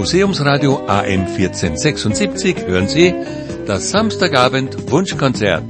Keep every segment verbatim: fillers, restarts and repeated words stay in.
Museumsradio A M vierzehn hören Sie das Samstagabend Wunschkonzert.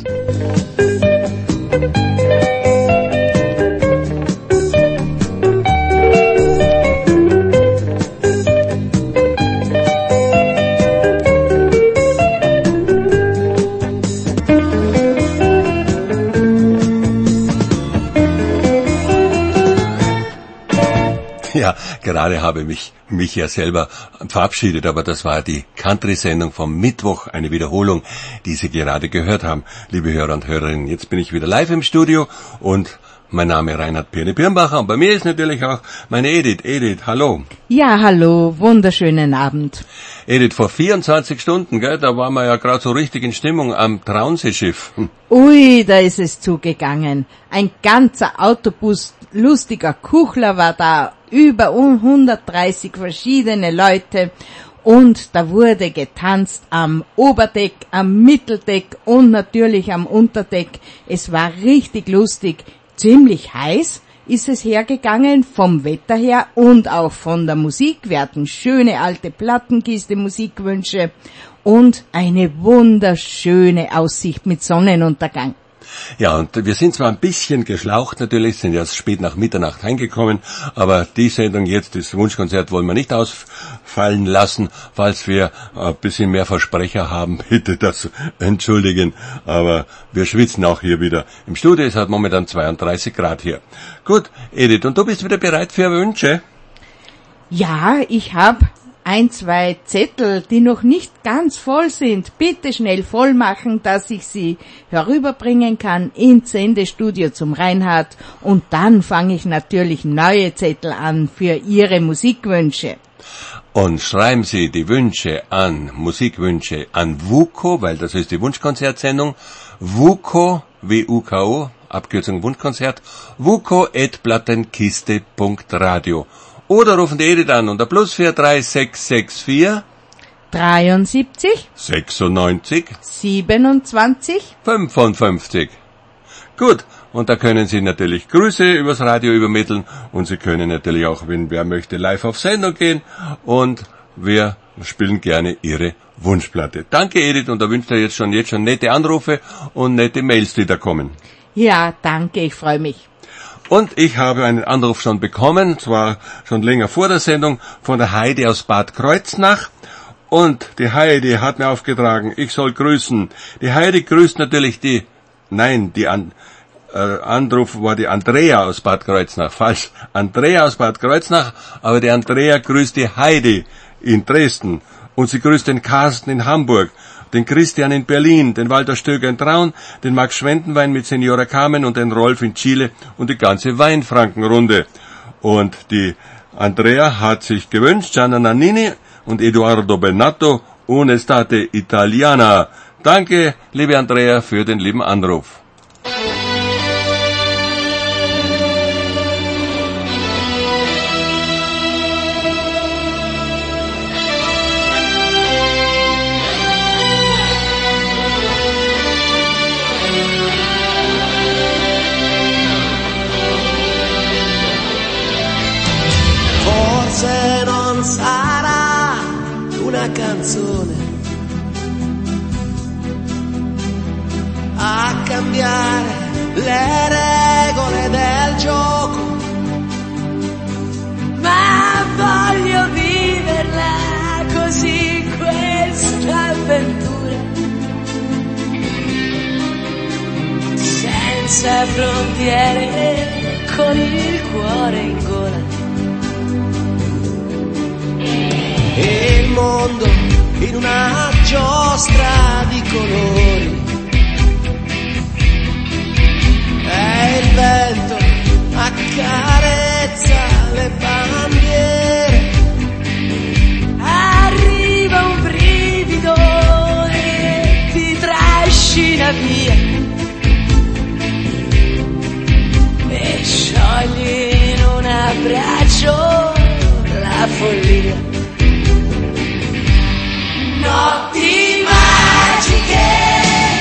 Ja, gerade habe mich mich ja selber verabschiedet, aber das war die Country-Sendung vom Mittwoch, eine Wiederholung, die Sie gerade gehört haben, liebe Hörer und Hörerinnen. Jetzt bin ich wieder live im Studio und mein Name ist Reinhard Pirne Birnbacher und bei mir ist natürlich auch meine Edith. Edith, hallo. Ja, hallo, wunderschönen Abend. Edith, vor vierundzwanzig Stunden, gell, da waren wir ja gerade so richtig in Stimmung am Traunsee-Schiff. Hm. Ui, da ist es zugegangen. Ein ganzer Autobus lustiger Kuchler war da, über hundertdreißig verschiedene Leute und da wurde getanzt am Oberdeck, am Mitteldeck und natürlich am Unterdeck. Es war richtig lustig, ziemlich heiß ist es hergegangen vom Wetter her und auch von der Musik. Wir hatten schöne alte Plattenkiste, Musikwünsche und eine wunderschöne Aussicht mit Sonnenuntergang. Ja, und wir sind zwar ein bisschen geschlaucht natürlich, sind erst spät nach Mitternacht heimgekommen, aber die Sendung jetzt, das Wunschkonzert, wollen wir nicht ausfallen lassen, falls wir ein bisschen mehr Versprecher haben, bitte das entschuldigen, aber wir schwitzen auch hier wieder im Studio, es hat momentan zweiunddreißig Grad hier. Gut, Edith, und du bist wieder bereit für Wünsche? Ja, ich habe ein, zwei Zettel, die noch nicht ganz voll sind, bitte schnell voll machen, dass ich sie herüberbringen kann ins Sendestudio zum Reinhard und dann fange ich natürlich neue Zettel an für Ihre Musikwünsche. Und schreiben Sie die Wünsche an, Musikwünsche an WUKO, weil das ist die Wunschkonzertsendung, WUKO, W U K O, Abkürzung Wunschkonzert, wuko at plattenkiste punkt radio. Oder rufen die Edith an unter plus vier drei sechs sechs vier dreiundsiebzig sechsundneunzig siebenundzwanzig fünfundfünfzig. Gut, und da können Sie natürlich Grüße übers Radio übermitteln und Sie können natürlich auch, wenn wer möchte, live auf Sendung gehen und wir spielen gerne Ihre Wunschplatte. Danke Edith und da wünsche ich jetzt schon, jetzt schon nette Anrufe und nette Mails, die da kommen. Ja, danke, ich freue mich. Und ich habe einen Anruf schon bekommen, zwar schon länger vor der Sendung, von der Heidi aus Bad Kreuznach. Und die Heidi hat mir aufgetragen, ich soll grüßen. Die Heidi grüßt natürlich die, nein, die An, äh, Anruf war die Andrea aus Bad Kreuznach, falsch. Andrea aus Bad Kreuznach, aber die Andrea grüßt die Heidi in Dresden. Und sie grüßt den Carsten in Hamburg, den Christian in Berlin, den Walter Stöger in Traun, den Max Schwendenwein mit Senora Carmen und den Rolf in Chile und die ganze Weinfrankenrunde. Und die Andrea hat sich gewünscht, Gianna Nannini und Eduardo Benato, Un'estate Italiana. Danke, liebe Andrea, für den lieben Anruf. Sarà una canzone a cambiare le regole del gioco, ma voglio viverla così questa avventura, senza frontiere, con il cuore in gola. E il mondo in una giostra di colori, e il vento accarezza le bandiere, arriva un brivido e ti trascina via e sciogli in un abbraccio la follia. Notti magiche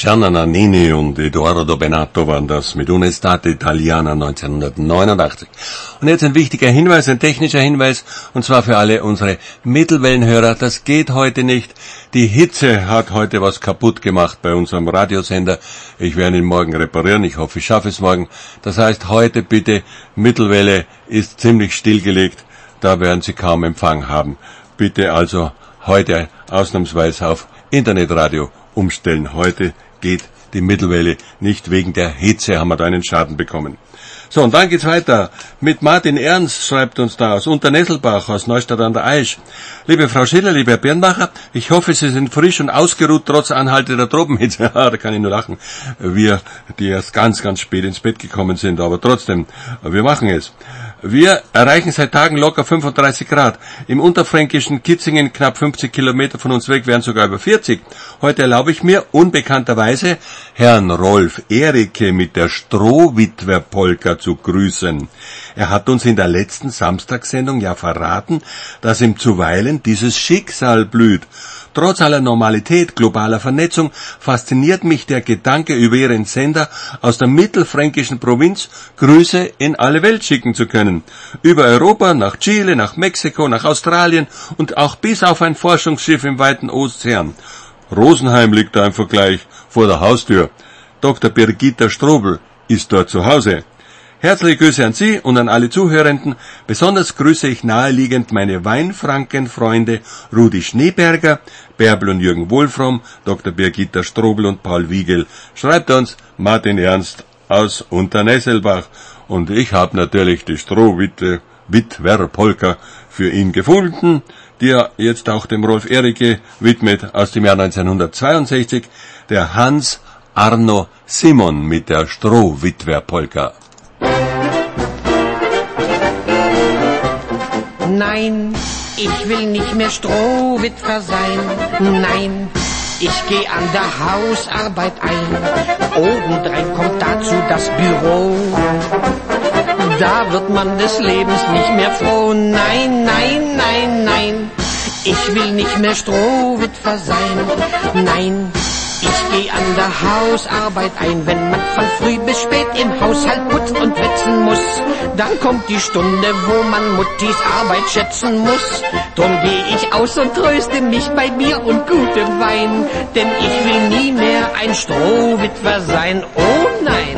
Gianna Nannini und Edoardo Bennato waren das mit Un'estate Italiana neunzehnhundertneunundachtzig. Und jetzt ein wichtiger Hinweis, ein technischer Hinweis, und zwar für alle unsere Mittelwellenhörer. Das geht heute nicht. Die Hitze hat heute was kaputt gemacht bei unserem Radiosender. Ich werde ihn morgen reparieren. Ich hoffe, ich schaffe es morgen. Das heißt, heute bitte, Mittelwelle ist ziemlich stillgelegt. Da werden Sie kaum Empfang haben. Bitte also heute ausnahmsweise auf Internetradio umstellen. Heute geht die Mittelwelle nicht, wegen der Hitze haben wir da einen Schaden bekommen. So, und dann geht's weiter mit Martin Ernst, schreibt uns da aus Unternesselbach, aus Neustadt an der Aisch. Liebe Frau Schiller, lieber Herr Birnbacher, ich hoffe, Sie sind frisch und ausgeruht, trotz anhaltender Tropenhitze. Da kann ich nur lachen. Wir, die erst ganz, ganz spät ins Bett gekommen sind, aber trotzdem, wir machen es. Wir erreichen seit Tagen locker fünfunddreißig Grad. Im unterfränkischen Kitzingen, knapp fünfzig Kilometer von uns weg, wären sogar über vierzig. Heute erlaube ich mir unbekannterweise Herrn Rolf Erike mit der Strohwitwer-Polka zu grüßen. Er hat uns in der letzten Samstagssendung ja verraten, dass ihm zuweilen dieses Schicksal blüht. Trotz aller Normalität, globaler Vernetzung, fasziniert mich der Gedanke, über Ihren Sender aus der mittelfränkischen Provinz Grüße in alle Welt schicken zu können. Über Europa, nach Chile, nach Mexiko, nach Australien und auch bis auf ein Forschungsschiff im weiten Ozean. Rosenheim liegt da im Vergleich vor der Haustür. Doktor Birgitta Strobel ist dort zu Hause. Herzliche Grüße an Sie und an alle Zuhörenden. Besonders grüße ich naheliegend meine Weinfranken-Freunde Rudi Schneeberger, Bärbel und Jürgen Wohlfromm, Doktor Birgitta Strobel und Paul Wiegel. Schreibt uns Martin Ernst aus Unternesselbach. Und ich habe natürlich die Strohwitwer-Polka für ihn gefunden, die er jetzt auch dem Rolf Erike widmet, aus dem Jahr neunzehnhundertzweiundsechzig, der Hans Arno Simon mit der Strohwitwer-Polka. Nein, ich will nicht mehr Strohwitwer sein. Nein, ich geh an der Hausarbeit ein. Obendrein kommt dazu das Büro. Da wird man des Lebens nicht mehr froh. Nein, nein, nein, nein, ich will nicht mehr Strohwitwer sein. Nein, ich geh an der Hausarbeit ein. Wenn man von früh bis spät im Haushalt putzt und wetzen muss, dann kommt die Stunde, wo man Muttis Arbeit schätzen muss. Drum geh ich aus und tröste mich bei Bier und gutem Wein, denn ich will nie mehr ein Strohwitwer sein. Oh nein!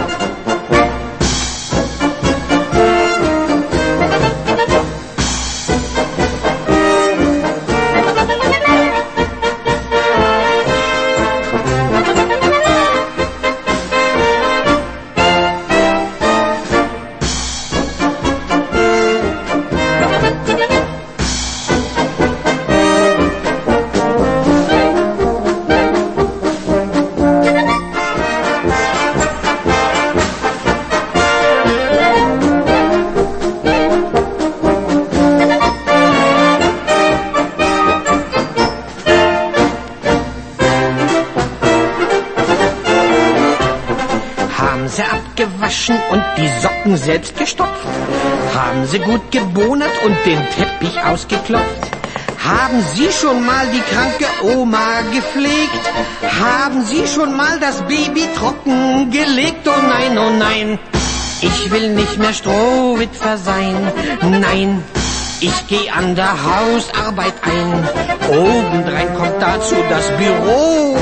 Und die Socken selbst gestopft? Haben Sie gut gebonert und den Teppich ausgeklopft? Haben Sie schon mal die kranke Oma gepflegt? Haben Sie schon mal das Baby trocken gelegt? Oh nein, oh nein, ich will nicht mehr Strohwitwer sein. Nein, ich geh an der Hausarbeit ein. Obendrein kommt dazu das Büro.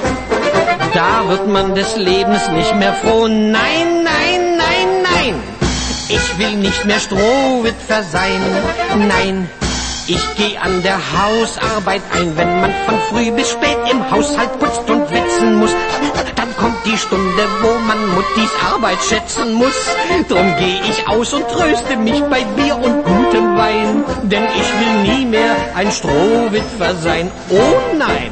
Da wird man des Lebens nicht mehr froh. Nein, nein, nein, nein, ich will nicht mehr Strohwitwer sein. Nein, ich geh an der Hausarbeit ein. Wenn man von früh bis spät im Haushalt putzt und wetzen muss, dann kommt die Stunde, wo man Muttis Arbeit schätzen muss. Drum geh ich aus und tröste mich bei Bier und gutem Wein, denn ich will nie mehr ein Strohwitwer sein. Oh nein!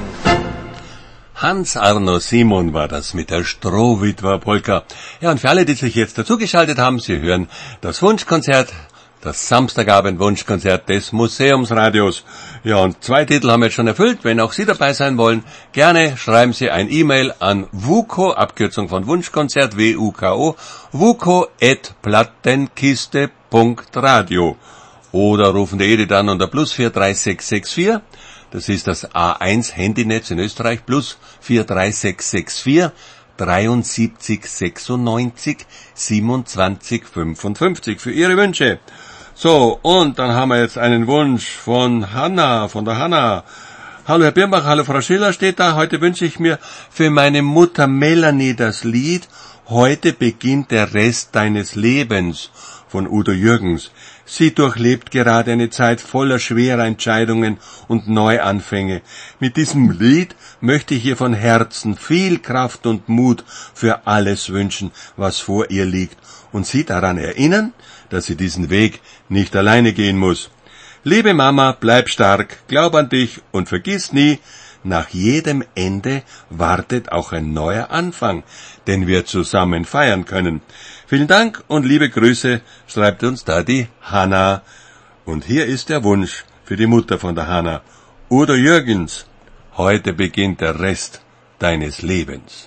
Hans Arno Simon war das mit der Strohwitwer-Polka. Ja, und für alle, die sich jetzt dazugeschaltet haben, Sie hören das Wunschkonzert, das Samstagabend-Wunschkonzert des Museumsradios. Ja, und zwei Titel haben wir jetzt schon erfüllt. Wenn auch Sie dabei sein wollen, gerne schreiben Sie ein E-Mail an wuko, Abkürzung von Wunschkonzert, W U K O, wuko at plattenkiste punkt radio. Oder rufen die Edith an unter plus vier drei sechs sechs vier, Das ist das A eins Handynetz in Österreich plus vier drei sechs sechs vier dreiundsiebzig sechsundneunzig siebenundzwanzig fünfundfünfzig für Ihre Wünsche. So, und dann haben wir jetzt einen Wunsch von Hanna, von der Hanna. Hallo Herr Birnbach, hallo Frau Schiller, steht da. Heute wünsche ich mir für meine Mutter Melanie das Lied Heute beginnt der Rest deines Lebens von Udo Jürgens. Sie durchlebt gerade eine Zeit voller schwerer Entscheidungen und Neuanfänge. Mit diesem Lied möchte ich ihr von Herzen viel Kraft und Mut für alles wünschen, was vor ihr liegt, und sie daran erinnern, dass sie diesen Weg nicht alleine gehen muss. Liebe Mama, bleib stark, glaub an dich und vergiss nie, nach jedem Ende wartet auch ein neuer Anfang, den wir zusammen feiern können. Vielen Dank und liebe Grüße, schreibt uns da die Hanna. Und hier ist der Wunsch für die Mutter von der Hanna. Udo Jürgens, heute beginnt der Rest deines Lebens.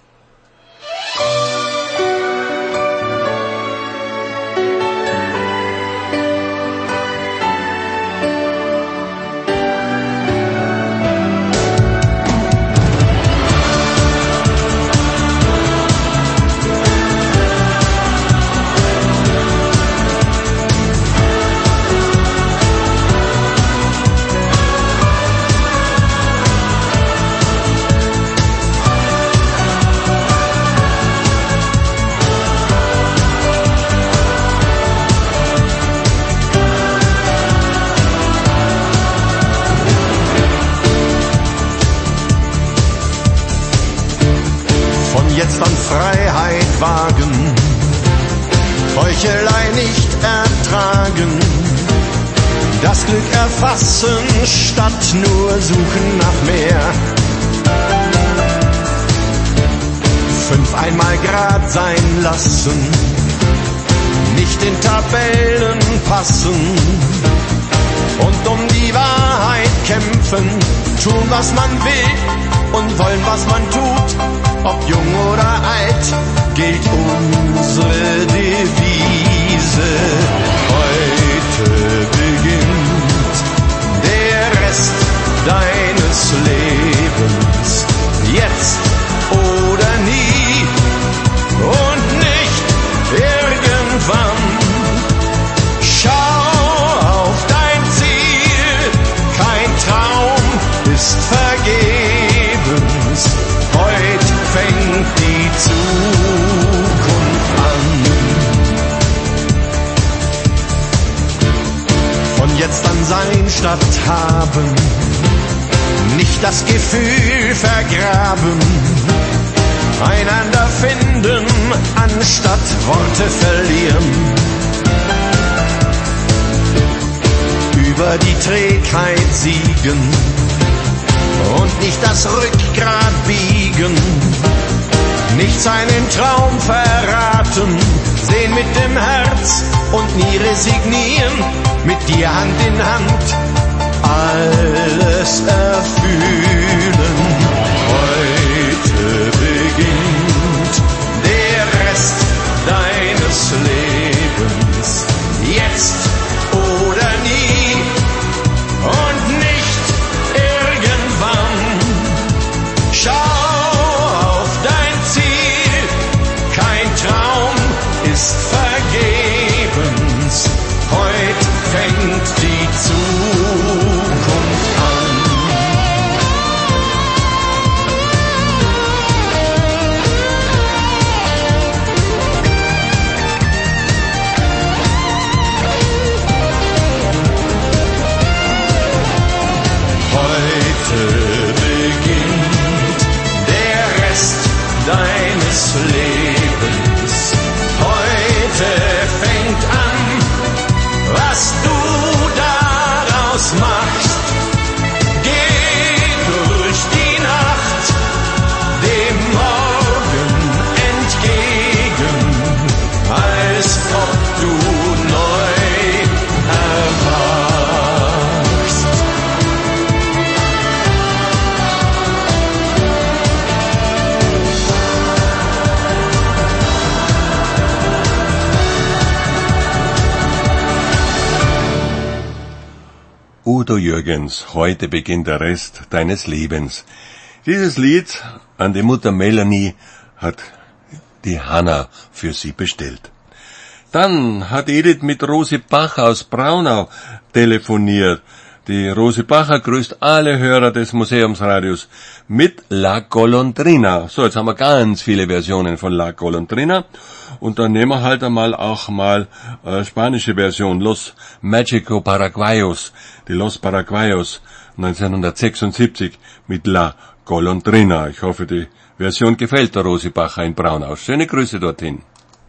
Jetzt an Freiheit wagen, Heuchelei nicht ertragen, das Glück erfassen, statt nur suchen nach mehr. Fünf einmal grad sein lassen, nicht in Tabellen passen und um die Wahrheit kämpfen, tun was man will und wollen was man tut. Ob jung oder alt, gilt unsere Devise. Heute beginnt der Rest deines Lebens. Jetzt oder nie und nicht irgendwann. Schau auf dein Ziel, kein Traum ist vergebens. Heute fängt die Zukunft an. Von jetzt an sein statt haben, nicht das Gefühl vergraben, einander finden, anstatt Worte verlieren. Über die Trägheit siegen und nicht das Rückgrat biegen, nicht seinen Traum verraten, sehen mit dem Herz und nie resignieren, mit dir Hand in Hand alles erfüllen. Heute beginnt der Rest deines Lebens, jetzt oder nie und nicht irgendwann. Schau auf dein Ziel, kein Traum ist vergebens. Heute fängt die Zukunft an. Udo Jürgens, heute beginnt der Rest deines Lebens. Dieses Lied an die Mutter Melanie hat die Hanna für sie bestellt. Dann hat Edith mit Rosi Bach aus Braunau telefoniert. Die Rosi Bacher grüßt alle Hörer des Museumsradios mit La Golondrina. So, jetzt haben wir ganz viele Versionen von La Golondrina. Und dann nehmen wir halt einmal auch mal äh, spanische Version, Los Magico Paraguayos, die Los Paraguayos neunzehnhundertsechsundsiebzig mit La Golondrina. Ich hoffe, die Version gefällt der Rosi Bacher in Braunau. Schöne Grüße dorthin.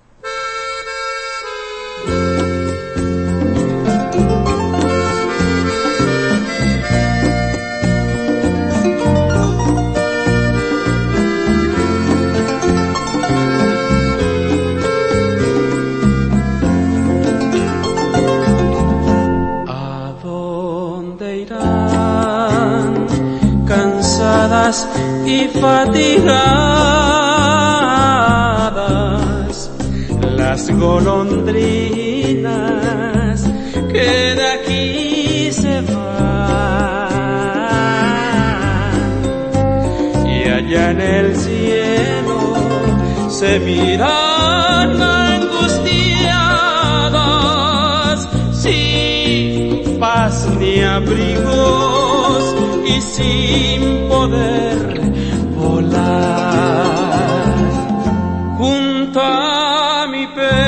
Y fatigadas las golondrinas que de aquí se van y allá en el cielo se miran angustiadas sin paz ni abrigos y sin poder volar. Junto a mi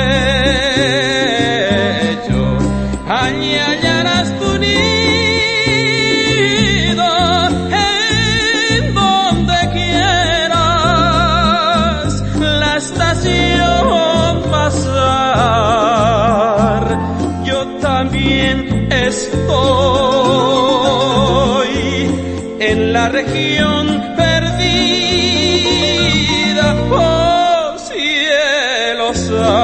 pecho allí hallarás tu nido, en donde quieras la estación pasar. Yo también estoy en la región perdida, oh cielo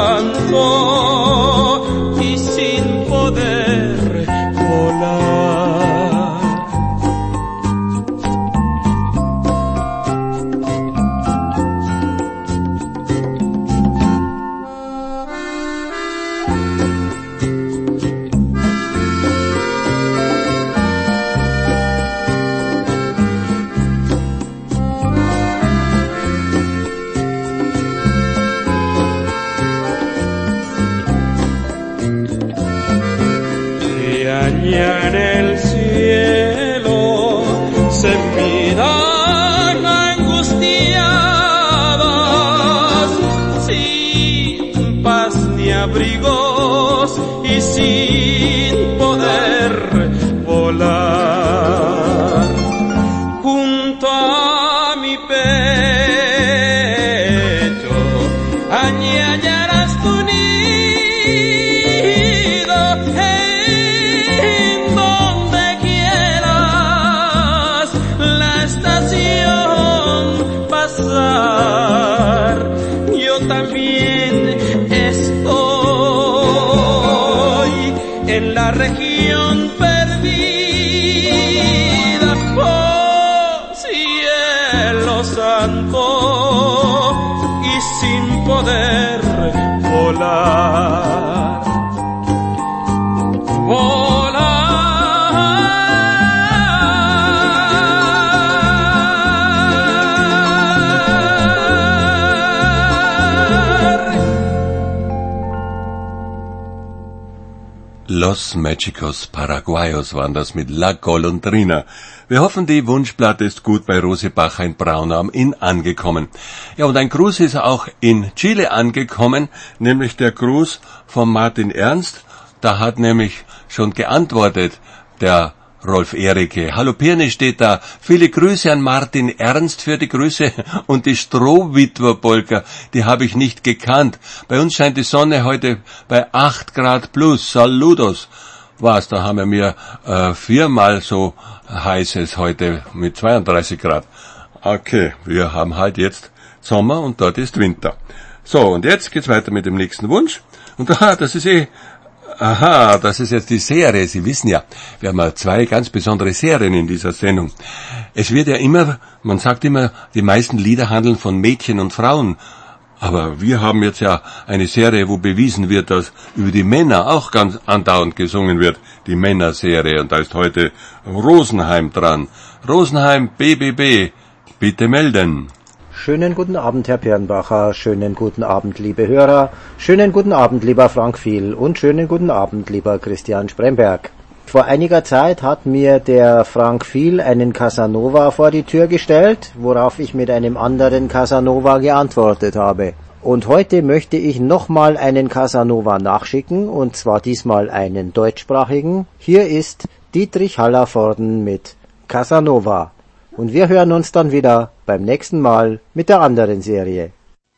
santo, y sin poder volar. En el cielo se miran angustiadas, sin paz ni abrigos y sin poder volar. Junto a mi pecho allí hallarás tu nido, yo también estoy en la región perdida, oh cielo santo, y sin poder volar. Volar. Los Magicos Paraguayos waren das mit La Golondrina. Wir hoffen, die Wunschplatte ist gut bei Rosi Bacher in Braunau am Inn angekommen. Ja, und ein Gruß ist auch in Chile angekommen, nämlich der Gruß von Martin Ernst. Da hat nämlich schon geantwortet der Rolf Erike. Hallo Pirne steht da. Viele Grüße an Martin Ernst für die Grüße und die Strohwitwerpolka, die habe ich nicht gekannt. Bei uns scheint die Sonne heute bei acht Grad plus. Saludos. Was, da haben wir mir äh, viermal so heißes heute mit zweiunddreißig Grad. Okay, wir haben halt jetzt Sommer und dort ist Winter. So, und jetzt geht's weiter mit dem nächsten Wunsch. Und aha, das ist eh Aha, das ist jetzt die Serie. Sie wissen ja, wir haben ja zwei ganz besondere Serien in dieser Sendung. Es wird ja immer, man sagt immer, die meisten Lieder handeln von Mädchen und Frauen. Aber wir haben jetzt ja eine Serie, wo bewiesen wird, dass über die Männer auch ganz andauernd gesungen wird. Die Männerserie. Und da ist heute Rosenheim dran. Rosenheim, B B B, bitte melden. Schönen guten Abend, Herr Pernbacher. Schönen guten Abend, liebe Hörer. Schönen guten Abend, lieber Frank Viel. Und schönen guten Abend, lieber Christian Spremberg. Vor einiger Zeit hat mir der Frank Viel einen Casanova vor die Tür gestellt, worauf ich mit einem anderen Casanova geantwortet habe. Und heute möchte ich nochmal einen Casanova nachschicken, und zwar diesmal einen deutschsprachigen. Hier ist Dietrich Hallervorden mit Casanova. Und wir hören uns dann wieder beim nächsten Mal mit der anderen Serie.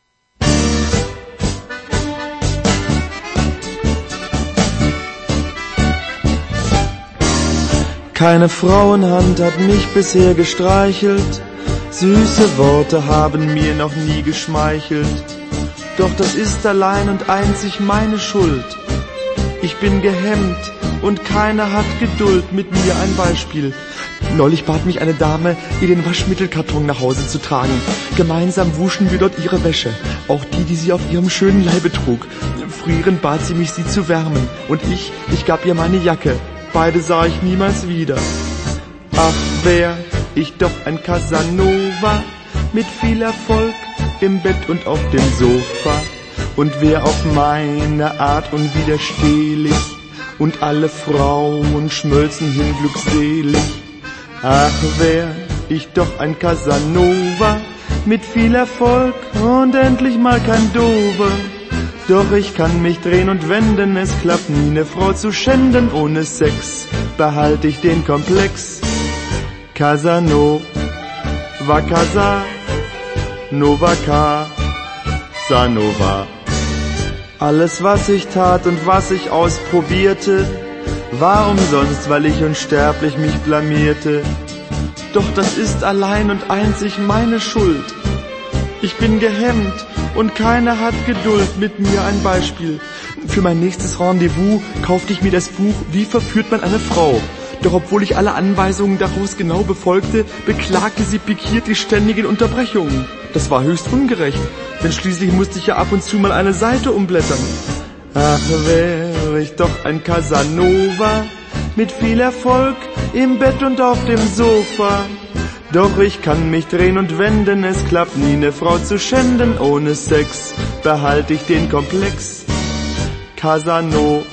Keine Frauenhand hat mich bisher gestreichelt, süße Worte haben mir noch nie geschmeichelt. Doch das ist allein und einzig meine Schuld. Ich bin gehemmt und keiner hat Geduld, mit mir ein Beispiel. Neulich bat mich eine Dame, ihr den Waschmittelkarton nach Hause zu tragen. Gemeinsam wuschen wir dort ihre Wäsche, auch die, die sie auf ihrem schönen Leibe trug. Frierend bat sie mich, sie zu wärmen, und ich, ich gab ihr meine Jacke. Beide sah ich niemals wieder. Ach, wär ich doch ein Casanova, mit viel Erfolg im Bett und auf dem Sofa, und wär auf meine Art unwiderstehlich, und alle Frauen schmölzen hin glückselig. Ach, wär ich doch ein Casanova, mit viel Erfolg und endlich mal kein Dover. Doch ich kann mich drehen und wenden, es klappt nie, ne Frau zu schänden. Ohne Sex behalte ich den Komplex. Casanova, Casanova, Casanova. Alles, was ich tat und was ich ausprobierte, war umsonst, weil ich unsterblich mich blamierte. Doch das ist allein und einzig meine Schuld. Ich bin gehemmt und keiner hat Geduld, mit mir ein Beispiel. Für mein nächstes Rendezvous kaufte ich mir das Buch Wie verführt man eine Frau. Doch obwohl ich alle Anweisungen daraus genau befolgte, beklagte sie pikiert die ständigen Unterbrechungen. Das war höchst ungerecht, denn schließlich musste ich ja ab und zu mal eine Seite umblättern. Ach, wäre ich doch ein Casanova, mit viel Erfolg im Bett und auf dem Sofa. Doch ich kann mich drehen und wenden, es klappt nie, ne Frau zu schänden. Ohne Sex behalte ich den Komplex. Casanova,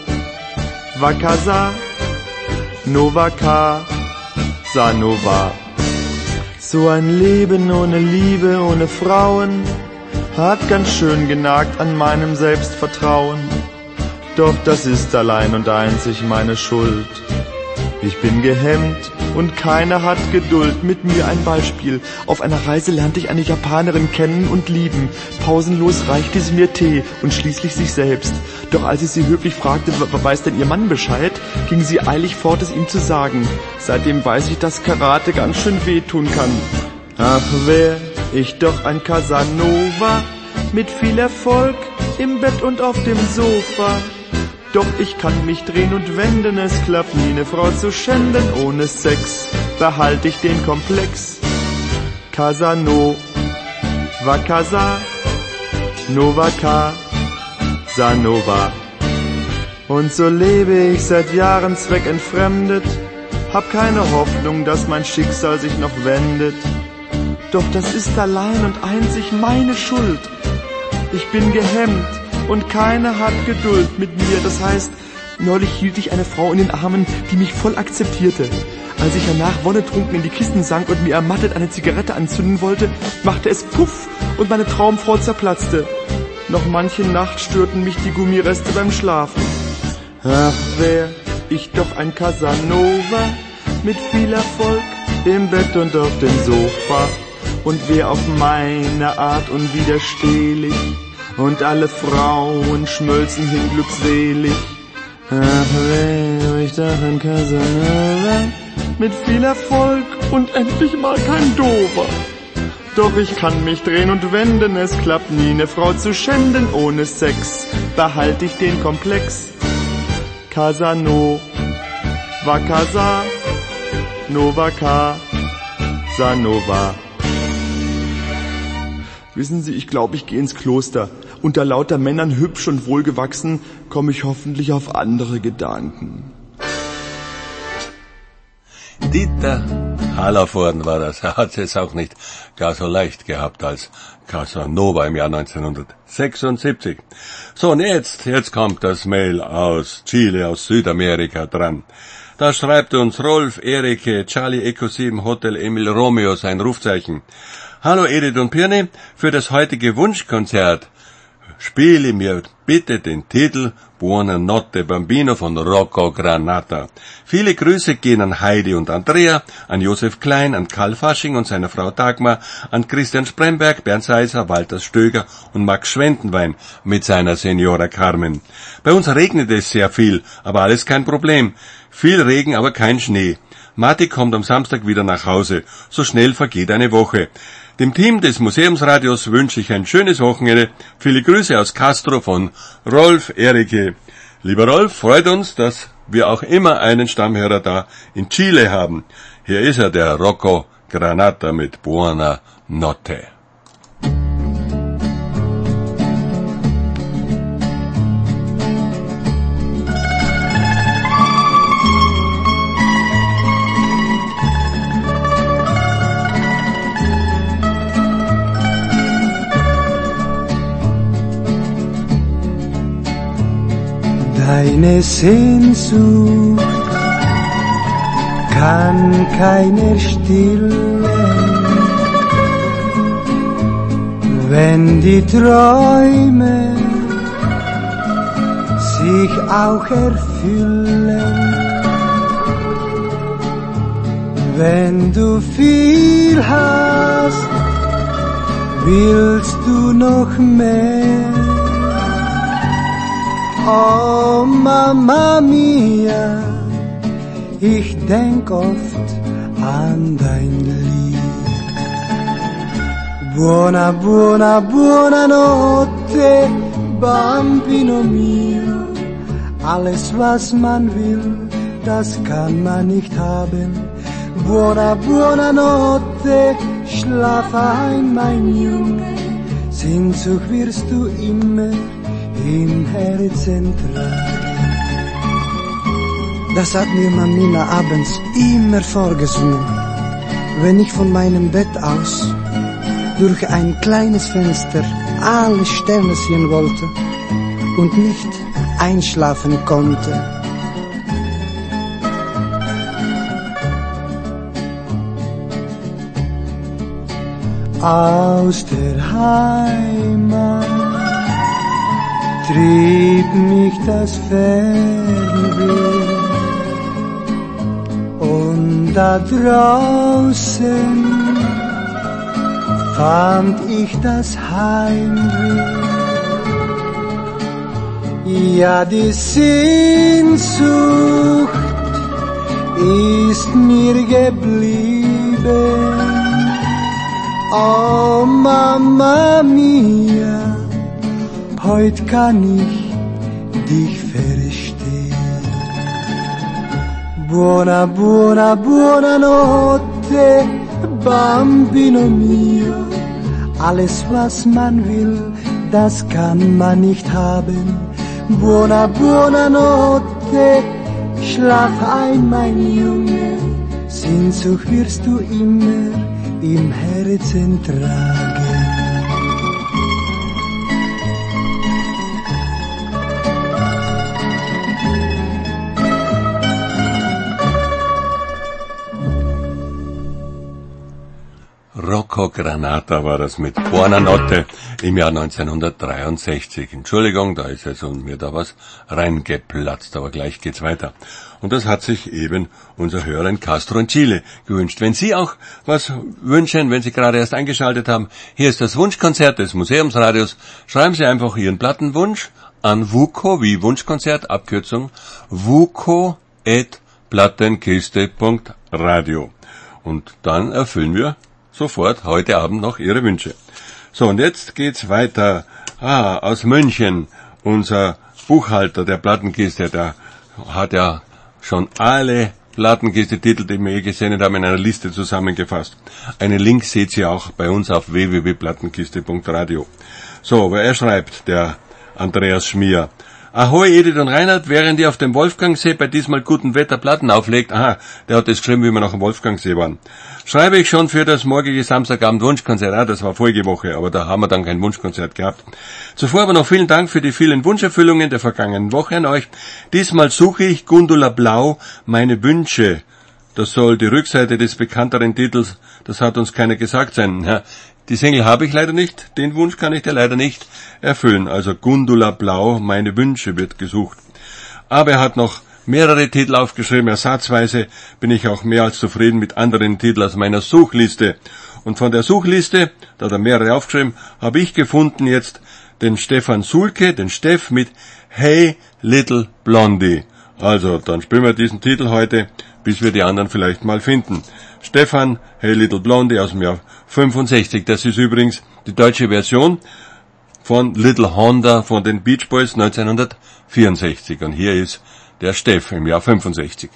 Casanova, Casanova. So ein Leben ohne Liebe, ohne Frauen, hat ganz schön genagt an meinem Selbstvertrauen. Doch das ist allein und einzig meine Schuld. Ich bin gehemmt und keiner hat Geduld, mit mir ein Beispiel. Auf einer Reise lernte ich eine Japanerin kennen und lieben. Pausenlos reichte sie mir Tee und schließlich sich selbst. Doch als ich sie höflich fragte, weiß denn ihr Mann Bescheid, ging sie eilig fort, es ihm zu sagen. Seitdem weiß ich, dass Karate ganz schön wehtun kann. Ach, wär ich doch ein Casanova, mit viel Erfolg im Bett und auf dem Sofa. Doch ich kann mich drehen und wenden, es klappt nie, ne Frau zu schänden. Ohne Sex behalte ich den Komplex. Casanova, Casanova, Casanova. Und so lebe ich seit Jahren zweckentfremdet, hab keine Hoffnung, dass mein Schicksal sich noch wendet. Doch das ist allein und einzig meine Schuld. Ich bin gehemmt und keiner hat Geduld mit mir. Das heißt, neulich hielt ich eine Frau in den Armen, die mich voll akzeptierte. Als ich danach wonnetrunken in die Kissen sank und mir ermattet eine Zigarette anzünden wollte, machte es Puff und meine Traumfrau zerplatzte. Noch manche Nacht störten mich die Gummireste beim Schlafen. Ach, wär ich doch ein Casanova, mit viel Erfolg im Bett und auf dem Sofa, und wär auf meine Art unwiderstehlich, und alle Frauen schmölzen hin glückselig. Ach, wär ich doch ein Casanova, mit viel Erfolg und endlich mal kein Dover. Doch ich kann mich drehen und wenden, es klappt nie, ne Frau zu schänden. Ohne Sex behalte ich den Komplex. Casanova, Casanova, Casanova. Wissen Sie, ich glaube, ich gehe ins Kloster. Unter lauter Männern hübsch und wohlgewachsen komme ich hoffentlich auf andere Gedanken. Dieter Hallervorden war das. Er hat es auch nicht gar so leicht gehabt als Casanova im Jahr neunzehnhundertsechsundsiebzig. So, und jetzt, jetzt kommt das Mail aus Chile, aus Südamerika dran. Da schreibt uns Rolf Erike, Charlie Echo sieben, Hotel Emil Romeo sein Rufzeichen. Hallo Edith und Pirni, für das heutige Wunschkonzert spiele mir bitte den Titel Buona Notte Bambino von Rocco Granata. Viele Grüße gehen an Heidi und Andrea, an Josef Klein, an Karl Fasching und seiner Frau Dagmar, an Christian Spremberg, Bernd Seiser, Walter Stöger und Max Schwendenwein mit seiner Senora Carmen. Bei uns regnet es sehr viel, aber alles kein Problem. Viel Regen, aber kein Schnee. Matti kommt am Samstag wieder nach Hause. So schnell vergeht eine Woche. Dem Team des Museumsradios wünsche ich ein schönes Wochenende. Viele Grüße aus Castro von Rolf Erike. Lieber Rolf, freut uns, dass wir auch immer einen Stammhörer da in Chile haben. Hier ist er, der Rocco Granata mit Buona Notte. Deine Sehnsucht kann keiner stillen, wenn die Träume sich auch erfüllen. Wenn du viel hast, willst du noch mehr. Oh Mama mia, ich denk oft an dein Lied. Buona, buona, buona notte, Bambino mio. Alles was man will, das kann man nicht haben. Buona, buona notte, schlaf ein mein Junge. Sehnsucht wirst du immer im Herzen tragen. Das hat mir Mamina abends immer vorgesungen, wenn ich von meinem Bett aus durch ein kleines Fenster alle Sterne sehen wollte und nicht einschlafen konnte. Aus der Heimat trieb mich das Fernweh und da draußen fand ich das Heimweh. Ja, die Sehnsucht ist mir geblieben. Oh Mama mia, heut kann ich dich verstehen. Buona, buona, buona notte, Bambino mio. Alles was man will, das kann man nicht haben. Buona, buona notte, schlaf ein mein Junge. Sehnsucht wirst du immer im Herzen tragen. Rocco Granata war das mit Buona Notte im Jahr neunzehnhundertdreiundsechzig. Entschuldigung, da ist jetzt mir da was reingeplatzt, aber gleich geht's weiter. Und das hat sich eben unser Hörer in Castro in Chile gewünscht. Wenn Sie auch was wünschen, wenn Sie gerade erst eingeschaltet haben, hier ist das Wunschkonzert des Museumsradios. Schreiben Sie einfach Ihren Plattenwunsch an wuko, wie Wunschkonzert, Abkürzung, wuko at plattenkiste punkt radio. Und dann erfüllen wir sofort heute Abend noch Ihre Wünsche. So, und jetzt geht's weiter. Ah, aus München, unser Buchhalter der Plattenkiste, der hat ja schon alle Plattenkiste-Titel, die wir eh gesehen haben, in einer Liste zusammengefasst. Einen Link seht ihr auch bei uns auf w w w punkt plattenkiste punkt radio. So, aber er schreibt, der Andreas Schmier. Ahoi Edith und Reinhard, während ihr auf dem Wolfgangsee bei diesmal gutem Wetter Platten auflegt, aha, der hat das geschrieben, wie wir nach dem Wolfgangsee waren, schreibe ich schon für das morgige Samstagabend Wunschkonzert. Ah, das war vorige Woche, aber da haben wir dann kein Wunschkonzert gehabt. Zuvor aber noch vielen Dank für die vielen Wunscherfüllungen der vergangenen Woche an euch. Diesmal suche ich Gundula Blau, meine Wünsche. Das soll die Rückseite des bekannteren Titels, das hat uns keiner gesagt, sein. Ja, die Single habe ich leider nicht, den Wunsch kann ich dir leider nicht erfüllen. Also Gundula Blau, meine Wünsche wird gesucht. Aber er hat noch mehrere Titel aufgeschrieben. Ersatzweise bin ich auch mehr als zufrieden mit anderen Titeln aus meiner Suchliste. Und von der Suchliste, da hat er mehrere aufgeschrieben, habe ich gefunden jetzt den Stefan Sulke, den Steff mit Hey Little Blondie. Also, dann spielen wir diesen Titel heute, bis wir die anderen vielleicht mal finden. Stefan, Hey Little Blondie aus dem Jahr fünfundsechzig. Das ist übrigens die deutsche Version von Little Honda von den Beach Boys neunzehnhundertvierundsechzig. Und hier ist der Steff im Jahr fünfundsechzig.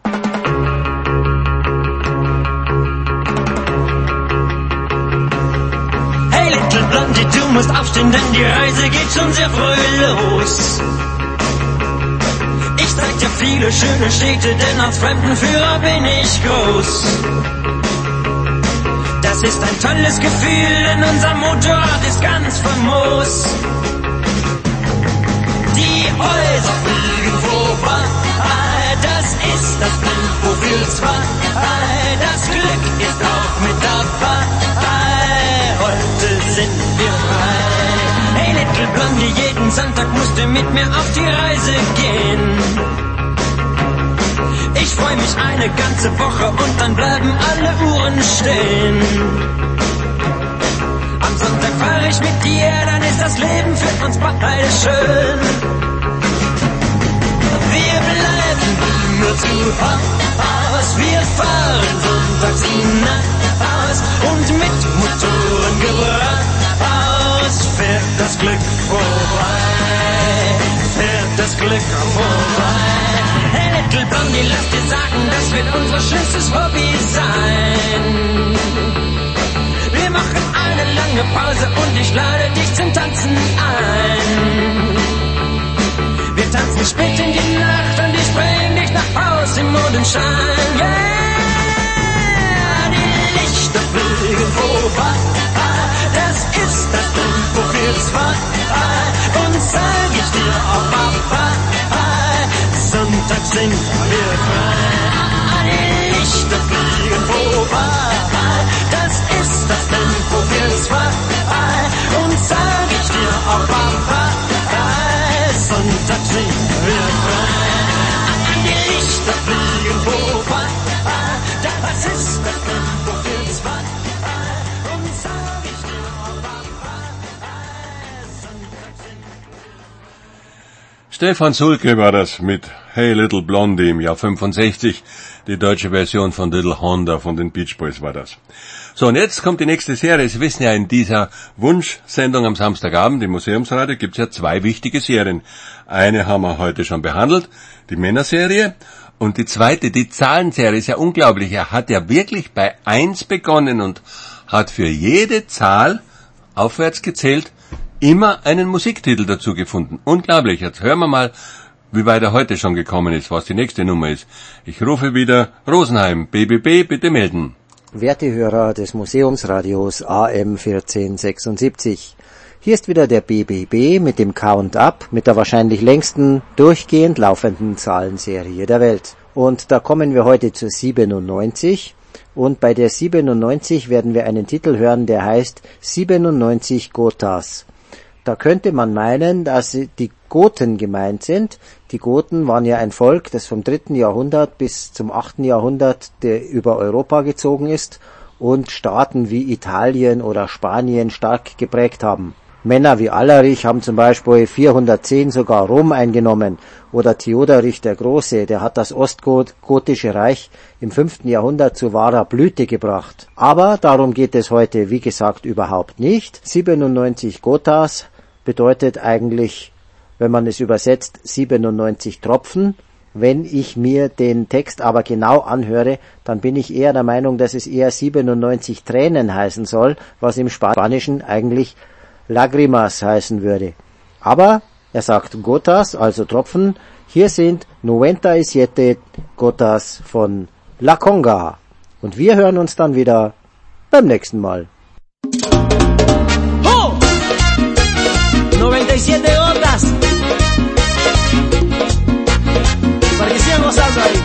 Hey Little Blondie, du musst aufstehen, denn die Reise geht schon sehr früh los. Ich zeig dir viele schöne Städte, denn als Fremdenführer bin ich groß. Das ist ein tolles Gefühl, denn unser Motorrad ist ganz famos. Die Häuser fliegen vorbei, das ist das Tempo für zwei. Das Glück ist auch mit dabei, heute sind wir frei. Hey Little Blondie, jeden Sonntag musst du mit mir auf die Reise gehen. Ich freu mich eine ganze Woche und dann bleiben alle Uhren stehen. Am Sonntag fahr ich mit dir, dann ist das Leben für uns beide schön. Wir bleiben immer zu Haus, wir fahren sonntags hinaus und mit Motorengebrauch aus fährt das Glück vorbei, fährt das Glück vorbei. Hey Little Blondie, lass dir sagen, das wird unser schönstes Hobby sein. Wir machen eine lange Pause und ich lade dich zum Tanzen ein. Wir tanzen spät in die Nacht und ich bring dich nach Haus im Mondenschein. Yeah, die Lichter fliegen vorbei, das ist das Tempo für zwei. Und sag ich dir auch Papa, Sonntag sind wir frei. Die Lichter fliegen vorbei, das ist das Tempo für zwei. Und sag ich dir auch Papa, Sonntag sind wir frei. Die Lichter fliegen vorbei, das ist das Tempo für zwei. Und sag ich dir auch Papa, Sonntag sind wir frei. Stefan Sulke war das mit Hey Little Blondie im Jahr fünfundsechzig. Die deutsche Version von Little Honda von den Beach Boys war das. So, und jetzt kommt die nächste Serie. Sie wissen ja, in dieser Wunschsendung am Samstagabend im Museumsradio gibt es ja zwei wichtige Serien. Eine haben wir heute schon behandelt, die Männerserie. Und die zweite, die Zahlenserie, ist ja unglaublich. Er hat ja wirklich bei eins begonnen und hat für jede Zahl aufwärts gezählt immer einen Musiktitel dazu gefunden. Unglaublich. Jetzt hören wir mal, wie weit er heute schon gekommen ist, was die nächste Nummer ist. Ich rufe wieder Rosenheim. B B B, bitte melden. Werte Hörer des Museumsradios A M vierzehn sechsundsiebzig. Hier ist wieder der B B B mit dem Count-Up, mit der wahrscheinlich längsten durchgehend laufenden Zahlenserie der Welt. Und da kommen wir heute zur siebenundneunzig. Und bei der siebenundneunzig werden wir einen Titel hören, der heißt siebenundneunzig Gothas. Da könnte man meinen, dass die Goten gemeint sind. Die Goten waren ja ein Volk, das vom dritten Jahrhundert bis zum achten Jahrhundert der über Europa gezogen ist und Staaten wie Italien oder Spanien stark geprägt haben. Männer wie Allerich haben zum Beispiel vierhundertzehn sogar Rom eingenommen, oder Theoderich der Große, der hat das ostgotische Reich im fünften Jahrhundert zu wahrer Blüte gebracht. Aber darum geht es heute, wie gesagt, überhaupt nicht. siebenundneunzig Gothas bedeutet eigentlich, wenn man es übersetzt, siebenundneunzig Tropfen. Wenn ich mir den Text aber genau anhöre, dann bin ich eher der Meinung, dass es eher siebenundneunzig Tränen heißen soll, was im Spanischen eigentlich Lágrimas heißen würde. Aber er sagt Gotas, also Tropfen. Hier sind siebenundneunzig Gotas von La Conga. Und wir hören uns dann wieder beim nächsten Mal. ¡Oh! noventa y siete gotas. Para que sigan gozando ahí.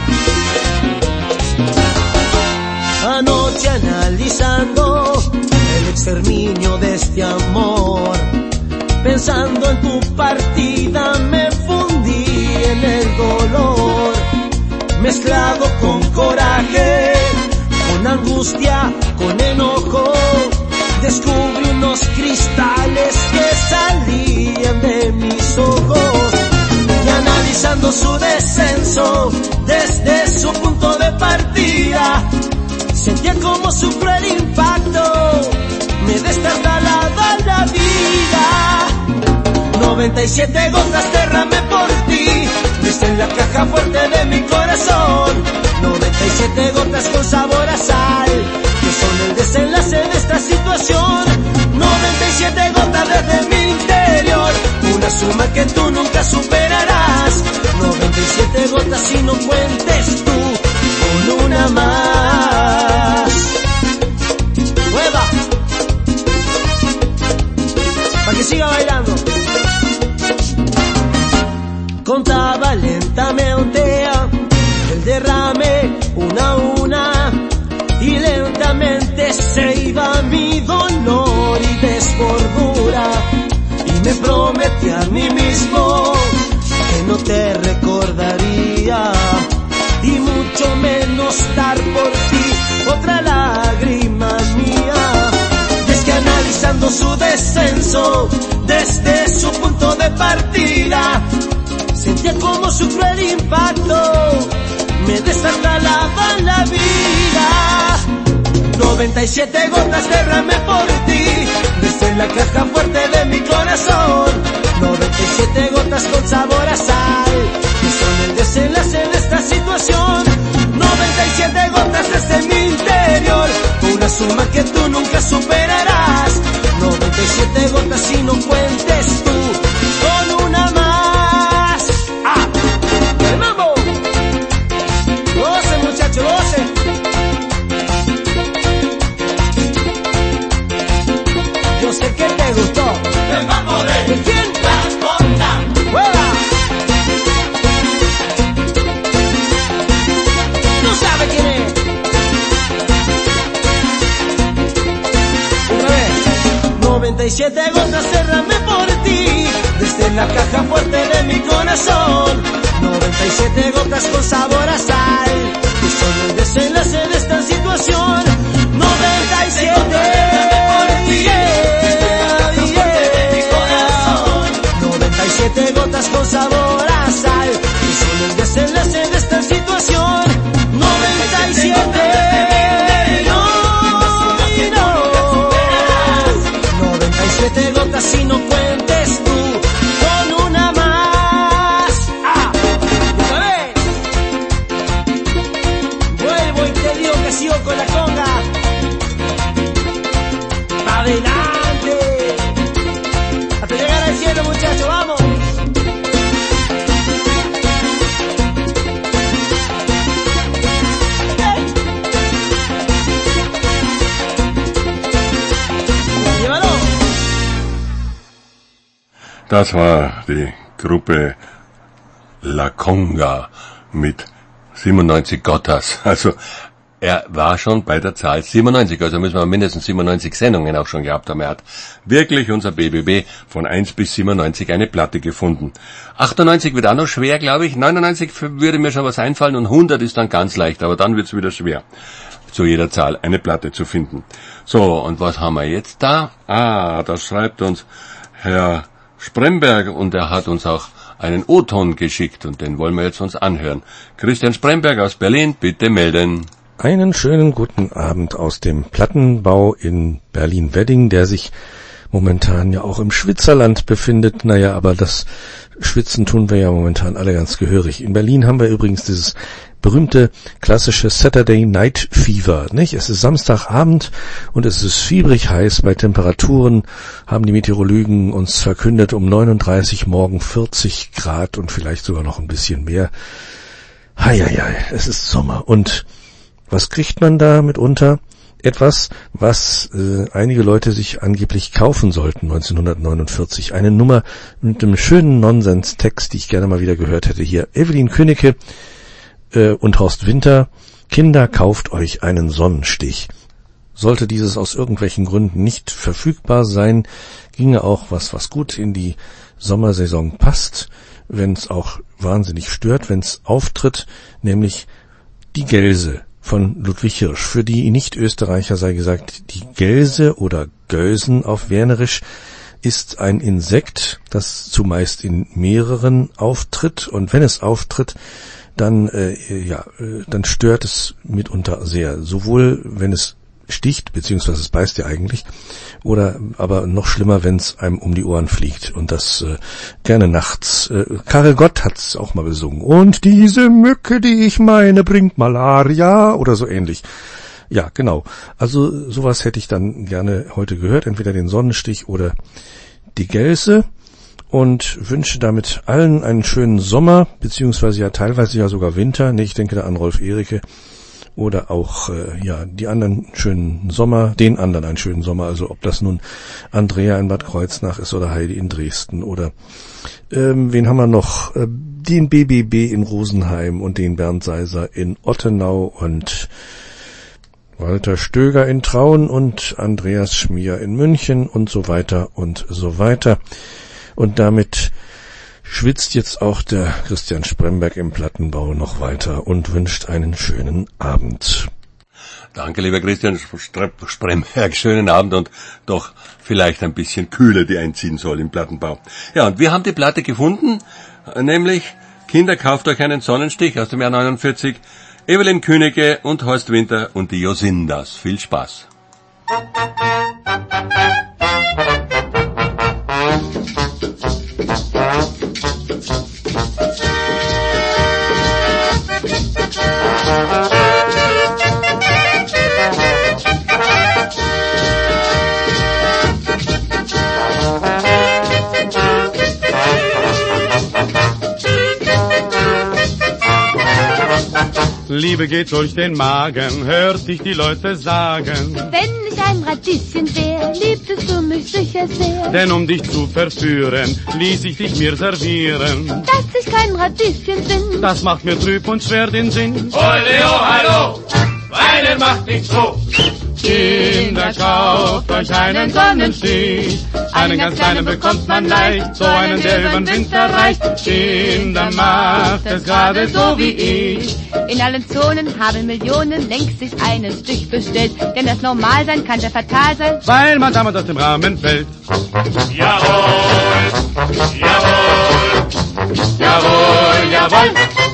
Anoche analizando el exterminio de este amor, pensando en tu partida me fundí en el dolor, mezclado con coraje, con angustia, con enojo, descubrí unos cristales que salían de mis ojos, y analizando su descenso desde su punto de partida, sentía como su cruel impacto me destartalaba la vida. noventa y siete gotas derramé por ti, desde la caja fuerte de mi corazón. noventa y siete gotas con sabor a sal, que son el desenlace de esta situación. noventa y siete gotas desde mi interior, una suma que tú nunca superarás. noventa y siete gotas y no cuentes tú con una más. ¡Mueva! Para que siga bailando. Contaba lentamente el derrame una a una, y lentamente se iba mi dolor y desbordura, y me prometí a mí mismo que no te recordaría, y mucho menos dar por ti otra lágrima mía. Y es que analizando su descenso desde su punto de partida, sentía como su cruel impacto me destartalaba la vida. noventa y siete gotas derramé por ti, desde la caja fuerte de mi corazón. noventa y siete gotas con sabor a sal, que son el desenlace de esta situación. noventa y siete gotas desde mi interior, una suma que tú nunca superarás. noventa y siete gotas y no cuentes tú con una más. ¡Ah! ¡El mambo! ¡Goce, muchacho, goce! Yo sé que te gustó el mambo de... ¿De quién? La Conga. ¡Juega! ¿Tú sabes quién es? Otra vez. noventa y siete gotas derramé por ti, desde la caja fuerte de mi corazón. noventa y siete gotas con sabor a sal, que son el desenlace de esta situación. noventa y siete por ti, yeah, yeah. noventa y siete gotas con sabor a sal, que son el desenlace de esta situación. noventa y siete, no, no. noventa y siete gotas y no cuentes tú con una más. ¡Ah! ¡Otra vez! Vuelvo y te digo que sigo con la conga. ¡Adelante! Hasta llegar al cielo, muchachos, ¡vamos! ¡Llévalo! Das war die Gruppe La Conga mit siebenundneunzig Gotas. Also er war schon bei der Zahl siebenundneunzig, also müssen wir mindestens siebenundneunzig Sendungen auch schon gehabt haben. Er hat wirklich unser B B B von eins bis siebenundneunzig eine Platte gefunden. achtundneunzig wird auch noch schwer, glaube ich. neunundneunzig würde mir schon was einfallen und hundert ist dann ganz leicht, aber dann wird's wieder schwer, zu jeder Zahl eine Platte zu finden. So, und was haben wir jetzt da? Ah, das schreibt uns Herr Spremberg und er hat uns auch einen O-Ton geschickt und den wollen wir jetzt uns anhören. Christian Spremberg aus Berlin, bitte melden. Einen schönen guten Abend aus dem Plattenbau in Berlin-Wedding, der sich momentan ja auch im Schwitzerland befindet. Naja, aber das Schwitzen tun wir ja momentan alle ganz gehörig. In Berlin haben wir übrigens dieses berühmte klassische Saturday Night Fever, nicht? Es ist Samstagabend und es ist fiebrig heiß. Bei Temperaturen haben die Meteorologen uns verkündet, um neununddreißig, morgen vierzig Grad und vielleicht sogar noch ein bisschen mehr. Heieiei, es ist Sommer. Und was kriegt man da mitunter? Etwas, was äh, einige Leute sich angeblich kaufen sollten neunzehnhundertneunundvierzig. Eine Nummer mit einem schönen Nonsenstext, die ich gerne mal wieder gehört hätte. Hier Evelyn Künneke äh, und Horst Winter. Kinder, kauft euch einen Sonnenstich. Sollte dieses aus irgendwelchen Gründen nicht verfügbar sein, ginge auch was, was gut in die Sommersaison passt, wenn es auch wahnsinnig stört, wenn es auftritt, nämlich die Gelse von Ludwig Hirsch. Für die Nicht-Österreicher sei gesagt, die Gelse oder Gösen auf Wernerisch ist ein Insekt, das zumeist in mehreren auftritt, und wenn es auftritt, dann äh, ja, äh, dann stört es mitunter sehr, sowohl wenn es sticht, beziehungsweise es beißt ja eigentlich, oder aber noch schlimmer, wenn es einem um die Ohren fliegt, und das äh, gerne nachts. Äh, Karel Gott hat's auch mal besungen. Und diese Mücke, die ich meine, bringt Malaria oder so ähnlich. Ja, genau. Also sowas hätte ich dann gerne heute gehört, entweder den Sonnenstich oder die Gelse, und wünsche damit allen einen schönen Sommer, beziehungsweise ja teilweise ja sogar Winter. Nee, ich denke da an Rolf Erike. Oder auch, äh, ja, die anderen schönen Sommer, den anderen einen schönen Sommer, also ob das nun Andrea in Bad Kreuznach ist oder Heidi in Dresden oder, ähm, wen haben wir noch? Äh, den B B B in Rosenheim und den Bernd Seiser in Ottenau und Walter Stöger in Traun und Andreas Schmier in München und so weiter und so weiter. Und damit schwitzt jetzt auch der Christian Spremberg im Plattenbau noch weiter und wünscht einen schönen Abend. Danke, lieber Christian Spremberg, schönen Abend und doch vielleicht ein bisschen Kühle, die einziehen soll im Plattenbau. Ja, und wir haben die Platte gefunden, nämlich Kinder, kauft euch einen Sonnenstich aus dem Jahr neunundvierzig, Evelyn Künneke und Horst Winter und die Josindas. Viel Spaß. Liebe geht durch den Magen, hört sich die Leute sagen. Wenn ich ein Radieschen wär, liebtest du mich sicher sehr. Denn um dich zu verführen, ließ ich dich mir servieren. Dass ich kein Radieschen bin, das macht mir trüb und schwer den Sinn. Oleo, hallo, weinen macht nicht so. Kinder, kauft euch einen Sonnenstich. Einen ganz kleinen bekommt man leicht, so einen, der über den Winter reicht. Kinder, macht es gerade so wie ich. In allen Zonen haben Millionen längst sich einen Stich bestellt. Denn das normal sein kann der fatal sein, weil man damit aus dem Rahmen fällt. Jawohl, jawohl, jawohl, jawohl.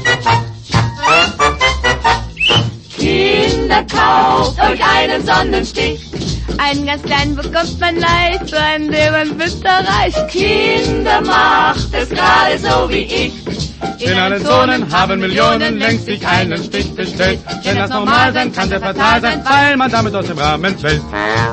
Kinder, kauft euch einen Sonnenstich. Einen ganz kleinen bekommt man leicht, so einen, der über den Winter reicht. Kinder, macht es gerade so wie ich. In allen Zonen haben Millionen längst sich einen Stich bestellt. Denn das normal sein kann sehr fatal sein, weil man damit aus dem Rahmen fällt.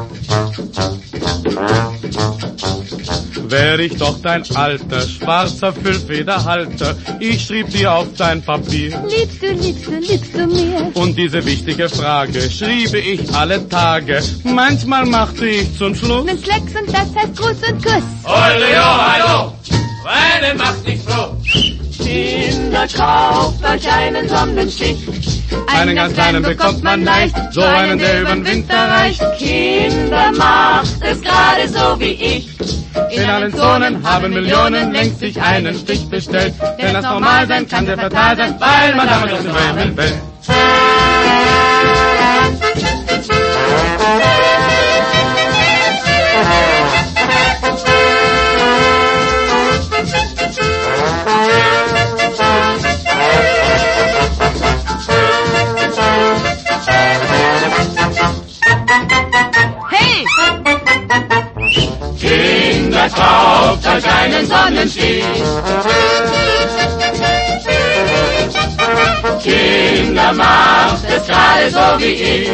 Wär ich doch dein alter, schwarzer Füllfederhalter, ich schrieb dir auf dein Papier. Liebst du, liebst du, liebst du mir? Und diese wichtige Frage schriebe ich alle Tage. Manchmal machte ich zum Schluss mit Klecks, und das heißt Gruß und Kuss. Oleo, hallo, weinen macht nicht froh. Kinder, kauft euch einen Sonnenstich. Einen ganz kleinen bekommt man leicht, so einen, der über den Winter reicht. Kinder, macht es gerade so wie ich. In allen Zonen haben Millionen längst sich einen Stich bestellt. Denn das normal sein kann sehr fatal sein, weil man damit aus dem Rahmen fällt. ich. Kinder, macht es gerade so wie ich.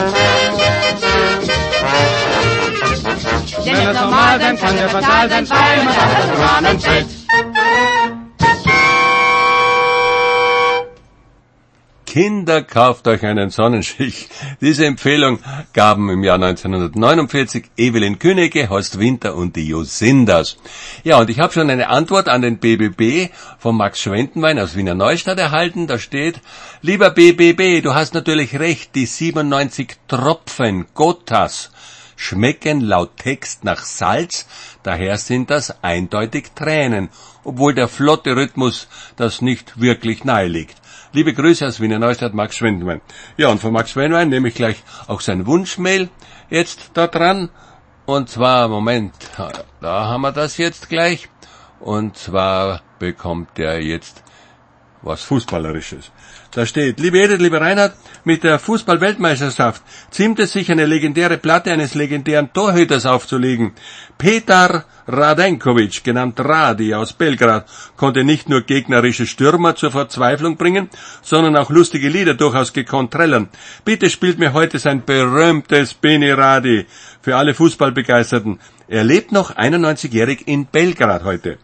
Wenn es normal sein kann, der fatal sein, weil man das Rahmen fällt. Kinder, kauft euch einen Sonnenstich. Diese Empfehlung gaben im Jahr neunzehnhundertneunundvierzig Evelyn Künnecke, Horst Winter und die Josindas. Ja, und ich habe schon eine Antwort an den B B B von Max Schwendenwein aus Wiener Neustadt erhalten. Da steht: Lieber B B B, du hast natürlich recht, die siebenundneunzig Tropfen Gotas schmecken laut Text nach Salz, daher sind das eindeutig Tränen, obwohl der flotte Rhythmus das nicht wirklich nahe liegt. Liebe Grüße aus Wiener Neustadt, Max Schwendenwein. Ja, und von Max Schwendenwein nehme ich gleich auch sein Wunschmail jetzt da dran. Und zwar, Moment, da haben wir das jetzt gleich. Und zwar bekommt er jetzt was Fußballerisches. Da steht: Liebe Edith, lieber Reinhard, mit der Fußball-Weltmeisterschaft ziemt es sich, eine legendäre Platte eines legendären Torhüters aufzulegen. Petar Radenkovic, genannt Radi aus Belgrad, konnte nicht nur gegnerische Stürmer zur Verzweiflung bringen, sondern auch lustige Lieder durchaus gekonnt trällern. Bitte spielt mir heute sein berühmtes Beni Radi für alle Fußballbegeisterten. Er lebt noch einundneunzigjährig in Belgrad heute.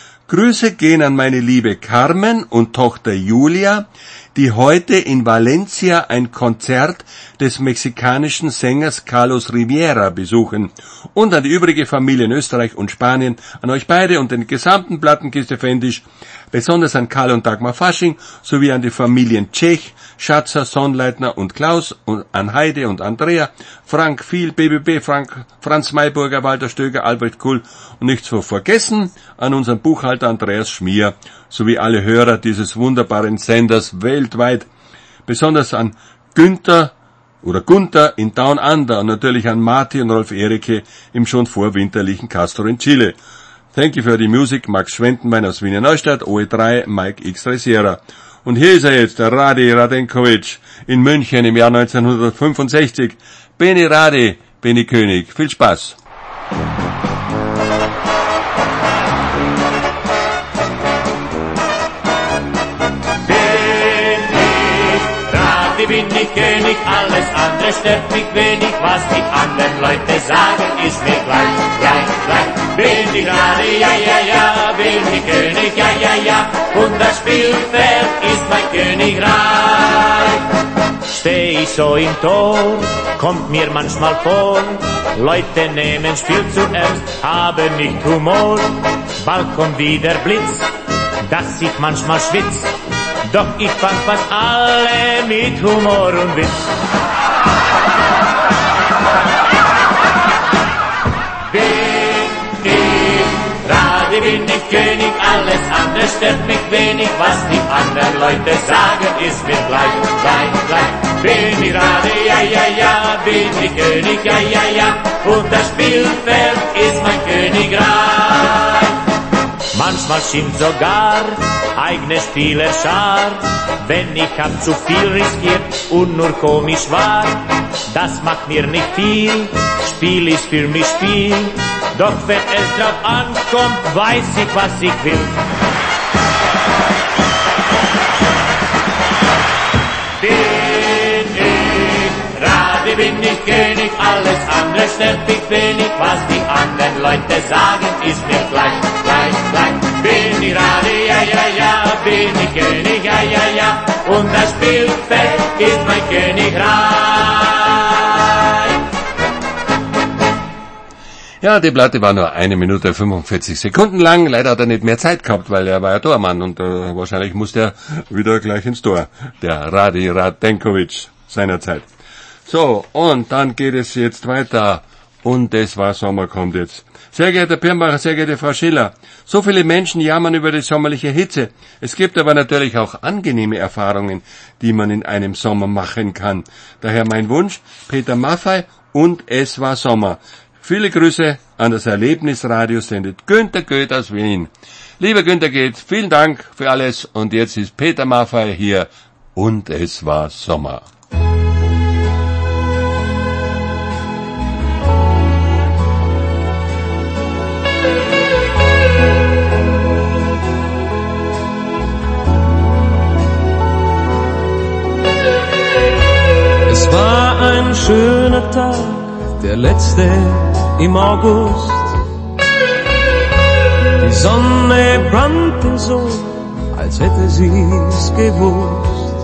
Grüße gehen an meine liebe Carmen und Tochter Julia, die heute in Valencia ein Konzert des mexikanischen Sängers Carlos Rivera besuchen, und an die übrige Familie in Österreich und Spanien, an euch beide und den gesamten Plattenkiste Fendisch, besonders an Karl und Dagmar Fasching, sowie an die Familien Tschech, Schatzer, Sonnleitner und Klaus, und an Heide und Andrea, Frank Viel, B B B, Frank, Franz Mayburger, Walter Stöger, Albrecht Kuhl und nicht zu vergessen an unseren Buchhalter Andreas Schmier, sowie alle Hörer dieses wunderbaren Senders weltweit, besonders an Günther oder Gunther in Down Under und natürlich an Marty und Rolf Erike im schon vorwinterlichen Castro in Chile. Thank you for the music, Max Schwendenwein aus Wiener Neustadt, O E drei, Mike X-Ray Sierra. Und hier ist er jetzt, der Radi Radenkovic in München im Jahr neunzehnhundertfünfundsechzig. Beni Radi, Beni König. Viel Spaß. Bin ich König, alles andere stört mich wenig, was die anderen Leute sagen, ist mir gleich, gleich, gleich. Bin ich gerade, ja, ja, ja, bin ich König, ja, ja, ja, und das Spielfeld ist mein Königreich. Steh ich so im Tor, kommt mir manchmal vor, Leute nehmen Spiel zu ernst, haben nicht Humor, bald kommt wieder Blitz, dass ich manchmal schwitz. Doch ich fang fast alle mit Humor und Witz. Bin ich Radi, bin ich König, alles andere stört mich wenig, was die anderen Leute sagen, ist mir gleich, gleich, gleich. Bin ich Radi, ja, ja, ja, bin ich König, ja, ja, ja, und das Spielfeld ist mein Königreich. Manchmal schimpft sogar eigene Spielerschar, wenn ich hab zu viel riskiert und nur komisch war. Das macht mir nicht viel, Spiel ist für mich Spiel, doch wenn es drauf ankommt, weiß ich, was ich will. Bin ich Radi, bin ich König, alles andere stört mich wenig, was die anderen Leute sagen, ist mir gleich, gleich, gleich. Bin ich Radi, ja, ja, ja, bin ich König, ja, ja, ja, und das Spielfeld ist mein Königreich. Ja, die Platte war nur eine Minute fünfundvierzig Sekunden lang. Leider hat er nicht mehr Zeit gehabt, weil er war ja Tormann und äh, wahrscheinlich musste er wieder gleich ins Tor. Der Radi Radenkovic seinerzeit. So, und dann geht es jetzt weiter. Und es war Sommer, kommt jetzt. Sehr geehrter Pirnbacher, sehr geehrte Frau Schiller, so viele Menschen jammern über die sommerliche Hitze. Es gibt aber natürlich auch angenehme Erfahrungen, die man in einem Sommer machen kann. Daher mein Wunsch, Peter Maffay und Es war Sommer. Viele Grüße an das Erlebnisradio, sendet Günter Goeth aus Wien. Lieber Günter Goeth, vielen Dank für alles und jetzt ist Peter Maffay hier und Es war Sommer. Es war ein schöner Tag, der letzte im August. Die Sonne brannte so, als hätte sie's gewusst.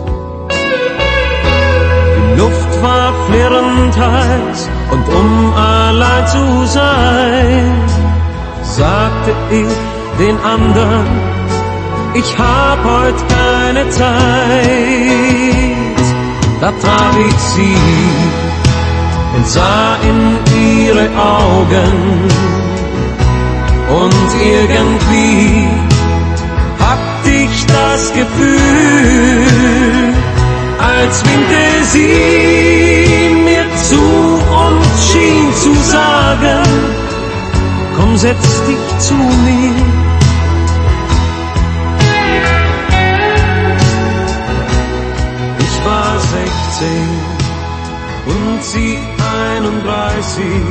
Die Luft war flirrend heiß und um allein zu sein, sagte ich den anderen, ich hab heut keine Zeit. Da traf ich sie und sah in ihre Augen und irgendwie hatt ich das Gefühl, als winkte sie mir zu und schien zu sagen, komm, setz dich zu mir. Ich war sechzehn und sie einunddreißig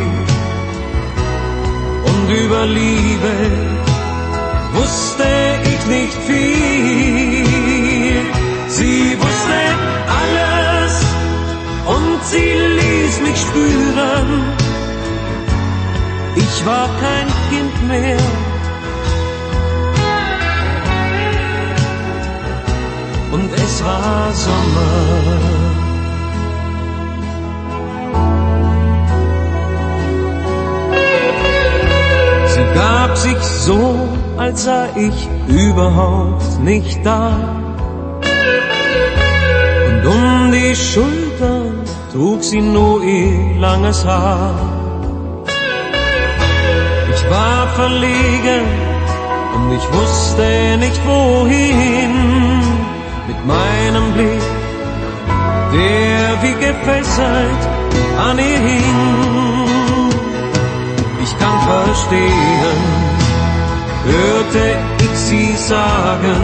und über Liebe wusste ich nicht viel. Sie wusste alles und sie ließ mich spüren, ich war kein Kind mehr. Und es war Sommer. Sie gab sich so, als sei ich überhaupt nicht da. Und um die Schultern trug sie nur ihr langes Haar. Ich war verlegen und ich wusste nicht wohin mit meinem Blick, der wie gefesselt an ihr hing. Ich kann verstehen, hörte ich sie sagen,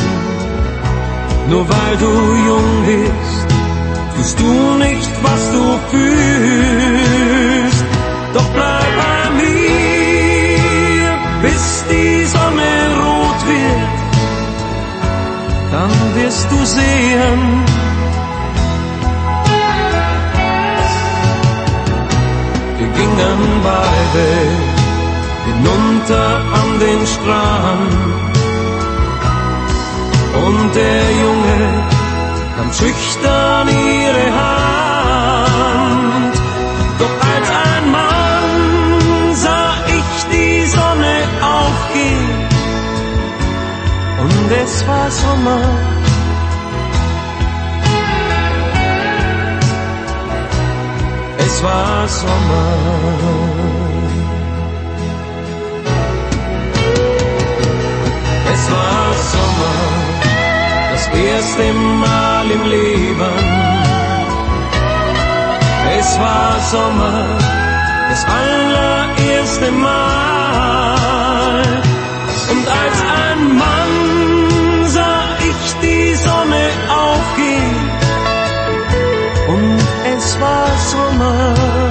nur weil du jung bist, tust du nicht, was du fühlst. Doch bleib bei mir, bis die Sonne rot wird, dann wirst du sehen, wir gingen beide hinunter an den Strand und der Junge nahm schüchtern ihre Hand. Doch als ein Mann sah ich die Sonne aufgehen und es war Sommer. Es war Sommer. Es war Sommer, das erste Mal im Leben. Es war Sommer, das allererste Mal. Und als ein Mann sah ich die Sonne aufgehen und es war Sommer.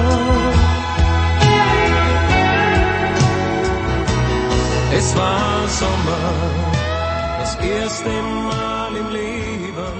Es war Sommer, das erste Mal im Leben.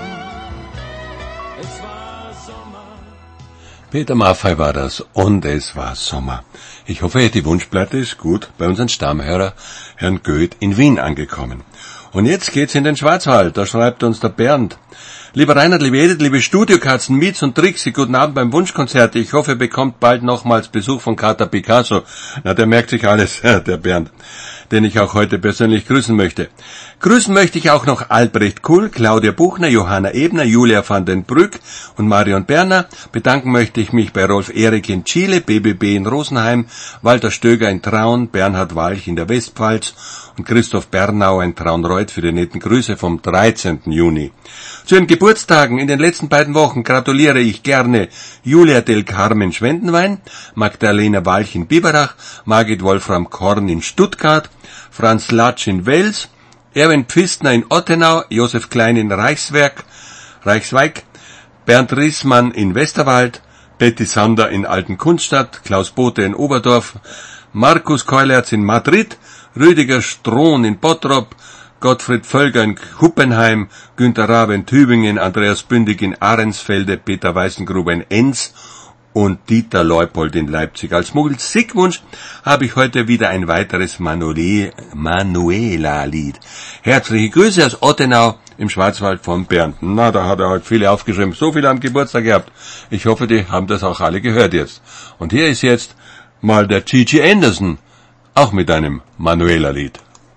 Es war Sommer. Peter Maffay war das und es war Sommer. Ich hoffe, die Wunschplatte ist gut bei unserem Stammhörer Herrn Goeth in Wien angekommen. Und jetzt geht's in den Schwarzwald, da schreibt uns der Bernd. Lieber Reinhard, liebe Edith, liebe Studiokatzen, Mietz und Trixi, guten Abend beim Wunschkonzert. Ich hoffe, ihr bekommt bald nochmals Besuch von Kater Picasso. Na, der merkt sich alles, der Bernd, den ich auch heute persönlich grüßen möchte. Grüßen möchte ich auch noch Albrecht Kuhl, Claudia Buchner, Johanna Ebner, Julia van den Brück und Marion Berner. Bedanken möchte ich mich bei Rolf Erik in Chile, B B B in Rosenheim, Walter Stöger in Traun, Bernhard Walch in der Westpfalz und Christoph Bernau in Traunreuth für die netten Grüße vom dreizehnten Juni. Zu ihren Geburtstagen in den letzten beiden Wochen gratuliere ich gerne Julia del Carmen Schwendenwein, Magdalena Walch in Biberach, Margit Wolfram Korn in Stuttgart, Franz Latsch in Wels, Erwin Pfistner in Ottenau, Josef Klein in Reichswerk, Reichsweig, Bernd Rissmann in Westerwald, Betty Sander in Altenkunststadt, Klaus Bote in Oberdorf, Markus Keulerz in Madrid, Rüdiger Strohn in Bottrop, Gottfried Völger in Huppenheim, Günter Rabe in Tübingen, Andreas Bündig in Ahrensfelde, Peter Weißengruber in Enns und Dieter Leupold in Leipzig. Als Musikwunsch habe ich heute wieder ein weiteres Manuela, Manuela-Lied. Herzliche Grüße aus Ottenau im Schwarzwald von Bernd. Na, da hat er halt viele aufgeschrieben. So viele am Geburtstag gehabt. Ich hoffe, die haben das auch alle gehört jetzt. Und hier ist jetzt mal der Gigi Anderson, auch mit einem Manuela-Lied.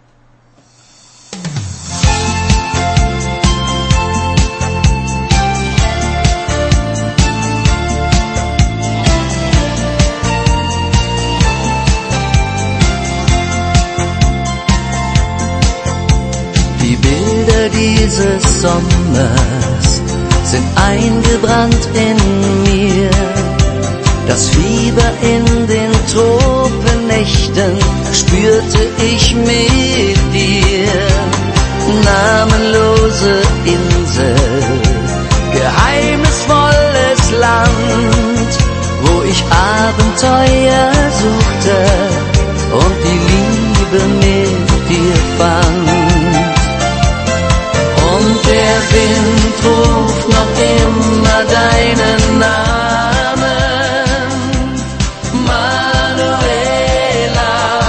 Die Bilder dieses Sommers sind eingebrannt in mir. Das Fieber in den Tropennächten spürte ich mit dir. Namenlose Insel, geheimnisvolles Land, wo ich Abenteuer suchte und die Liebe mit dir fand. Und der Wind ruft noch immer deinen Namen, Manuela,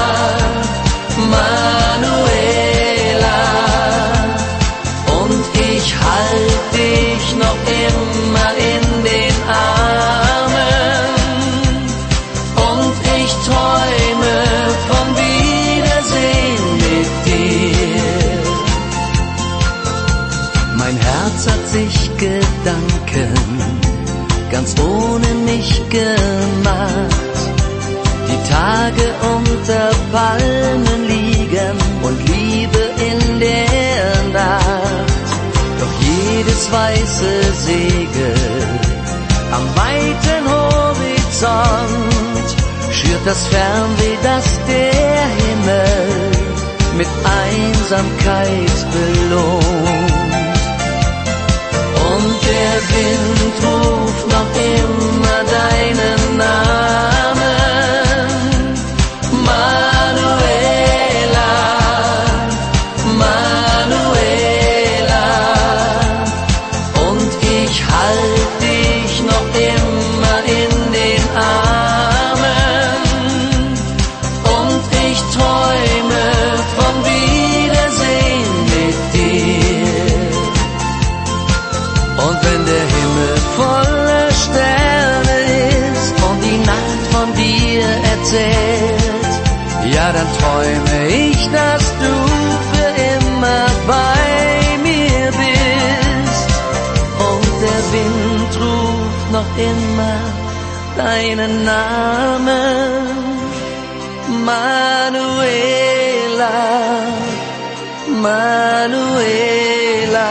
Manuela. Und ich halt dich noch immer in den Armen. Und ich träume vom Wiedersehen mit dir. Mein Herz hat sich Gedanken ganz ohne mich gemacht. Die Tage unter Palmen liegen und Liebe in der Nacht. Doch jedes weiße Segel am weiten Horizont schürt das Fernweh, das der Himmel mit Einsamkeit belohnt. Und der Wind ruft noch immer deinen Namen, Manuela, Manuela. Und ich halt dich noch immer in den Armen. Und ich träume vom Wiedersehen mit dir. Und wenn der Himmel voller Sterne ist und die Nacht von dir erzählt, ja, dann träume ich, dass du für immer bei mir bist. Und der Wind ruft noch immer deinen Namen, Manuela, Manuela.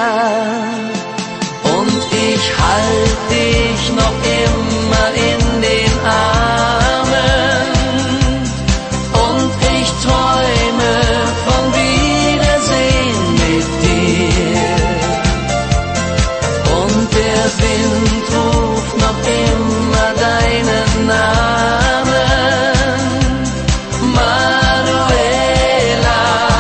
Und ich halt dich noch immer in den Armen. Und ich träume vom Wiedersehen mit dir. Und der Wind ruft noch immer deinen Namen, Manuela,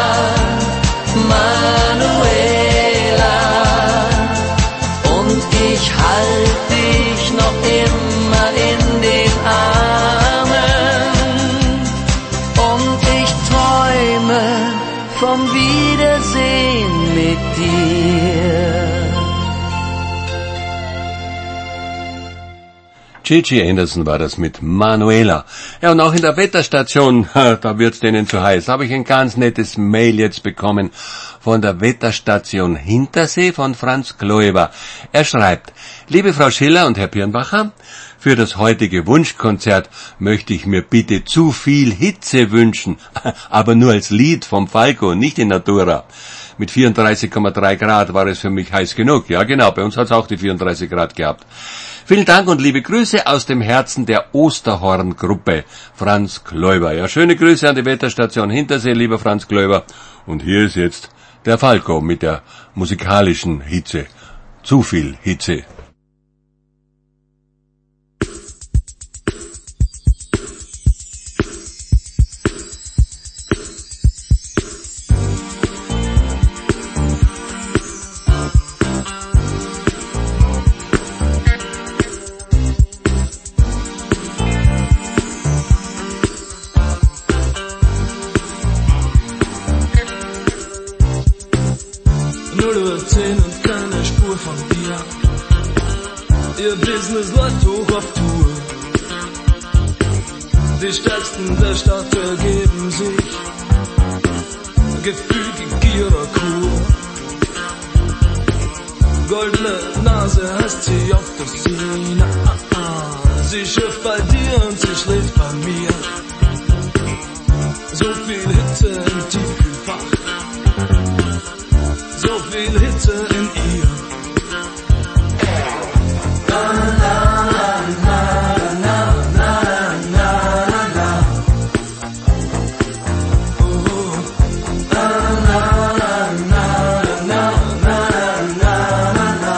Manuela. Und ich halt dich noch immer in den Armen. Und ich träume vom Wiedersehen mit dir. Gigi Anderson war das mit Manuela. Ja, und auch in der Wetterstation, da wird's denen zu heiß, habe ich ein ganz nettes Mail jetzt bekommen von der Wetterstation Hintersee von Franz Kloeber. Er schreibt: Liebe Frau Schiller und Herr Pirnbacher, für das heutige Wunschkonzert möchte ich mir bitte zu viel Hitze wünschen, aber nur als Lied vom Falco, nicht in Natura. Mit vierunddreißig Komma drei Grad war es für mich heiß genug. Ja, genau, bei uns hat's auch die vierunddreißig Grad gehabt. Vielen Dank und liebe Grüße aus dem Herzen der Osterhorn-Gruppe, Franz Kloeber. Ja, schöne Grüße an die Wetterstation Hintersee, lieber Franz Kloeber. Und hier ist jetzt der Falco mit der musikalischen Hitze. Zu viel Hitze. Ihr Business läuft hoch auf Tour. Die Stärksten der Stadt ergeben sich gefügig ihrer Kur. Goldene Nase heißt sie auf der Szene. Sie schürft bei dir und sie schläft bei mir. So viel Hitze im Tiefkühlfach, so viel Hitze in ihr. Na, na, na, na, na, na, na, na. Oh, na, na, na, na, na, na, na, na, na.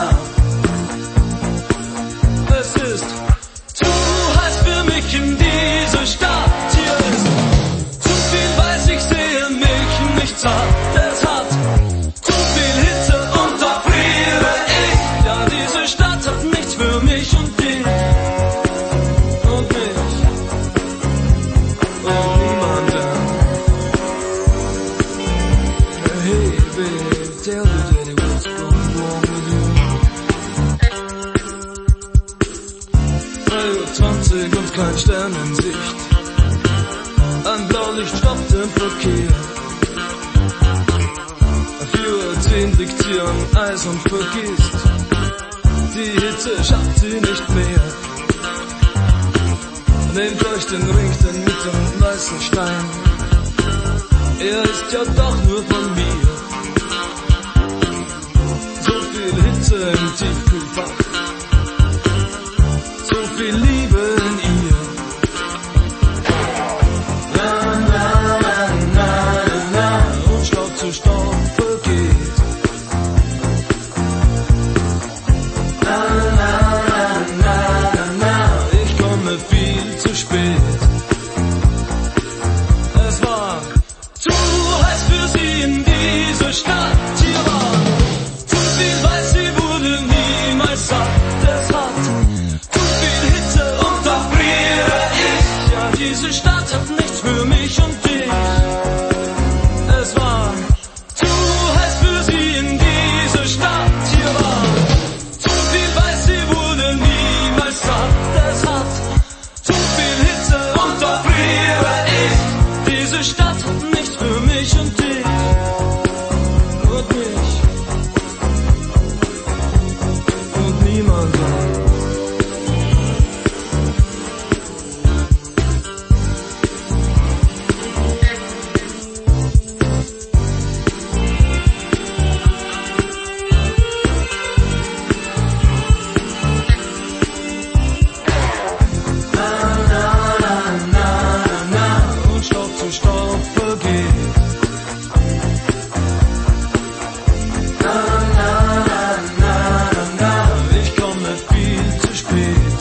Es ist zu heiß für mich in dieser Stadt. Hier ist zu viel weiß, ich sehe mich nicht satt. Es hat zu viel Hitze und doch friere ich. Ja, diese Stadt hat nichts für mich und dich und mich und niemanden. Hey, baby, tell the daddy what's going wrong with you. drei Uhr zwanzig und kein Stern in Sicht. Ein Blaulicht stoppt im Verkehr. vier Uhr zehn liegt sie am Eis und vergisst. Die Hitze schafft sie nicht mehr. Nehmt euch den Ring, den mit dem weißen Stein. Er ist ja doch nur von mir. So viel Hitze im Tiefkühlfach, so viel Liebe in ihr. Na, na, na, na, na, und Staub zu Staub vergeht. Na, na, na, na, na, ich komme viel zu spät. Es war zu heiß für sie in dieser Stadt. Hier war zu viel weiß, sie wurde niemals satt. Es hat zu viel Hitze und doch friere ich. Ja, diese Stadt hat nichts für mich und dich. Es war zu heiß für sie in dieser Stadt. Hier war zu viel weiß, sie wurde niemals satt. Es hat zu viel Hitze und doch friere ich. Diese Stadt hat nichts für mich und dich und mich und niemanden. Na, na, na, na, na, und Staub zu Staub vergeht. Na, na, na, na, na, ich komme viel zu spät.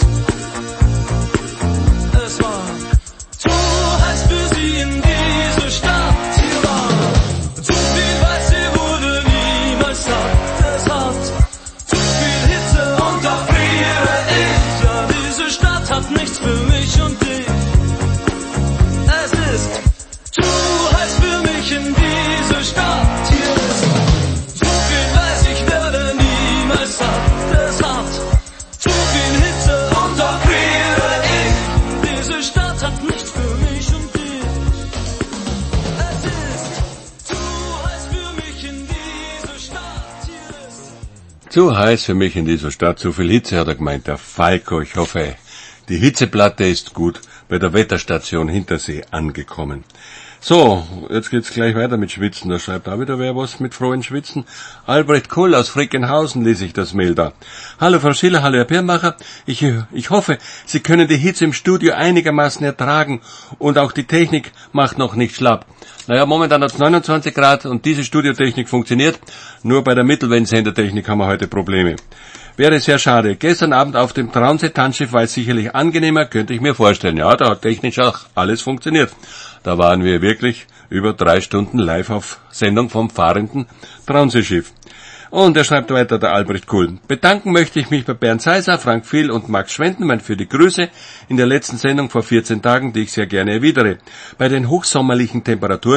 Es war zu heiß für sie in dieser Stadt. Hier war zu viel weiß, sie wurde niemals satt. Es hat zu viel Hitze und doch friere ich. Ja, diese Stadt hat nichts für mich und dich. Es ist zu heiß für mich in dieser Stadt. Hier ist zu viel weiß, ich werde niemals satt. Es hat zu viel Hitze und doch friere ich. Diese Stadt hat nichts für mich und dich. Es ist zu heiß für mich in dieser Stadt. Hier ist Zu heiß für mich in dieser Stadt, zu viel Hitze, hat er gemeint, der Falco. Ich hoffe, die Hitzeplatte ist gut bei der Wetterstation Hintersee angekommen. So, jetzt geht's gleich weiter mit Schwitzen. Da schreibt auch wieder wer was mit frohen Schwitzen. Albrecht Kohl aus Frickenhausen lese ich das Mail da. Hallo Frau Schiller, hallo Herr Birnbacher. Ich, ich hoffe, Sie können die Hitze im Studio einigermaßen ertragen und auch die Technik macht noch nicht schlapp. Naja, momentan hat's neunundzwanzig Grad und diese Studiotechnik funktioniert. Nur bei der Mittelwellensendertechnik haben wir heute Probleme. Wäre sehr schade. Gestern Abend auf dem Traunsee-Tanzschiff war es sicherlich angenehmer, könnte ich mir vorstellen. Ja, da hat technisch auch alles funktioniert. Da waren wir wirklich über drei Stunden live auf Sendung vom fahrenden Traunseeschiff. Und er schreibt weiter, der Albrecht Kuhl. Bedanken möchte ich mich bei Bernd Seiser, Frank Viel und Max Schwendenmann für die Grüße in der letzten Sendung vor vierzehn Tagen, die ich sehr gerne erwidere. Bei den hochsommerlichen Temperaturen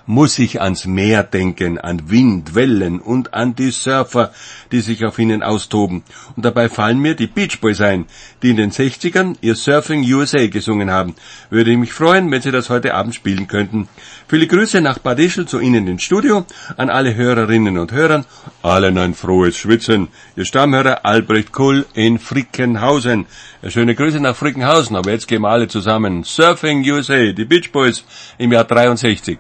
muss ich ans Meer denken, an Wind, Wellen und an die Surfer, die sich auf ihnen austoben. Und dabei fallen mir die Beach Boys ein, die in den sechzigern ihr Surfing U S A gesungen haben. Würde ich mich freuen, wenn Sie das heute Abend spielen könnten. Viele Grüße nach Bad Ischl zu Ihnen ins Studio, an alle Hörerinnen und Hörer, allen ein frohes Schwitzen. Ihr Stammhörer Albrecht Kull in Frickenhausen. Schöne Grüße nach Frickenhausen, aber jetzt gehen wir alle zusammen. Surfing U S A, die Beach Boys im Jahr dreiundsechzig.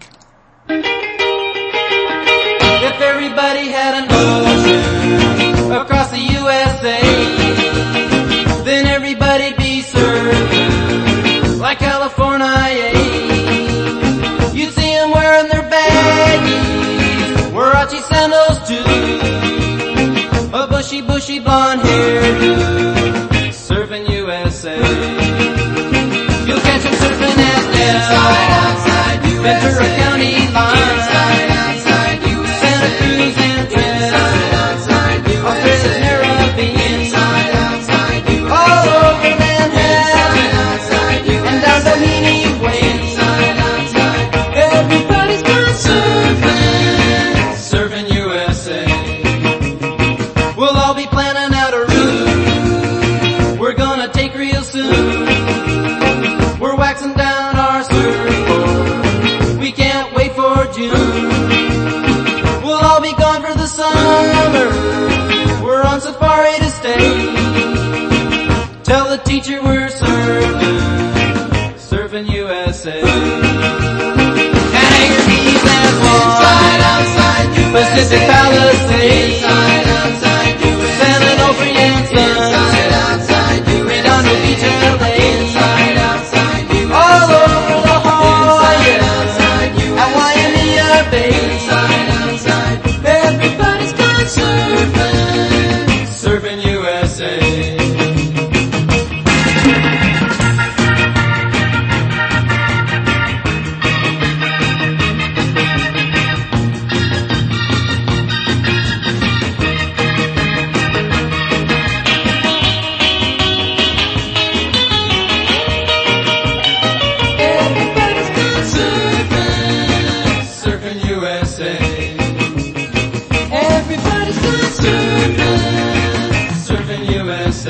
If everybody had an ocean across the U S A, then everybody'd be surfing like California. You'd see them wearing their baggies, Warachi sandals too, a bushy, bushy blonde hairdo, surfing U S A. You'll catch them surfing at Inside, outside U S A. Ventura County line. Inside, outside U S A. Santa Cruz and Inside, outside U S A. Australia's Caribbean. Inside, outside U S A. All over Manhattan. Inside, outside U S A. And down Doheny Way. Inside, outside. Everybody's gone surfing. Surfing U S A. We'll all be planning out a route we're gonna take real soon. We're waxing down our surfboard. We can't wait for June. We'll all be gone for the summer. We're on safari to stay. Tell the teacher we're surfing, surfing U S A. And hang your knees and walk. Inside, outside U S A. Pacific Palisades. Inside, outside U S A. San Onofre and Sun. Inside, outside U S A. Redondo Beach, L A. Inside, outside U S A. All over La Jolla. Inside, outside U S A. At Waimea Bay. Inside, outside. Everybody's gone surfing, surfing U S A. Everybody's gone surfing, surfing U S A. Everybody's gone surfing, surfing U S A.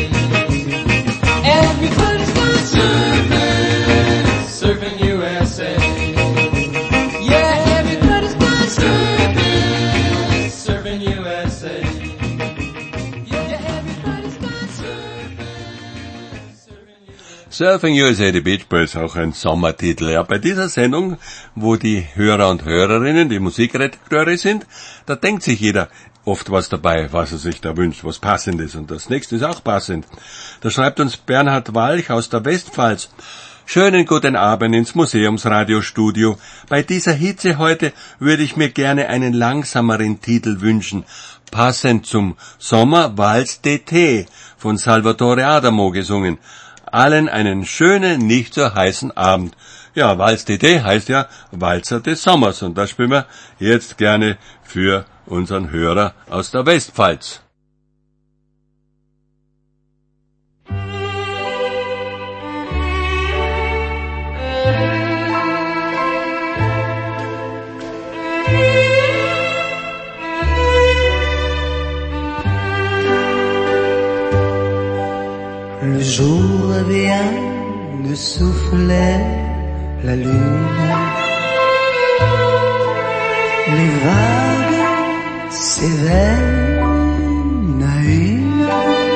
Everybody's gone surfing, surfing U S A. Yeah, everybody's gone surfing, surfing U S A. Yeah, everybody's gone surfing, surfing U S A. Surfing U S A, die Beach Boys, auch ein Sommertitel. Ja, bei dieser Sendung, wo die Hörer und Hörerinnen die Musikredakteure sind, da denkt sich jeder oft was dabei, was er sich da wünscht, was passend ist. Und das nächste ist auch passend. Da schreibt uns Bernhard Walch aus der Westpfalz. Schönen guten Abend ins Museumsradiostudio. Bei dieser Hitze heute würde ich mir gerne einen langsameren Titel wünschen. Passend zum Sommer Vals d'été von Salvatore Adamo gesungen. Allen einen schönen, nicht so heißen Abend. Ja, Vals d'été heißt ja Walzer des Sommers und das spielen wir jetzt gerne für unseren Hörer aus der Westpfalz. Le jour vient de souffler la lune. Les vagues s'éveillent à une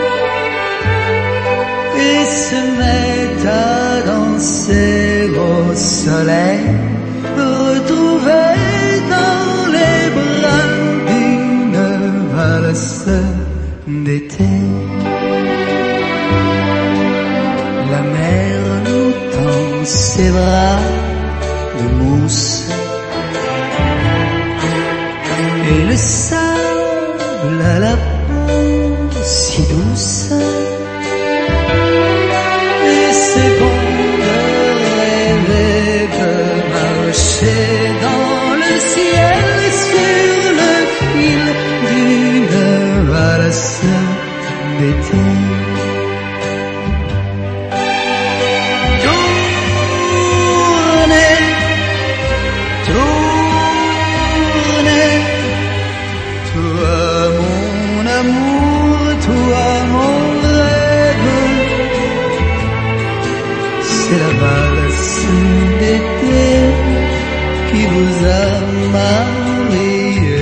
et se mettent à danser au soleil, retrouvés dans les bras d'une valse d'été. La mer nous tend ses bras de mousse et le sable à la peau si douce. Et c'est bon de rêver, de marcher dans le ciel sur le fil d'une valse d'été. Tournez, tournez. vous a marié.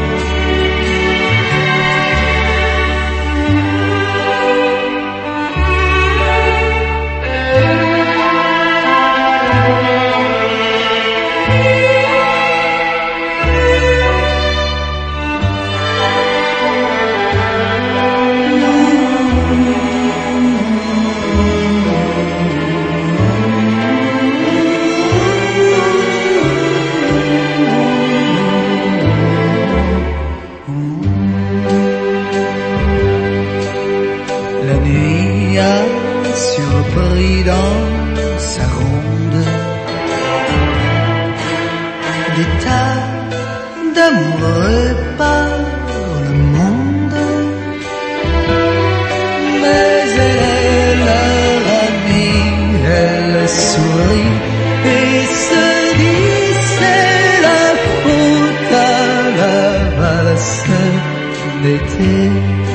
Surpris dans sa ronde des tas d'amoureux par le monde, mais elle leur a mis, elle sourit et se dit c'est la faute à la valse d'été.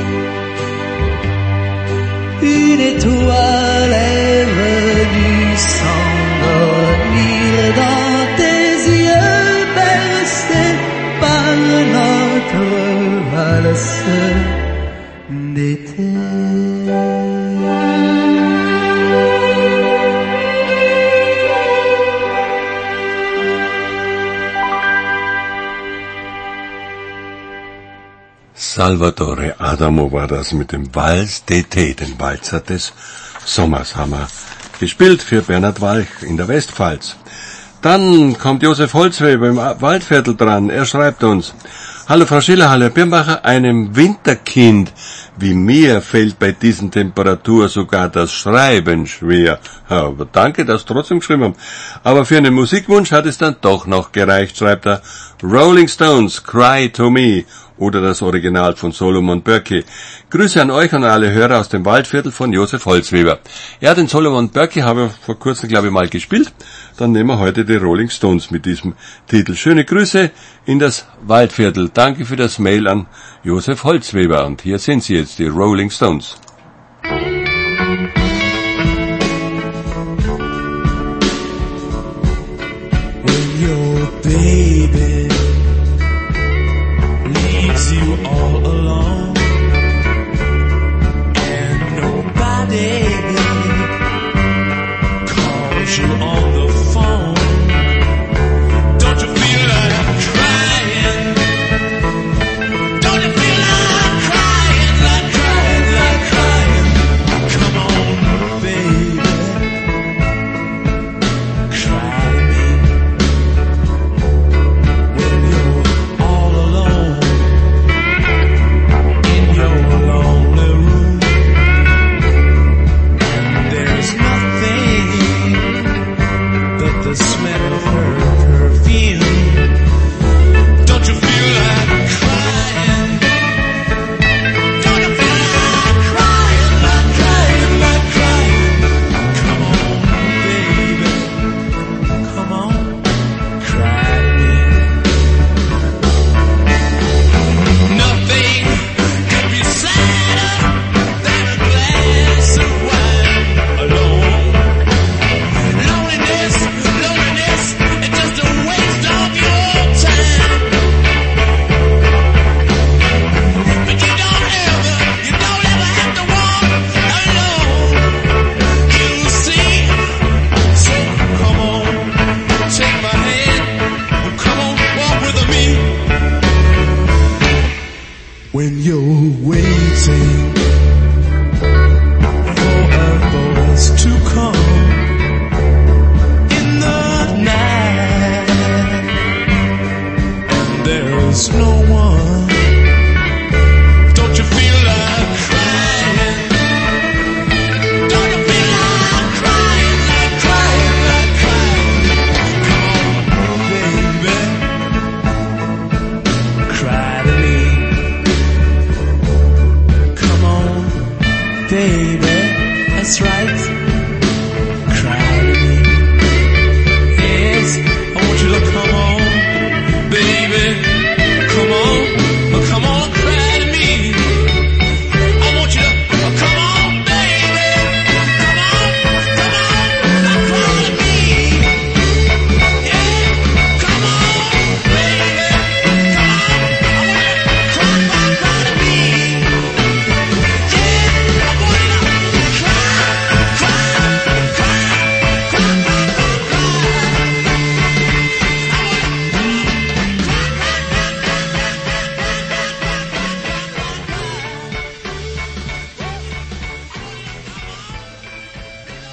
Une étoile est venue s'endormir dans tes yeux bercés par notre valse d'été. Salvatore Adamo war das mit dem Vals d'été, den Walzer des Sommers, haben wir gespielt für Bernhard Walch in der Westpfalz. Dann kommt Josef Holzweber im Waldviertel dran. Er schreibt uns: Hallo Frau Schillerhalle, Herr Birnbacher, einem Winterkind wie mir fällt bei diesen Temperaturen sogar das Schreiben schwer. Ja, aber danke, dass Sie trotzdem geschrieben haben. Aber für einen Musikwunsch hat es dann doch noch gereicht, schreibt er. Rolling Stones, Cry to Me. Oder das Original von Solomon Burke. Grüße an euch und alle Hörer aus dem Waldviertel von Josef Holzweber. Ja, den Solomon Burke habe ich vor kurzem, glaube ich, mal gespielt. Dann nehmen wir heute die Rolling Stones mit diesem Titel. Schöne Grüße in das Waldviertel. Danke für das Mail an Josef Holzweber. Und hier sind sie jetzt, die Rolling Stones. When your baby you all alone and nobody calls you on the phone, don't you feel like crying? Don't you feel like crying, like crying, like crying? Come on, baby, cry me when you're all alone. The smell of her perfume. Don't you feel like crying? Don't you feel like crying, like crying, like crying? Come on, baby, come on, cry me. Nothing could be sadder than a glass of wine alone. When you're waiting for a voice to come in the night, there's no one. Don't you feel like crying? Don't you feel like crying, like crying, like crying? Come on, baby, cry to me. Baby, that's right. Cry to me. Yes, I want you to come on, baby. Come on, come on, cry to me. I want you to come on, baby. Come on, come on, cry to me. Yeah, come on.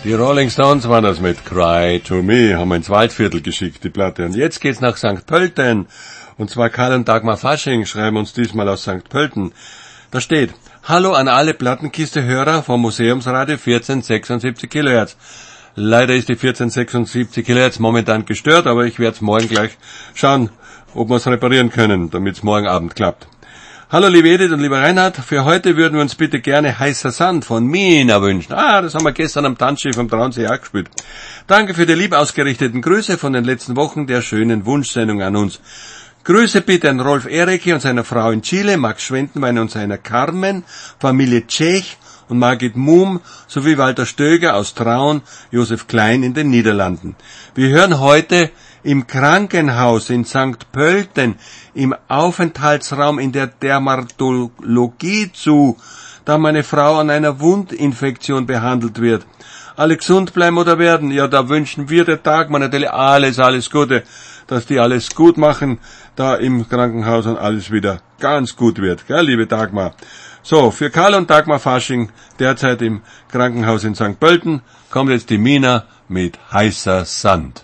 Die Rolling Stones waren das mit Cry to Me, haben wir ins Waldviertel geschickt, die Platte. Und jetzt geht's nach Sankt Pölten. Und zwar Karl und Dagmar Fasching schreiben uns diesmal aus Sankt Pölten. Da steht: Hallo an alle Plattenkiste-Hörer vom Museumsradio vierzehn sechsundsiebzig Kilohertz. Leider ist die vierzehn sechsundsiebzig Kilohertz momentan gestört, aber ich werde es morgen gleich schauen, ob wir es reparieren können, damit es morgen Abend klappt. Hallo liebe Edith und lieber Reinhard, für heute würden wir uns bitte gerne Heißer Sand von Mina wünschen. Ah, das haben wir gestern am Tanzschiff am Traunsee auch gespielt. Danke für die lieb ausgerichteten Grüße von den letzten Wochen der schönen Wunschsendung an uns. Grüße bitte an Rolf Erecke und seiner Frau in Chile, Max Schwendenwein und seiner Carmen, Familie Tschech und Margit Muhm sowie Walter Stöger aus Traun, Josef Klein in den Niederlanden. Wir hören heute im Krankenhaus in Sankt Pölten im Aufenthaltsraum in der Dermatologie zu, da meine Frau an einer Wundinfektion behandelt wird. Alle gesund bleiben oder werden, ja, da wünschen wir der Dagmar natürlich alles, alles Gute, dass die alles gut machen, da im Krankenhaus und alles wieder ganz gut wird, gell, liebe Dagmar. So, für Karl und Dagmar Fasching, derzeit im Krankenhaus in Sankt Pölten, kommt jetzt die Mina mit Heißer Sand.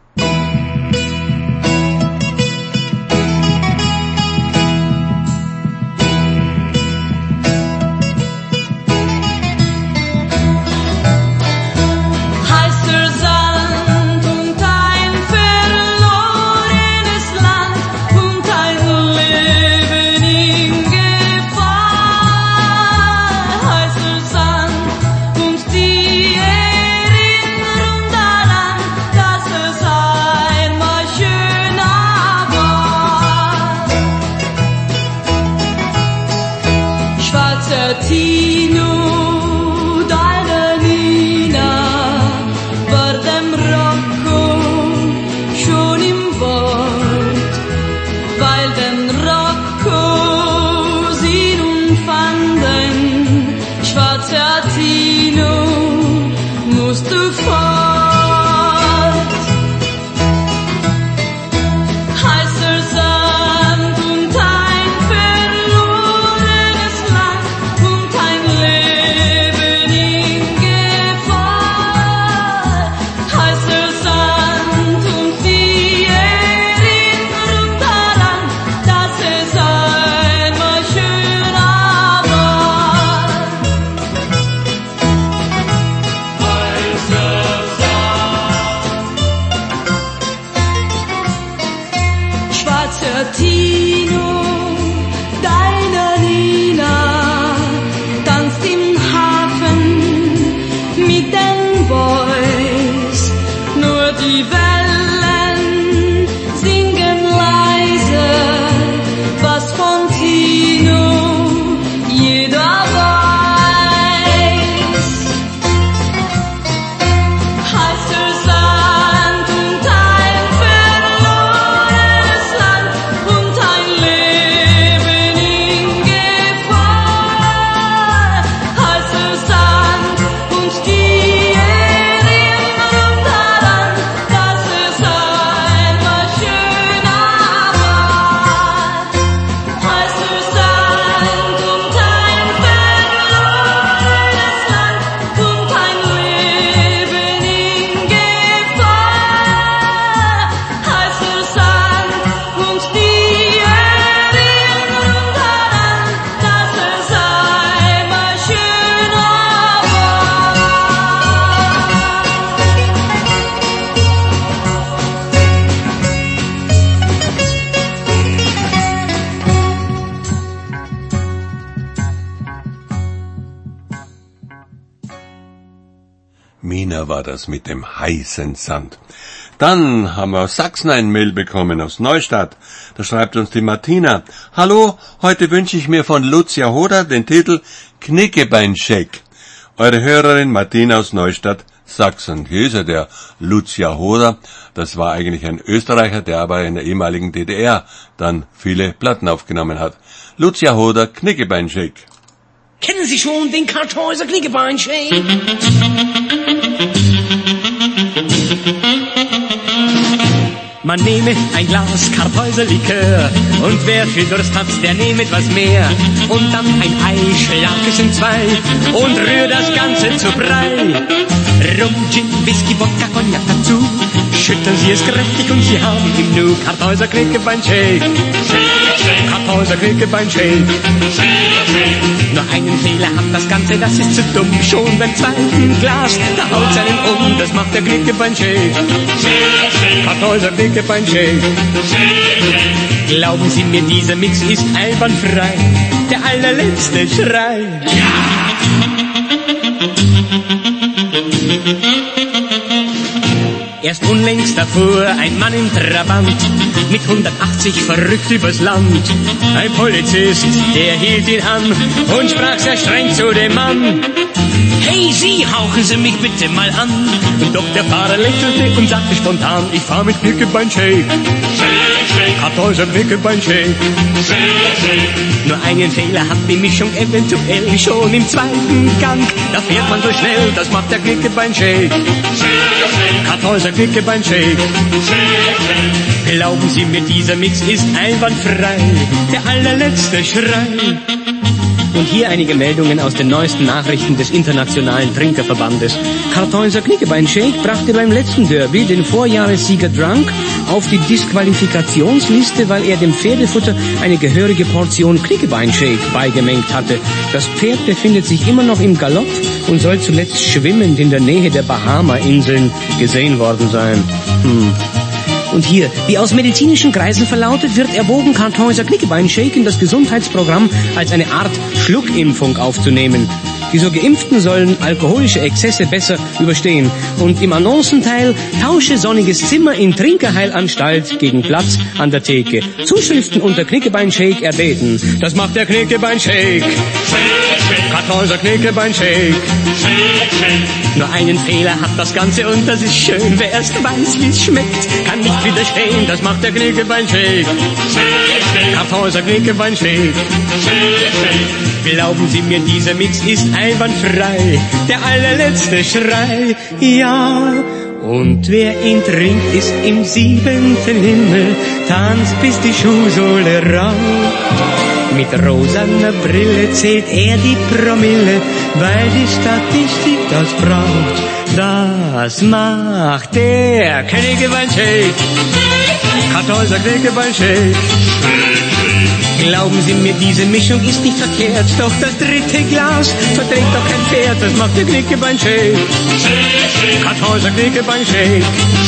War das mit dem heißen Sand. Dann haben wir aus Sachsen ein Mail bekommen, aus Neustadt. Da schreibt uns die Martina: Hallo, heute wünsche ich mir von Lucia Hoda den Titel Knickebeinshake. Eure Hörerin Martina aus Neustadt, Sachsen. Hier ist ja der Lucia Hoda. Das war eigentlich ein Österreicher, der aber in der ehemaligen D D R dann viele Platten aufgenommen hat. Lucia Hoda, Knickebeinshake. Kennen Sie schon den Karthäuser Knickebeinshake? Man man nehme ein Glas Kartäuser Likör. Und wer viel Durst hat, der nehme etwas mehr. Und dann ein Ei, schlag es in zwei und rühr das Ganze zu Brei. Rum, Gin, Whisky, Wodka, Cognac dazu. Schütteln Sie es kräftig und Sie haben im Nu Kartäuser Knickebein-Shake. Kartäuser Knickebein-Shake. Nur einen Fehler hat das Ganze, das ist zu dumm. Schon beim zweiten Glas, da haut's einen um. Das macht der Knickebein-Shake. Kartäuser Knickebein-Shake. Glauben Sie mir, dieser Mix ist einwandfrei. Der allerletzte Schrei. Ja! Erst unlängst davor ein Mann im Trabant, mit hundertachtzig verrückt übers Land. Ein Polizist, der hielt ihn an und sprach sehr streng zu dem Mann. Hey, Sie, hauchen Sie mich bitte mal an. Und doch der Fahrer lächelte und sagte spontan, ich fahr mit Knickebein-Shake. Kartäuser Knickebein-Shake. Nur einen Fehler hat die Mischung eventuell schon im zweiten Gang. Da fährt man so schnell, das macht der Knickebein-Shake. Kartäuser Knickebein-Shake. Glauben Sie mir, dieser Mix ist einwandfrei. Der allerletzte Schrei. Und hier einige Meldungen aus den neuesten Nachrichten des Internationalen Trinkerverbandes. Kartäuser Knickebein-Shake brachte beim letzten Derby den Vorjahressieger Drunk auf die Disqualifikationsliste, weil er dem Pferdefutter eine gehörige Portion Knickebein-Shake beigemengt hatte. Das Pferd befindet sich immer noch im Galopp und soll zuletzt schwimmend in der Nähe der Bahama-Inseln gesehen worden sein. Hm. Und hier, wie aus medizinischen Kreisen verlautet, wird erwogen, Kartäuser Knickebein-Shake in das Gesundheitsprogramm als eine Art Schluckimpfung aufzunehmen. Die so Geimpften sollen alkoholische Exzesse besser überstehen. Und im Annoncenteil, tausche sonniges Zimmer in Trinkerheilanstalt gegen Platz an der Theke. Zuschriften unter Knickebein-Shake erbeten. Das macht der Knickebein-Shake. Kartäuser Knickebein-Shake. Nur einen Fehler hat das Ganze und das ist schön. Wer erst weiß, wie's schmeckt, kann nicht widerstehen. Das macht der Knickebein-Shake. Kartäuser Knickebein-Shake. Glauben Sie mir, dieser Mix ist einwandfrei. Der allerletzte Schrei, ja. Und wer ihn trinkt, ist im siebenten Himmel, tanzt bis die Schuhsohle raucht. Mit rosaner Brille zählt er die Promille, weil die Statistik das braucht. Das macht der Knickebein-Shake. Kartäuser Knickebein-Shake. Glauben Sie mir, diese Mischung ist nicht verkehrt, doch das dritte Glas verträgt doch kein Pferd, das macht der Knickebein-Shake. Kartäuser Knickebein-Shake.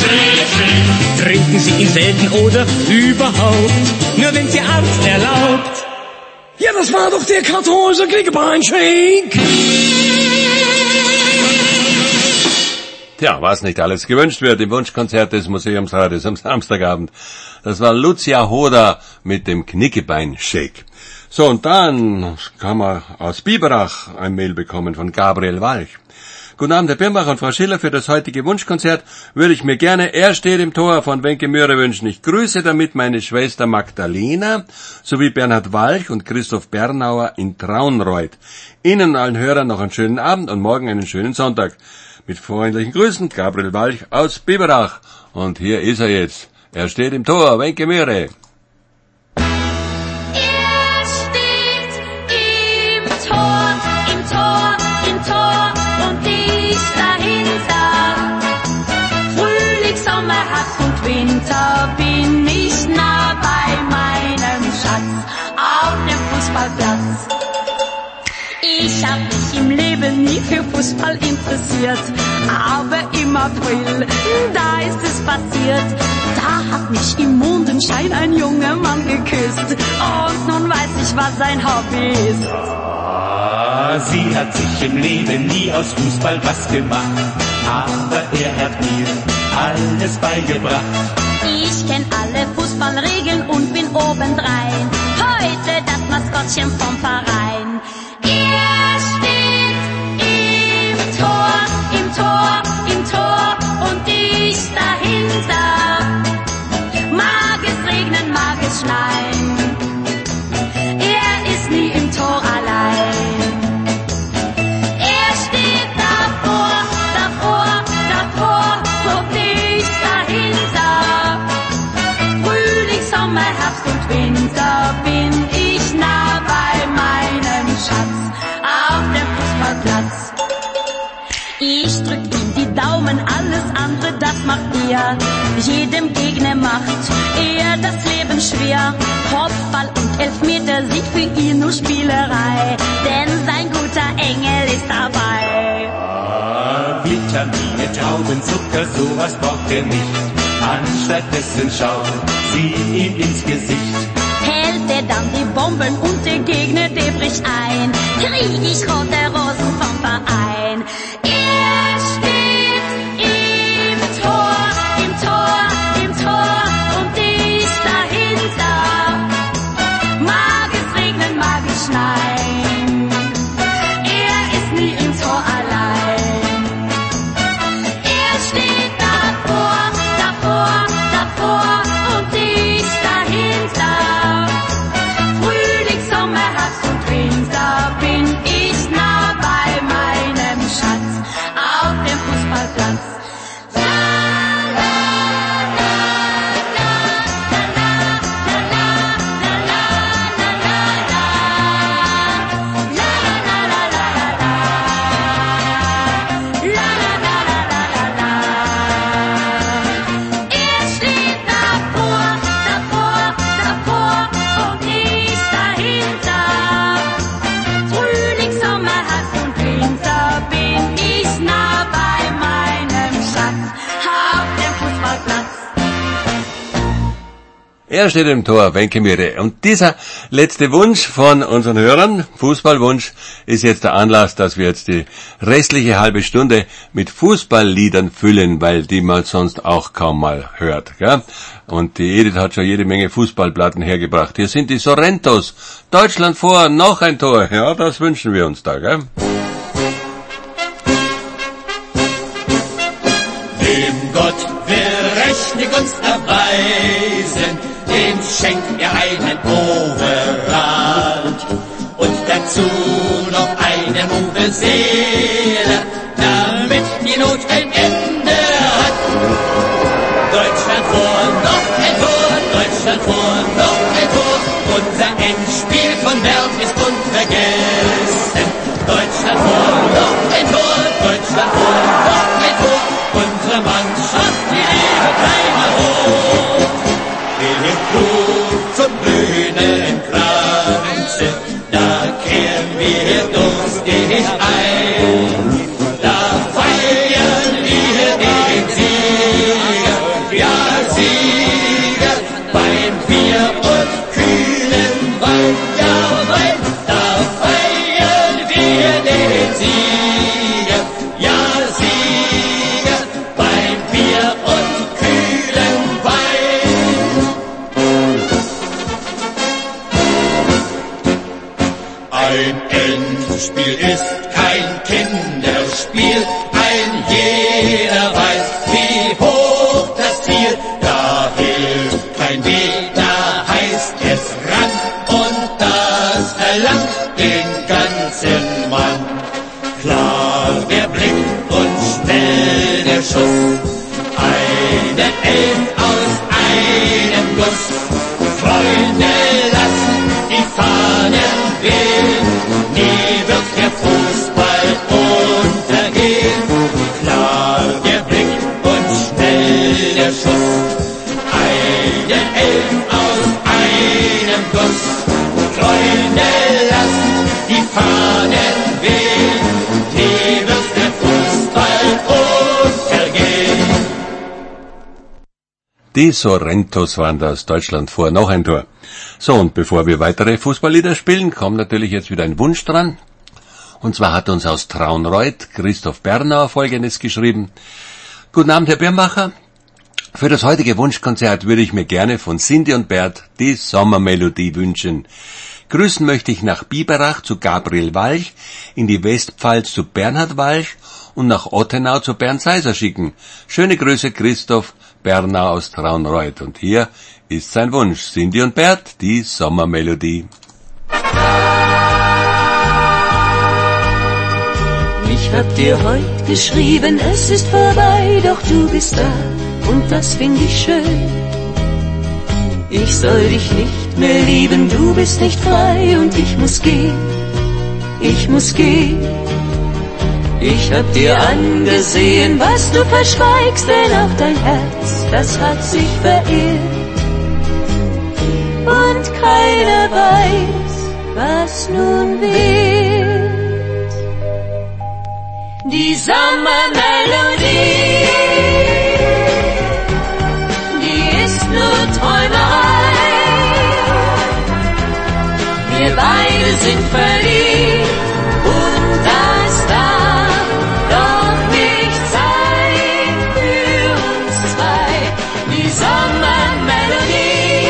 Trinken Sie ihn selten oder überhaupt, nur wenn Sie Arzt erlaubt. Ja, das war doch der Kartäuser Knickebein-Shake. Tja, was nicht alles gewünscht wird im Wunschkonzert des Museumsradios am Samstagabend. Das war Lucia Hoda mit dem Knickebein-Shake. So, und dann kann man aus Biberach ein Mail bekommen von Gabriel Walch. Guten Abend, Herr Birnbach und Frau Schiller. Für das heutige Wunschkonzert würde ich mir gerne Er steht im Tor von Wenke Mühre wünschen. Ich grüße damit meine Schwester Magdalena sowie Bernhard Walch und Christoph Bernauer in Traunreuth. Ihnen allen Hörern noch einen schönen Abend und morgen einen schönen Sonntag. Mit freundlichen Grüßen, Gabriel Walch aus Biberach. Und hier ist er jetzt. Er steht im Tor, Wenke Mühre. Er steht im Tor, im Tor, im Tor und ich dahinter. Frühling, Sommer, Herbst und Winter bin ich nah bei meinem Schatz auf dem Fußballplatz. Ich hab mich im Leben nie für Fußball interessiert, aber im April, da ist es passiert. Da hat mich im Mondenschein ein junger Mann geküsst und nun weiß ich, was sein Hobby ist. Ah, sie hat sich im Leben nie aus Fußball was gemacht, aber er hat mir alles beigebracht. Ich kenn alle Fußballregeln und bin obendrein heute das Maskottchen vom Verein. Er steht im Tor, im Tor, im Tor und ich dahinter. Mag es regnen, mag es schneien, er ist nie im Tor allein. Er steht davor, davor, davor und ich dahinter. Ich drück ihm die Daumen, alles andere, das macht er. Jedem Gegner macht er das Leben schwer. Kopfball und Elfmeter sind für ihn nur Spielerei, denn sein guter Engel ist dabei. Ah, Vitamine, Traubenzucker, sowas braucht er nicht. Anstattdessen schaut sie ihm ins Gesicht. Hält er dann die Bomben und der Gegner, der bricht ein, krieg ich rote Rosen vom Verein. Er steht im Tor, im Tor, im Tor und ist dahinter. Mag es regnen, mag es schneien, er ist nie im Tor allein. Er steht davor, davor, davor und ist dahinter. Frühling, Sommer, Herbst und Winter bin ich nah bei meinem Schatz auf dem Fußballplatz. Er steht davor, davor, davor und ist dahinter. Frühling, Sommer, Herbst und Winter bin ich nah bei meinem Schatz auf dem Fußballplatz. Er steht im Tor, Wenke Mire. Und dieser letzte Wunsch von unseren Hörern, Fußballwunsch, ist jetzt der Anlass, dass wir jetzt die restliche halbe Stunde mit Fußballliedern füllen, weil die man sonst auch kaum mal hört. Gell? Und die Edith hat schon jede Menge Fußballplatten hergebracht. Hier sind die Sorrentos. Deutschland vor, noch ein Tor. Ja, das wünschen wir uns da. Gell? Dem Gott will Recht die Gunst erweisen, dem schenkt er einen Overall und dazu noch eine Moveseele, damit die Not ein Ende hat. Deutschland vor, noch ein Tor, Deutschland vor, noch ein Tor, unser Endspiel von Bern ist unvergessen. Deutschland vor, noch ein Tor, Deutschland vor, noch ein Tor, unsere Mannschaft, die Liebe dreimal hoch. Wir Klug zum blühenden Kranze, da kehren wir durstig ein. Da feiern wir den Sieger, ja Sieger, beim Bier und kühlen Wein, ja Wein. Da feiern wir den Sieger, ja Sieger, beim Bier und kühlen Wein. Ein Endspiel ist kein Kinderspiel, ein jeder weiß, wie hoch das Ziel, da hilft kein Weg, da heißt es ran und das verlangt den ganzen Mann. Klar der Blick und schnell der Schuss, eine Elf aus einem Guss. Freunde, lassen die Fahnen wehen, nie wird der Fußball untergehen. Klar der Blick und schnell der Schuss, eine Elf aus einem Guss. Freunde, lassen die Fahnen wehen, nie wird der Fußball untergehen. Die Sorrentos waren das, Deutschland vor, noch ein Tor. So, und bevor wir weitere Fußballlieder spielen, kommt natürlich jetzt wieder ein Wunsch dran. Und zwar hat uns aus Traunreuth Christoph Bernauer Folgendes geschrieben. Guten Abend, Herr Birnbacher. Für das heutige Wunschkonzert würde ich mir gerne von Cindy und Bert die Sommermelodie wünschen. Grüßen möchte ich nach Biberach zu Gabriel Walch, in die Westpfalz zu Bernhard Walch und nach Ottenau zu Bernd Seiser schicken. Schöne Grüße, Christoph Bernau aus Traunreuth. Und hier ist sein Wunsch. Cindy und Bert, die Sommermelodie. Ich hab dir heut geschrieben, es ist vorbei, doch du bist da und das find ich schön. Ich soll dich nicht mehr lieben, du bist nicht frei und ich muss gehen, ich muss gehen. Ich hab dir angesehen, was du verschweigst, denn auch dein Herz, das hat sich verirrt. Und keiner weiß, was nun wird. Die Sommermelodie, die ist nur Träumerei. Wir beide sind verliebt und das darf doch nicht sein für uns zwei. Die Sommermelodie,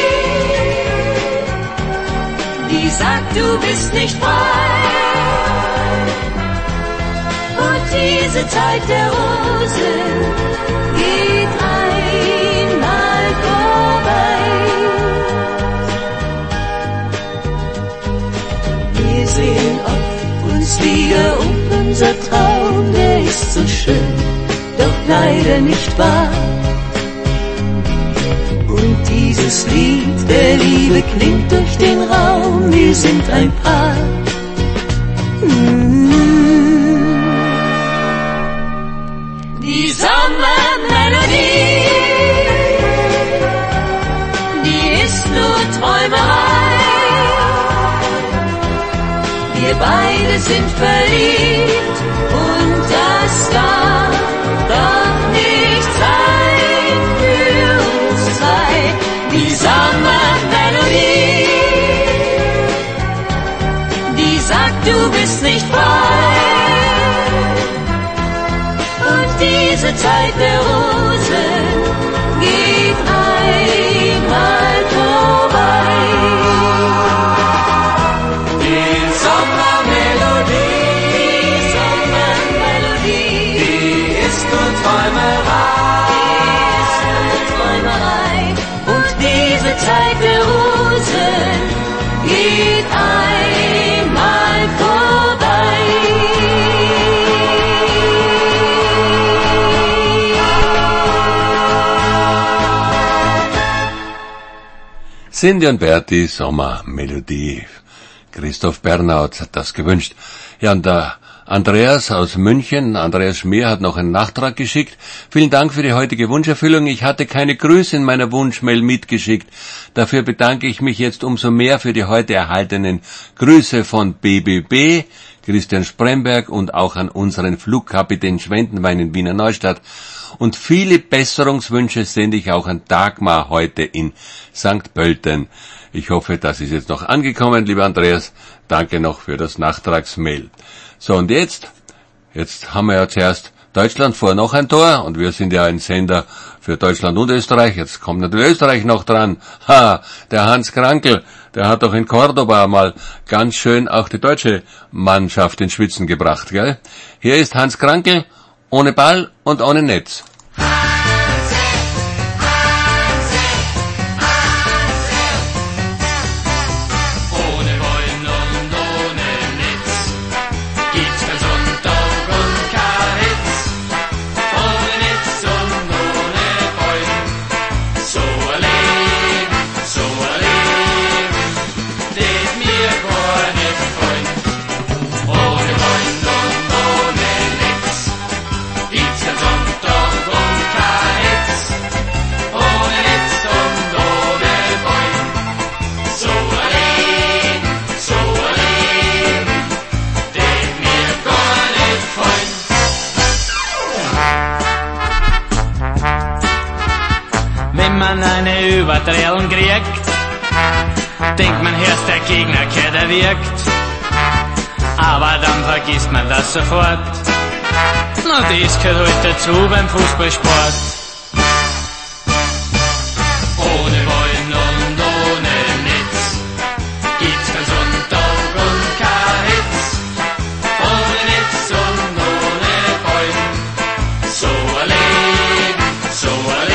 die sagt, du bist nicht frei. Und diese Zeit der Rosen geht einmal vorbei. Wir sehen oft uns wieder und unser Traum, der ist so schön, doch leider nicht wahr. Und dieses Lied der Liebe klingt durch den Raum, wir sind ein Paar. Die Sommermelodie, die ist nur Träumerei. Wir beide sind verliebt und das darf doch nicht sein für uns zwei. Die Sommermelodie, die sagt, du bist nicht frei. Und diese Zeit der Rosen geht einmal vorbei. Die Sommermelodie, die Sommermelodie, die ist nur Träumerei, ist nur Träumerei. Und diese Zeit der Rosen geht einmal vorbei. Cindy und Berti, Sommermelodie. Christoph Bernaut hat das gewünscht. Ja, und der Andreas aus München, Andreas Schmier, hat noch einen Nachtrag geschickt. Vielen Dank für die heutige Wunscherfüllung. Ich hatte keine Grüße in meiner Wunschmail mitgeschickt. Dafür bedanke ich mich jetzt umso mehr für die heute erhaltenen Grüße von B B B, Christian Spremberg und auch an unseren Flugkapitän Schwendenwein in Wiener Neustadt. Und viele Besserungswünsche sende ich auch an Dagmar heute in Sankt Pölten. Ich hoffe, das ist jetzt noch angekommen, lieber Andreas. Danke noch für das Nachtragsmail. So, und jetzt, jetzt haben wir ja zuerst Deutschland vor noch ein Tor und wir sind ja ein Sender für Deutschland und Österreich. Jetzt kommt natürlich Österreich noch dran. Ha, der Hans Krankl, der hat doch in Cordoba mal ganz schön auch die deutsche Mannschaft ins Schwitzen gebracht, gell? Hier ist Hans Krankl, ohne Ball und ohne Netz. Eine Überdrehung kriegt, denkt man erst, der Gegner kehrt erwirkt, aber dann vergisst man das sofort. Na, das gehört halt dazu beim Fußballsport. Ohne Wollen und ohne Netz gibt's kein Sonntag und kein Hetz. Ohne Netz und ohne Wollen, so ein Leben, so ein Leben.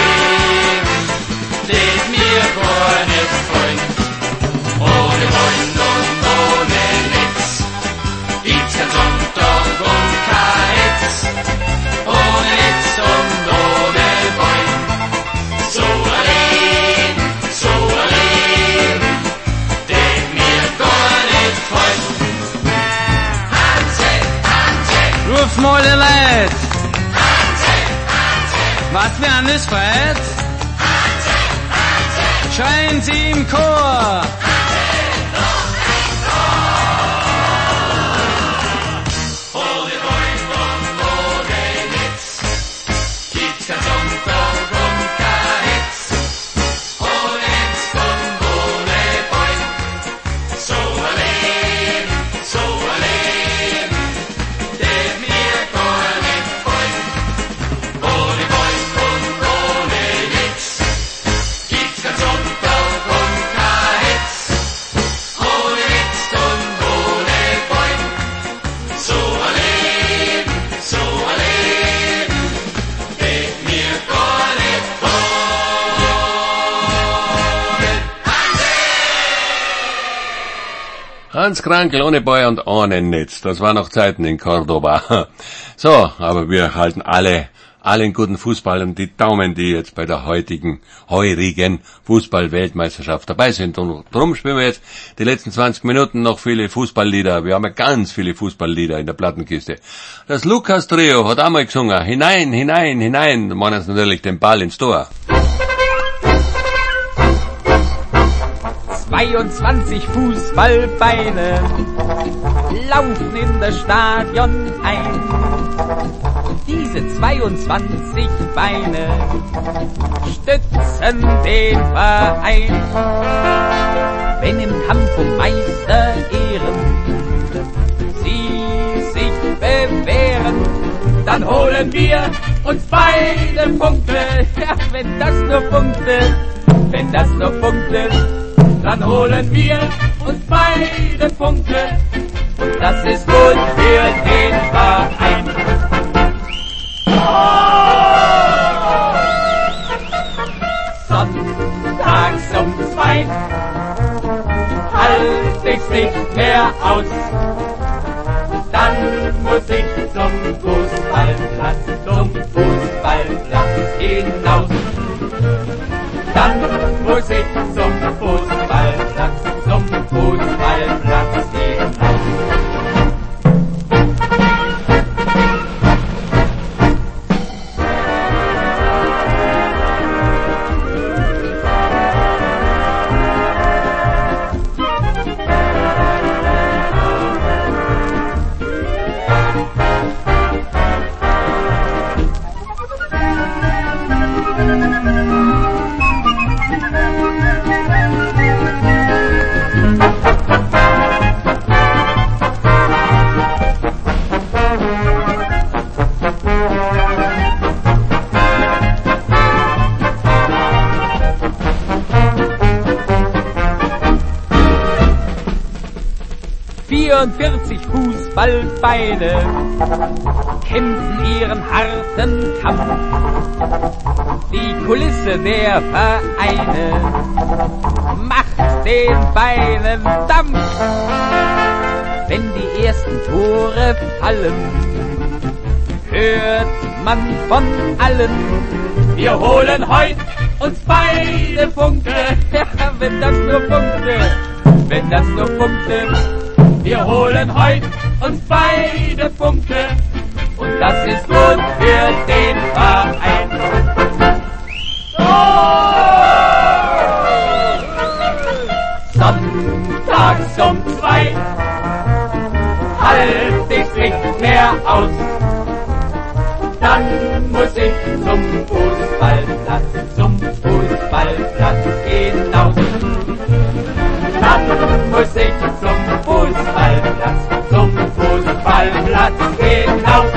Det mir gar nicht gefallen. Ohne Wollen und ohne Netz gibt's kein Sonntag und kein Hetz. Ohne Netz und ohne Was wir alles feiert? Schreien Sie im Chor! Hans Krankel ohne Boy und ohne Netz. Das war noch Zeiten in Cordoba. So, aber wir halten alle, allen guten Fußballern die Daumen, die jetzt bei der heutigen, heurigen Fußball-Weltmeisterschaft dabei sind. Und darum spielen wir jetzt die letzten zwanzig Minuten noch viele Fußballlieder. Wir haben ja ganz viele Fußballlieder in der Plattenkiste. Das Lukas Trio hat einmal gesungen. Hinein, hinein, hinein. Da meinen sie natürlich den Ball ins Tor. zweiundzwanzig Fußballbeine laufen in das Stadion ein. Diese zweiundzwanzig Beine stützen den Verein. Wenn im Kampf um Meisterehren sie sich bewähren, dann holen wir uns beide Punkte. Ja, wenn das nur Punkte, wenn das nur Punkte, dann holen wir uns beide Punkte. Und das ist gut für den Verein. Sonntags um zwei halt ich's nicht mehr aus. Dann muss ich zum Fußballplatz, zum Fußballplatz hinaus. Dann muss ich zum Fußballplatz, zum Fußballplatz hinaus. vierundvierzig Fußballbeine kämpfen ihren harten Kampf. Die Kulisse der Vereine macht den Beinen Dampf. Wenn die ersten Tore fallen, hört man von allen: Wir holen heut uns beide Punkte. Ja, wenn das nur Punkte, wenn das nur Punkte. Wir holen heut uns beide Punkte. Und das ist gut für den Verein. Sonntags um zwei halt ich's nicht mehr aus. Dann muss ich zum Fußballplatz, zum Fußballplatz hinaus. Dann muss ich zum Fußballplatz, zum Fußballplatz hinaus.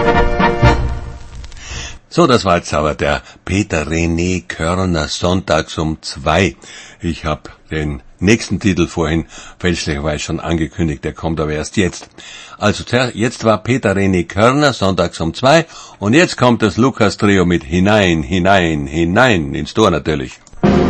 So, das war jetzt aber der Peter René Körner, sonntags um zwei. Ich habe den nächsten Titel vorhin fälschlicherweise schon angekündigt, der kommt aber erst jetzt. Also jetzt war Peter René Körner, sonntags um zwei, und jetzt kommt das Lukas Trio mit Hinein, hinein, hinein, ins Tor natürlich.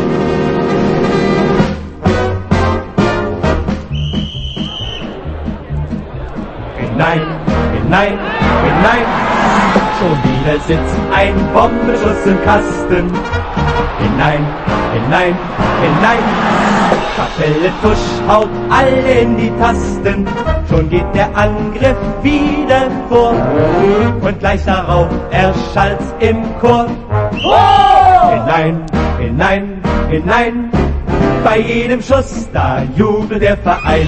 Hinein, hinein, hinein, schon wieder sitzt ein Bombenschuss im Kasten. Hinein, hinein, hinein, Kapelle Tusch haut alle in die Tasten, schon geht der Angriff wieder vor. Und gleich darauf erschallt's im Chor. Oh! Hinein, hinein, hinein, bei jedem Schuss, da jubelt der Verein.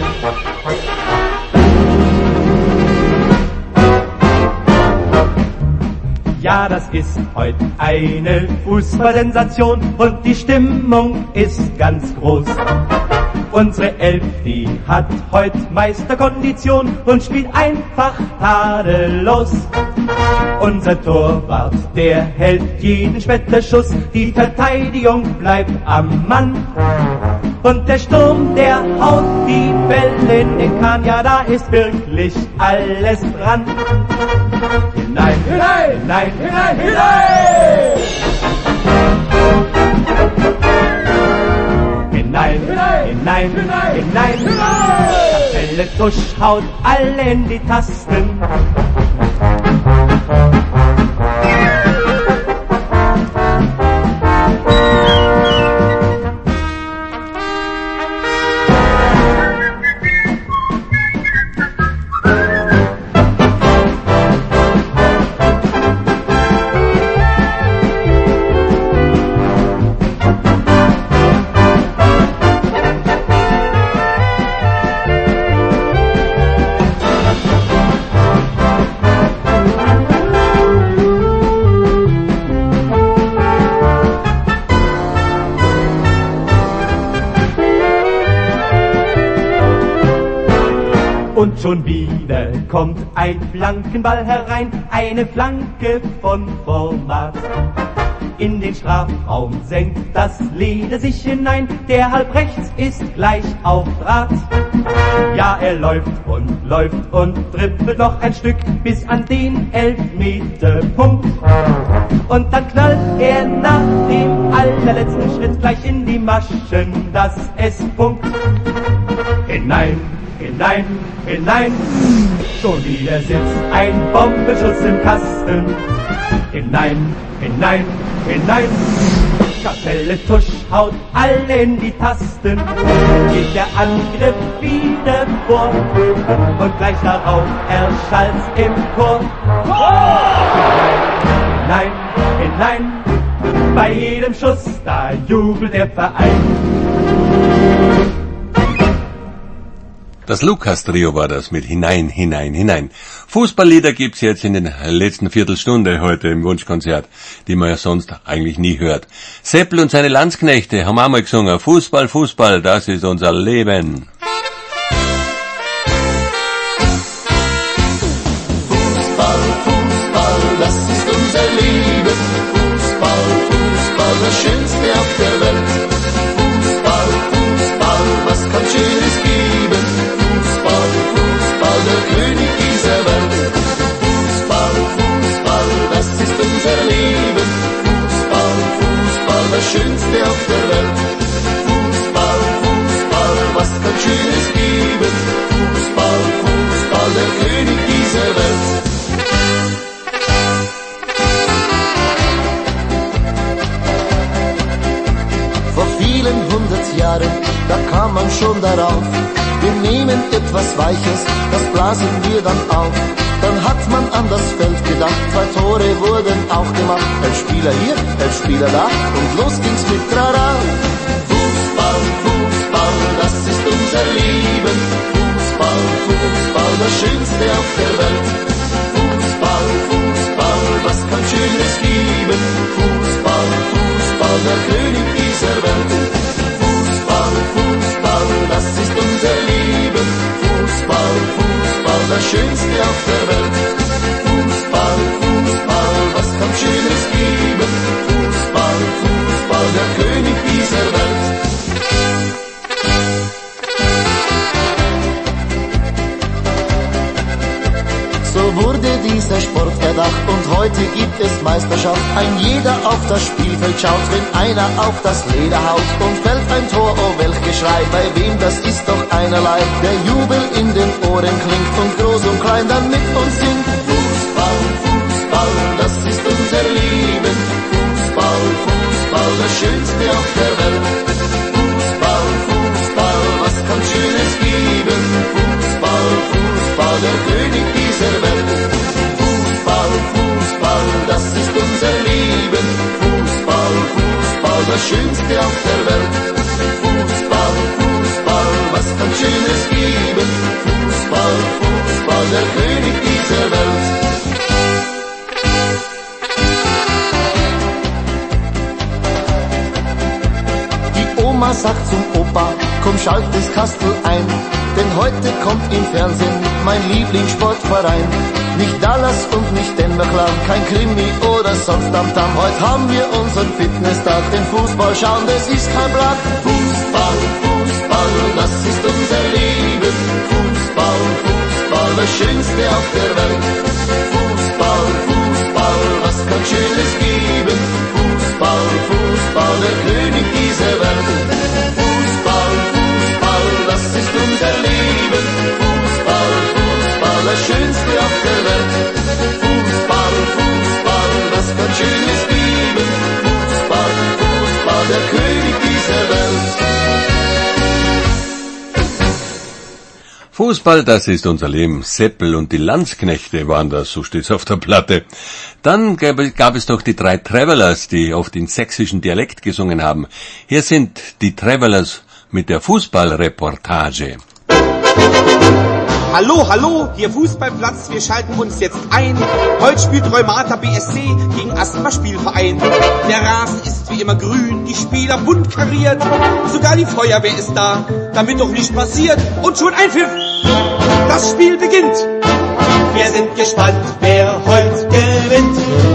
Ja, das ist heute eine Fußballsensation und die Stimmung ist ganz groß. Unsere Elf, die hat heute Meisterkondition und spielt einfach tadellos. Unser Torwart, der hält jeden Schmetterschuss, die Verteidigung bleibt am Mann. Und der Sturm, der haut die Bälle in den Kahn, ja, da ist wirklich alles dran. Hinein, hinein, hinein, hinein, hinein! Hinein, hinein, hinein, hinein, hinein! Kapelle Tusch haut alle in die Tasten. Und schon wieder kommt ein Flankenball herein, eine Flanke von Format. In den Strafraum senkt das Leder sich hinein, der halb rechts ist gleich auf Draht. Ja, er läuft und läuft und trippelt noch ein Stück bis an den Elfmeterpunkt. Und dann knallt er nach dem allerletzten Schritt gleich in die Maschen, dass es funkt. Hinein, hinein, hinein, schon wieder sitzt ein Bombenschuss im Kasten. Hinein, hinein, hinein, Kapelle Tusch haut alle in die Tasten. Geht der Angriff wieder vor und gleich darauf erschallt's im Chor. Hinein, hinein, bei jedem Schuss, da jubelt der Verein. Das Lukas-Trio war das mit Hinein, Hinein, Hinein. Fußballlieder gibt's jetzt in den letzten Viertelstunde heute im Wunschkonzert, die man ja sonst eigentlich nie hört. Seppel und seine Landsknechte haben auch mal gesungen. Fußball, Fußball, das ist unser Leben. Fußball, Fußball, das ist unser Leben. Fußball, Fußball, das Schönste auf der Welt. Fußball, Fußball, was kann Schönes geben? Fußball, Fußball, der König dieser Welt. Fußball, Fußball, das ist unser Leben. Fußball, Fußball, das Schönste auf der Welt. Fußball, Fußball, was kann Schönes geben? Fußball, Fußball, der König dieser Welt. Vor vielen hundert Jahren, da kam man schon darauf, wir nehmen etwas Weiches, das blasen wir dann auf. Dann hat man an das Feld gedacht, zwei Tore wurden auch gemacht. Ein Spieler hier, ein Spieler da und los ging's mit Trara. Fußball, Fußball, das ist unser Leben. Fußball, Fußball, das Schönste auf der Welt. Fußball, Fußball, was kann Schönes geben? Fußball, Fußball, der König dieser Welt. Fußball, Fußball, das ist unser Leben. Fußball, Fußball, das Schönste auf der Welt. Fußball, Fußball, was kann Schönes geben? Fußball, Fußball, der König dieser Welt. So wurde dieser Sport erdacht und heute gibt es Meisterschaft. Ein jeder auf das Spielfeld schaut, wenn einer auf das Leder haut und fällt ein Tor, oh welch Geschrei, bei wem das ist doch einerlei. Der Jubel in den Ohren klingt und groß und klein dann mit uns singt. Fußball, Fußball, das ist unser Leben. Fußball, Fußball, das Schönste auf der Welt. Fußball, Fußball, das Schönste auf der Welt. Fußball, Fußball, was kann Schönes geben? Fußball, Fußball, der König dieser Welt. Die Oma sagt zum Opa, komm schalt das Kastel ein, denn heute kommt im Fernsehen mein Lieblingssportverein. Nicht Dallas und nicht Denver Clan, kein Krimi oder sonst am Damm. Heute haben wir unseren Fitnesstag, den Fußball schauen, das ist kein Blatt. Fußball, Fußball, das ist unser Leben. Fußball, Fußball, das Schönste auf der Welt. Fußball, Fußball, was kann Schönes geben? Fußball, Fußball, der König dieser Welt. Fußball, Fußball, das ist unser Leben. Fußball, Fußball, das Schönste auf der Welt. Fußball, Fußball, was kann Schönes geben? Fußball, Fußball, der König dieser Welt. Fußball, das ist unser Leben. Seppel und die Landsknechte waren das, so steht's auf der Platte. Dann gab, gab es doch die drei Travelers, die oft in sächsischen Dialekt gesungen haben. Hier sind die Travelers mit der Fußballreportage. Hallo, hallo, hier Fußballplatz, wir schalten uns jetzt ein. Heute spielt Reumata B S C gegen Asthma Spielverein. Der Rasen ist wie immer grün, die Spieler bunt kariert. Sogar die Feuerwehr ist da, damit doch nicht passiert. Und schon ein Pfiff, das Spiel beginnt. Wir sind gespannt, wer heute gewinnt.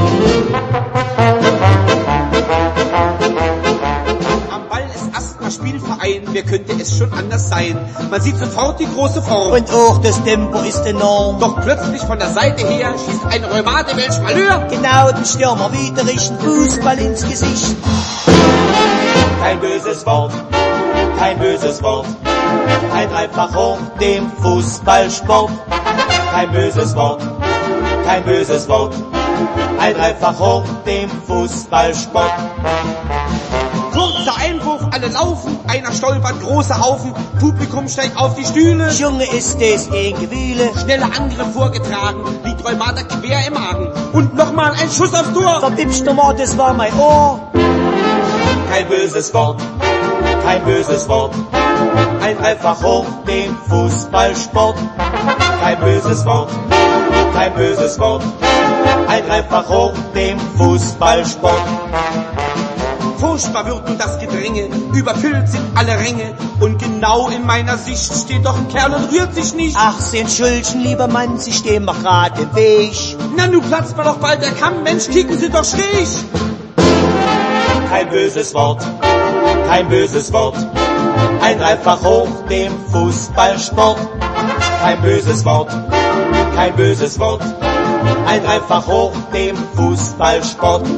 Spielverein, wer könnte es schon anders sein? Man sieht sofort die große Form. Und auch das Tempo ist enorm. Doch plötzlich von der Seite her schießt ein Reumate welch Malheur. Genau, den Stürmer wieder richten Fußball ins Gesicht. Kein böses Wort, kein böses Wort. Ein Dreifacher dem Fußballsport. Kein böses Wort, kein böses Wort. Ein Dreifacher dem Fußballsport. Kurzer Einwurf, alle laufen, einer stolpert, großer Haufen, Publikum steigt auf die Stühle. Junge, ist das ein Gewühle. Schneller Angriff vorgetragen, liegt Reumata quer im Magen. Und nochmal ein Schuss aufs Tor. Verpimpst nochmal, das war mein Ohr. Kein böses Wort, kein böses Wort. Ein Dreifacher dem Fußballsport. Kein böses Wort, kein böses Wort. Ein Dreifacher dem Fußballsport. Furchtbar wird nun das Gedränge, überfüllt sind alle Ränge. Und genau in meiner Sicht steht doch ein Kerl und rührt sich nicht. Ach, Sie entschuldigen, lieber Mann, Sie stehen mir gerade im Weg. Na, nun platzt mir doch bald der Kamm, Mensch, kicken Sie doch schräg. Kein böses Wort, kein böses Wort. Ein Dreifach hoch dem Fußballsport. Kein böses Wort, kein böses Wort. Ein Dreifach hoch dem Fußballsport.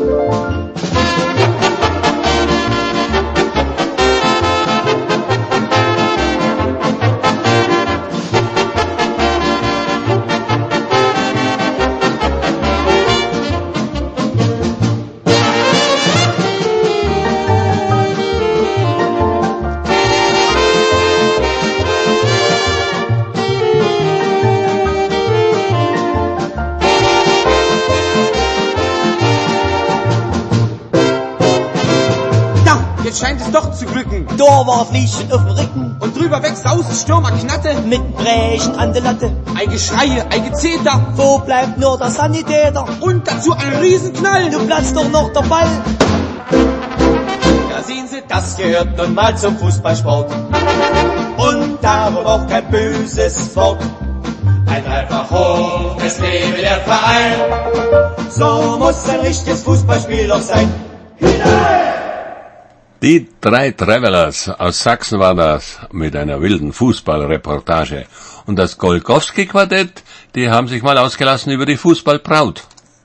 Jetzt scheint es doch zu glücken. Da war Flieschen auf dem Rücken. Und drüber weg sausen Stürmer Knatte. Mit Brechen an der Latte. Ein Geschreie, ein Gezeter. Wo bleibt nur der Sanitäter? Und dazu ein Riesenknall. Du platzt doch noch der Ball. Da sehen Sie, das gehört nun mal zum Fußballsport. Und darum auch kein böses Wort. Ein Dreifach hoch, es lebe der Verein. So muss ein richtiges Fußballspiel doch sein. Hinein! Die drei Travelers aus Sachsen war das mit einer wilden Fußballreportage. Und das Golkowski-Quartett, die haben sich mal ausgelassen über die Fußballbraut.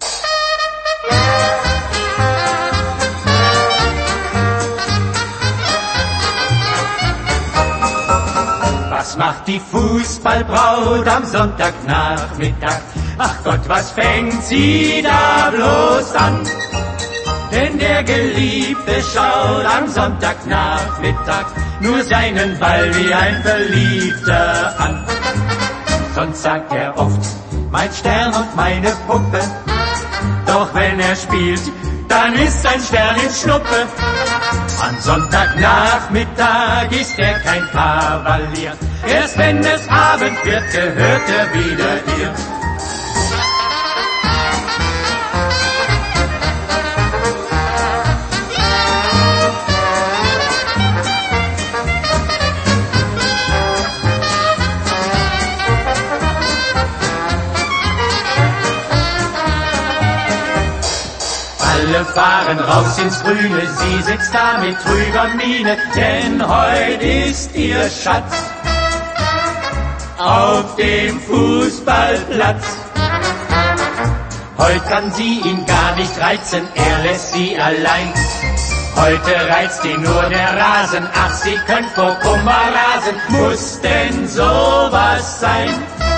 Was macht die Fußballbraut am Sonntagnachmittag? Ach Gott, was fängt sie da bloß an? Denn der Geliebte schaut am Sonntagnachmittag nur seinen Ball wie ein Verliebter an. Sonst sagt er oft, mein Stern und meine Puppe. Doch wenn er spielt, dann ist ein Stern in Schnuppe. Am Sonntagnachmittag ist er kein Kavalier, erst wenn es Abend wird, gehört er wieder dir. Alle fahren raus ins Grüne, sie sitzt da mit trüber Miene, denn heut ist ihr Schatz auf dem Fußballplatz. Heut kann sie ihn gar nicht reizen, er lässt sie allein. Heute reizt ihn nur der Rasen, ach, sie könnt vor Kummer rasen, muss denn sowas sein?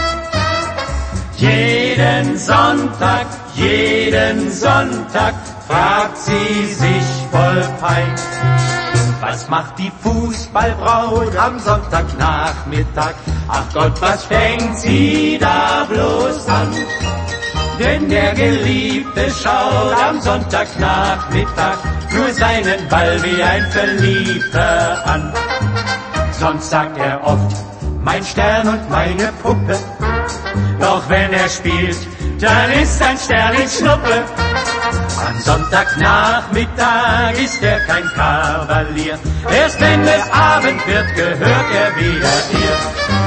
Jeden Sonntag, jeden Sonntag fragt sie sich voll Pein, was macht die Fußballbraut am Sonntagnachmittag? Ach Gott, was fängt sie da bloß an? Denn der Geliebte schaut am Sonntagnachmittag nur seinen Ball wie ein Verliebter an. Sonst sagt er oft, mein Stern und meine Puppe, doch wenn er spielt, dann ist ein Stern in Schnuppe. Am Sonntagnachmittag ist er kein Kavalier, erst wenn es Abend wird, gehört er wieder dir.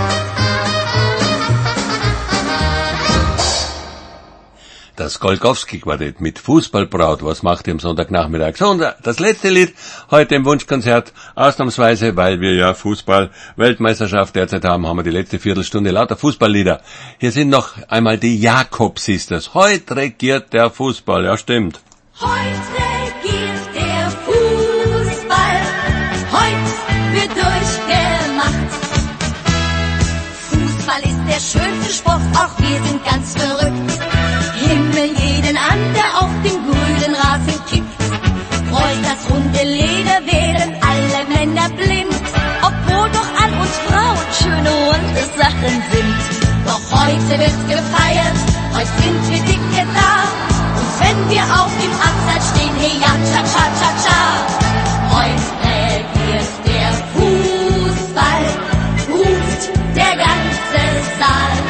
Das Golgowski-Quartett mit Fußballbraut, was macht ihr am Sonntagnachmittag? So, und das letzte Lied heute im Wunschkonzert, ausnahmsweise, weil wir ja Fußball-Weltmeisterschaft derzeit haben, haben wir die letzte Viertelstunde lauter Fußballlieder. Hier sind noch einmal die Jakob Sisters. Heute regiert der Fußball, ja stimmt. Heute regiert der Fußball, heute wird durchgemacht. Fußball ist der schönste Sport, auch wir sind ganz verrückt. Himmel jeden an, der auf dem grünen Rasen kickt. Freut das runde Leder, werden alle Männer blind, obwohl doch an uns Frauen schöne runde Sachen sind. Doch heute wird gefeiert, heute sind wir dicke da. Und wenn wir auf dem Abseits stehen, hey ja, cha cha cha cha. Heute regiert der Fußball, ruft der ganze Saal.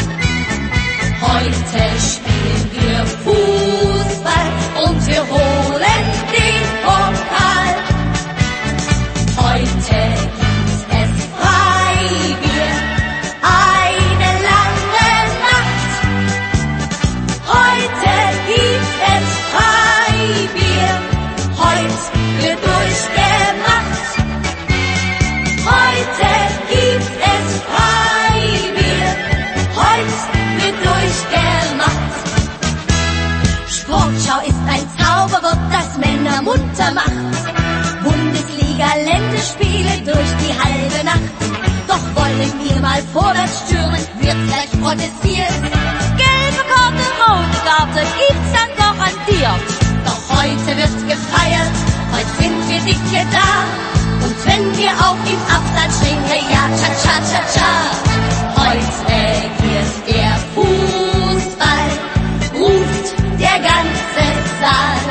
Heute spielen wir Fußball und wir holen den Pokal. Heute gibt es Freibier, eine lange Nacht. Heute gibt es Freibier, heute wird durchgemacht. Heute gibt es Freibier, heute wird durchgemacht. Sportschau ist ein Zauberwort, das Männer munter macht. Bundesliga, Länderspiele durch die halbe Nacht. Doch wollen wir mal vorwärts stürmen, wird gleich protestiert. Gelbe Karte, rote Karte, gibt's dann garantiert. Doch heute wird gefeiert, heute sind wir dicke da. Und wenn wir auf dem Abseits stehen, hey ja, cha cha cha cha. Heute regiert der Fußball, ruft der ganze Saal.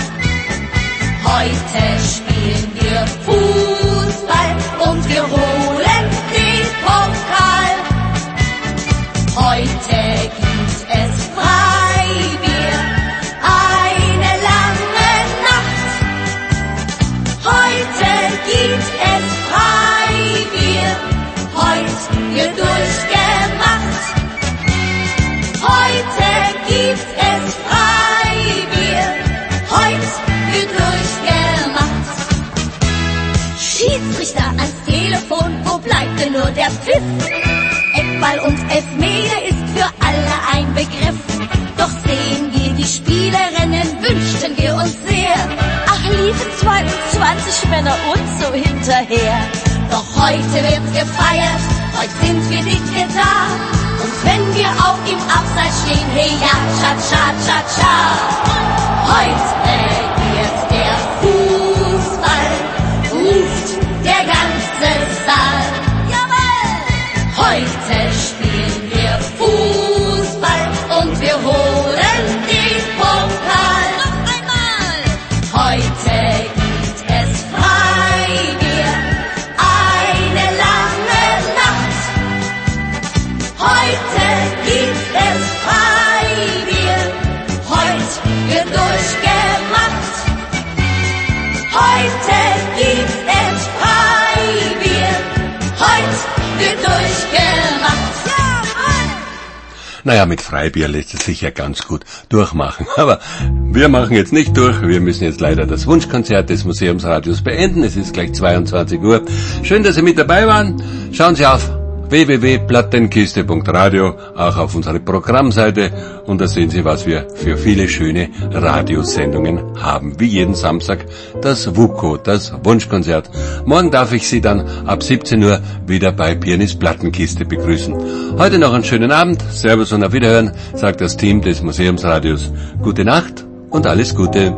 Heute spielen wir Fußball und wir holen den Pokal. Heute gibt es Freibier, eine lange Nacht. Heute gibt es Freibier, heute wird durchgemacht. Heute gibt es Freibier, heute wird durchgemacht. Schiedsrichter ans Telefon, wo bleibt denn nur der Pfiff? Eckball und Elfmeter ist für alle ein Begriff. Doch sehen wir die Spielerinnen, wünschten wir uns sehr. Ach, liefen zweiundzwanzig Männer uns so hinterher. Doch heute wird gefeiert, heute sind wir dicke da. Und wenn wir auf dem Abseits stehen, hey ja, cha cha cha cha. Heute regiert der Fußball, ruft der ganze Saal. Jawohl! Heute spielen wir Fußball und wir holen den Pokal. Noch einmal! wird durchgemacht. Heute gibt es Freibier, heute wird durchgemacht. Naja, mit Freibier lässt es sich ja ganz gut durchmachen. Aber wir machen jetzt nicht durch. Wir müssen jetzt leider das Wunschkonzert des Museumsradios beenden. Es ist gleich zweiundzwanzig Uhr. Schön, dass Sie mit dabei waren. Schauen Sie auf w w w punkt plattenkiste punkt radio, auch auf unsere Programmseite. Und da sehen Sie, was wir für viele schöne Radiosendungen haben. Wie jeden Samstag das W U K O, das Wunschkonzert. Morgen darf ich Sie dann ab siebzehn Uhr wieder bei Pianist Plattenkiste begrüßen. Heute noch einen schönen Abend. Servus und auf Wiederhören, sagt das Team des Museumsradios. Gute Nacht und alles Gute.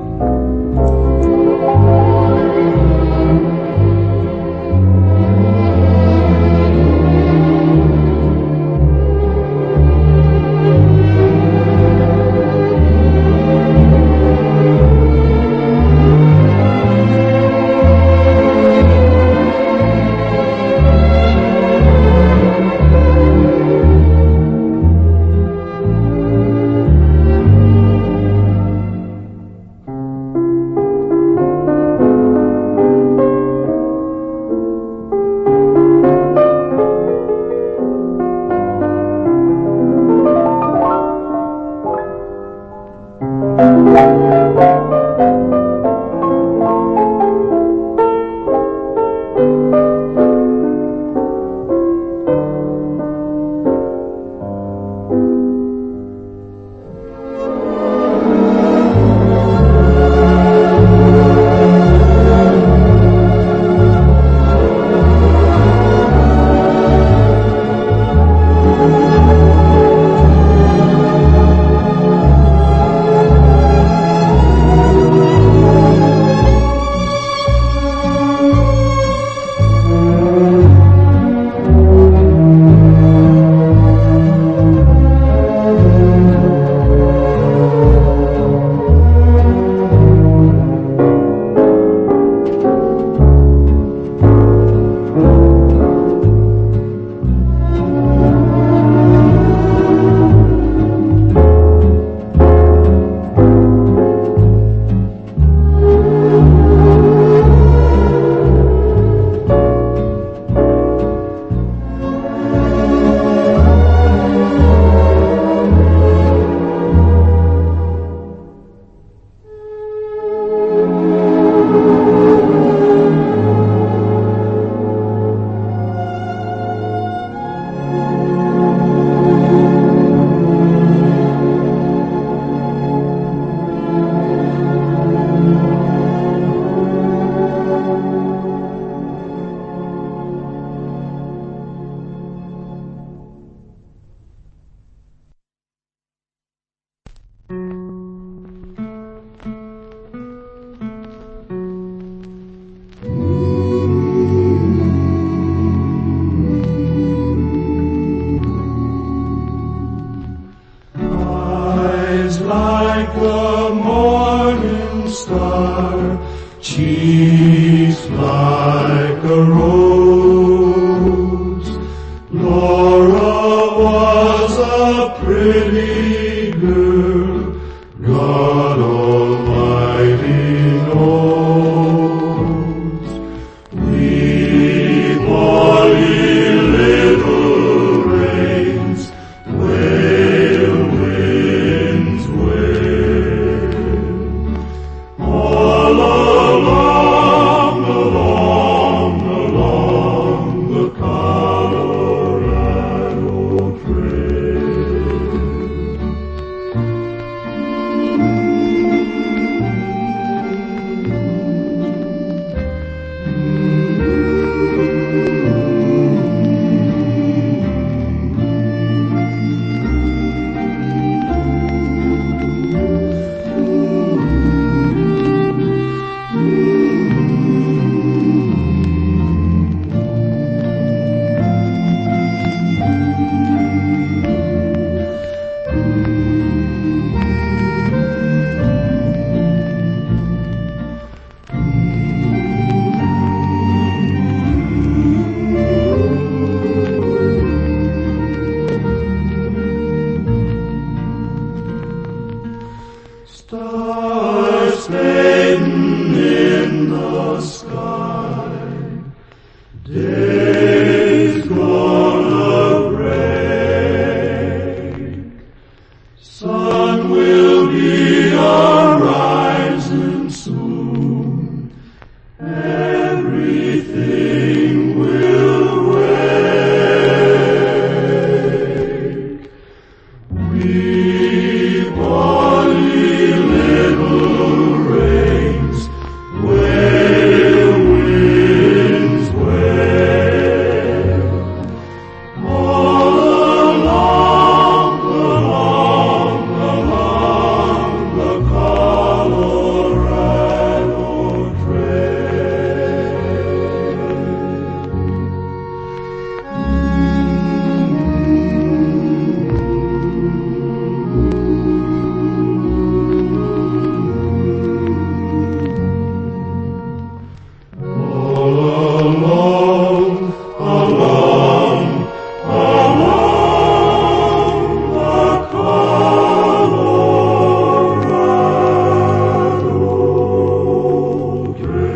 All along Stars maiden in the sky, days gonna break, sun will be arising soon, everything will wake. Weep on ye little rains, where winds wail. All along, along, along the Colorado Trail. All along, along, along the Colorado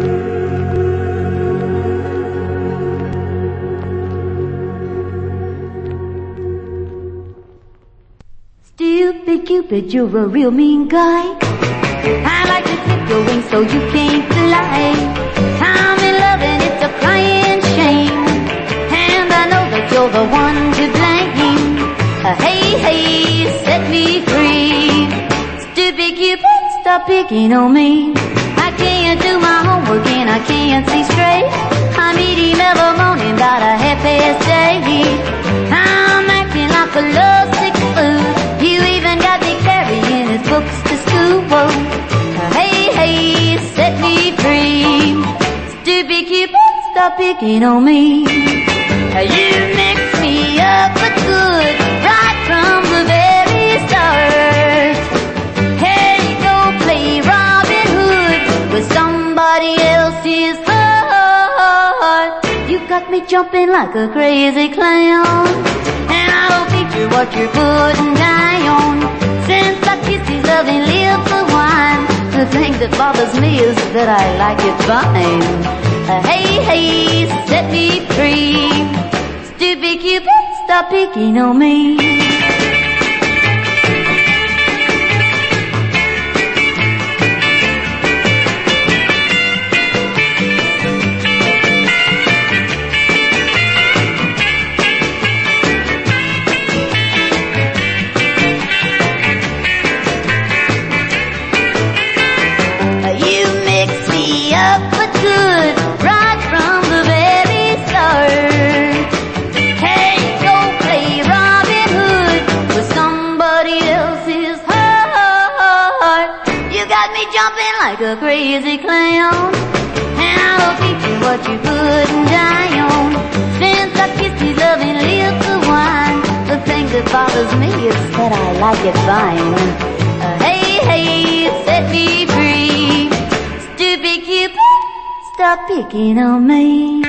Stupid Cupid, you're a real mean guy. I like to clip your wings so you can't fly. I'm in love and it's a crying shame, and I know that you're the one to blame. Uh, hey, hey, set me free. Stupid Cupid, stop picking on me. I can't do my homework and I can't see straight. I'm eating every morning about a half past eight. I'm acting like a lovesick fool. You even got me carrying his books to school. Uh, hey, hey, set me free. Stupid Cupid, stop picking on me. Uh, You mix me up with good right from the very start. Hey, don't play Robin Hood with somebody else's heart. You got me jumping like a crazy clown, and I don't think you're what you're putting down. Since I kissed these loving lips of wine, the thing that bothers me is that I like it fine. Uh, hey, hey, set me free. Stupid Cupid, stop picking on me. Uh, You mix me up with good right from the very start. Hey, don't play Robin Hood with somebody else's heart. You got me jumping like a crazy clown, and I don't think you're what you're putting down. Since I kissed these loving lips of wine, the thing that bothers me is that I like it fine. Uh, hey, hey, set me free. Stupid Cupid, stop picking on me.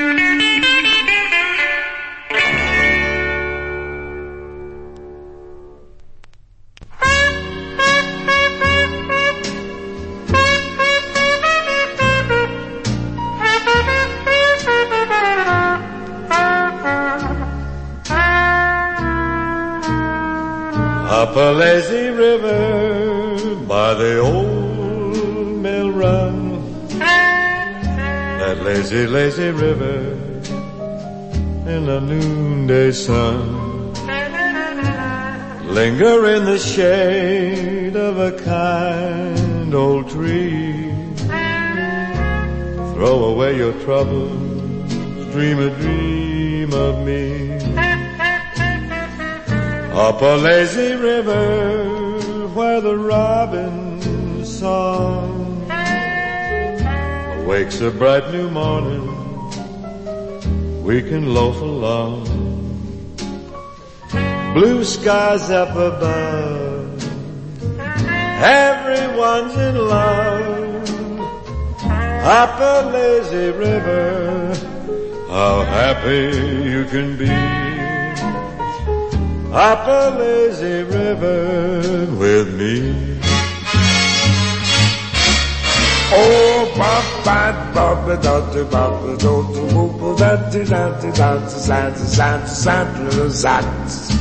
Up a lazy river by the old mill run, that lazy, lazy river in the noonday sun. Linger in the shade of a kind old tree. Throw away your troubles, dream a dream of me. Up a lazy river where the robin's song awakes a bright new morning, we can loaf along. Blue skies up above, everyone's in love. Up a lazy river, how happy you can be. Up a lazy river with me. bad bobby dotty bobby dotty whoop dotty dotty dotty santy santy santy santy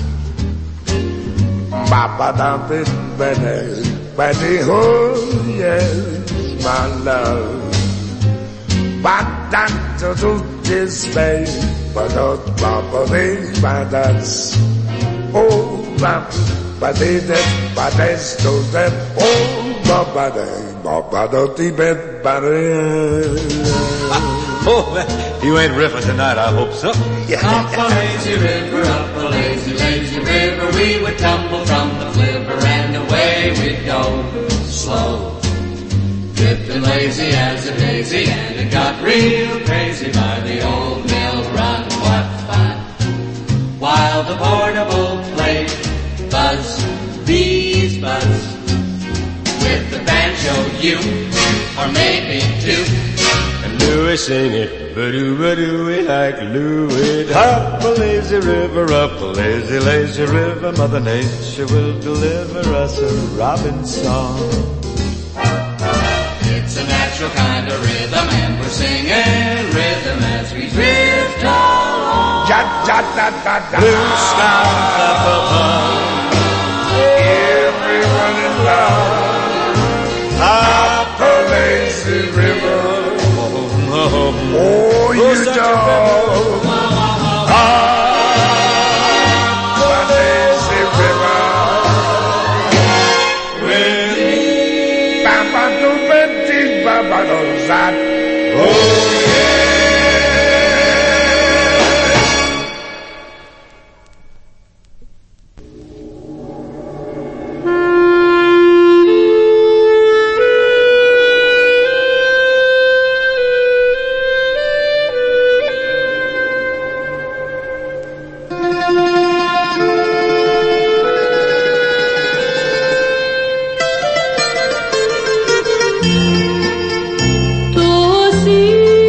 Papa dotty Benny Benny oh yes my love but that to do this way but not properly but that's oh but but they that but they still that oh but they but don't bed but oh you ain't riffing tonight I hope so yeah. Up a lazy river up a lazy lazy river we would tumble from the flivver and away we'd go slow drifting lazy as a daisy and it got real crazy by the old mill run what fun while the portable played buzz bees buzz with the banjo you or maybe two and Louis sing it ba-doo ba-doo like Louis up a lazy river up a lazy lazy river Mother Nature will deliver us a robin song. It's a natural kind of rhythm and we're singing rhythm as we drift along. Ja, ja, da, da, da. Blue skies up above, everyone in love, up a lazy river. Oh, oh you don't. Up a lazy river. With Papa to Betty, Papa to Zat. Oh yeah. To see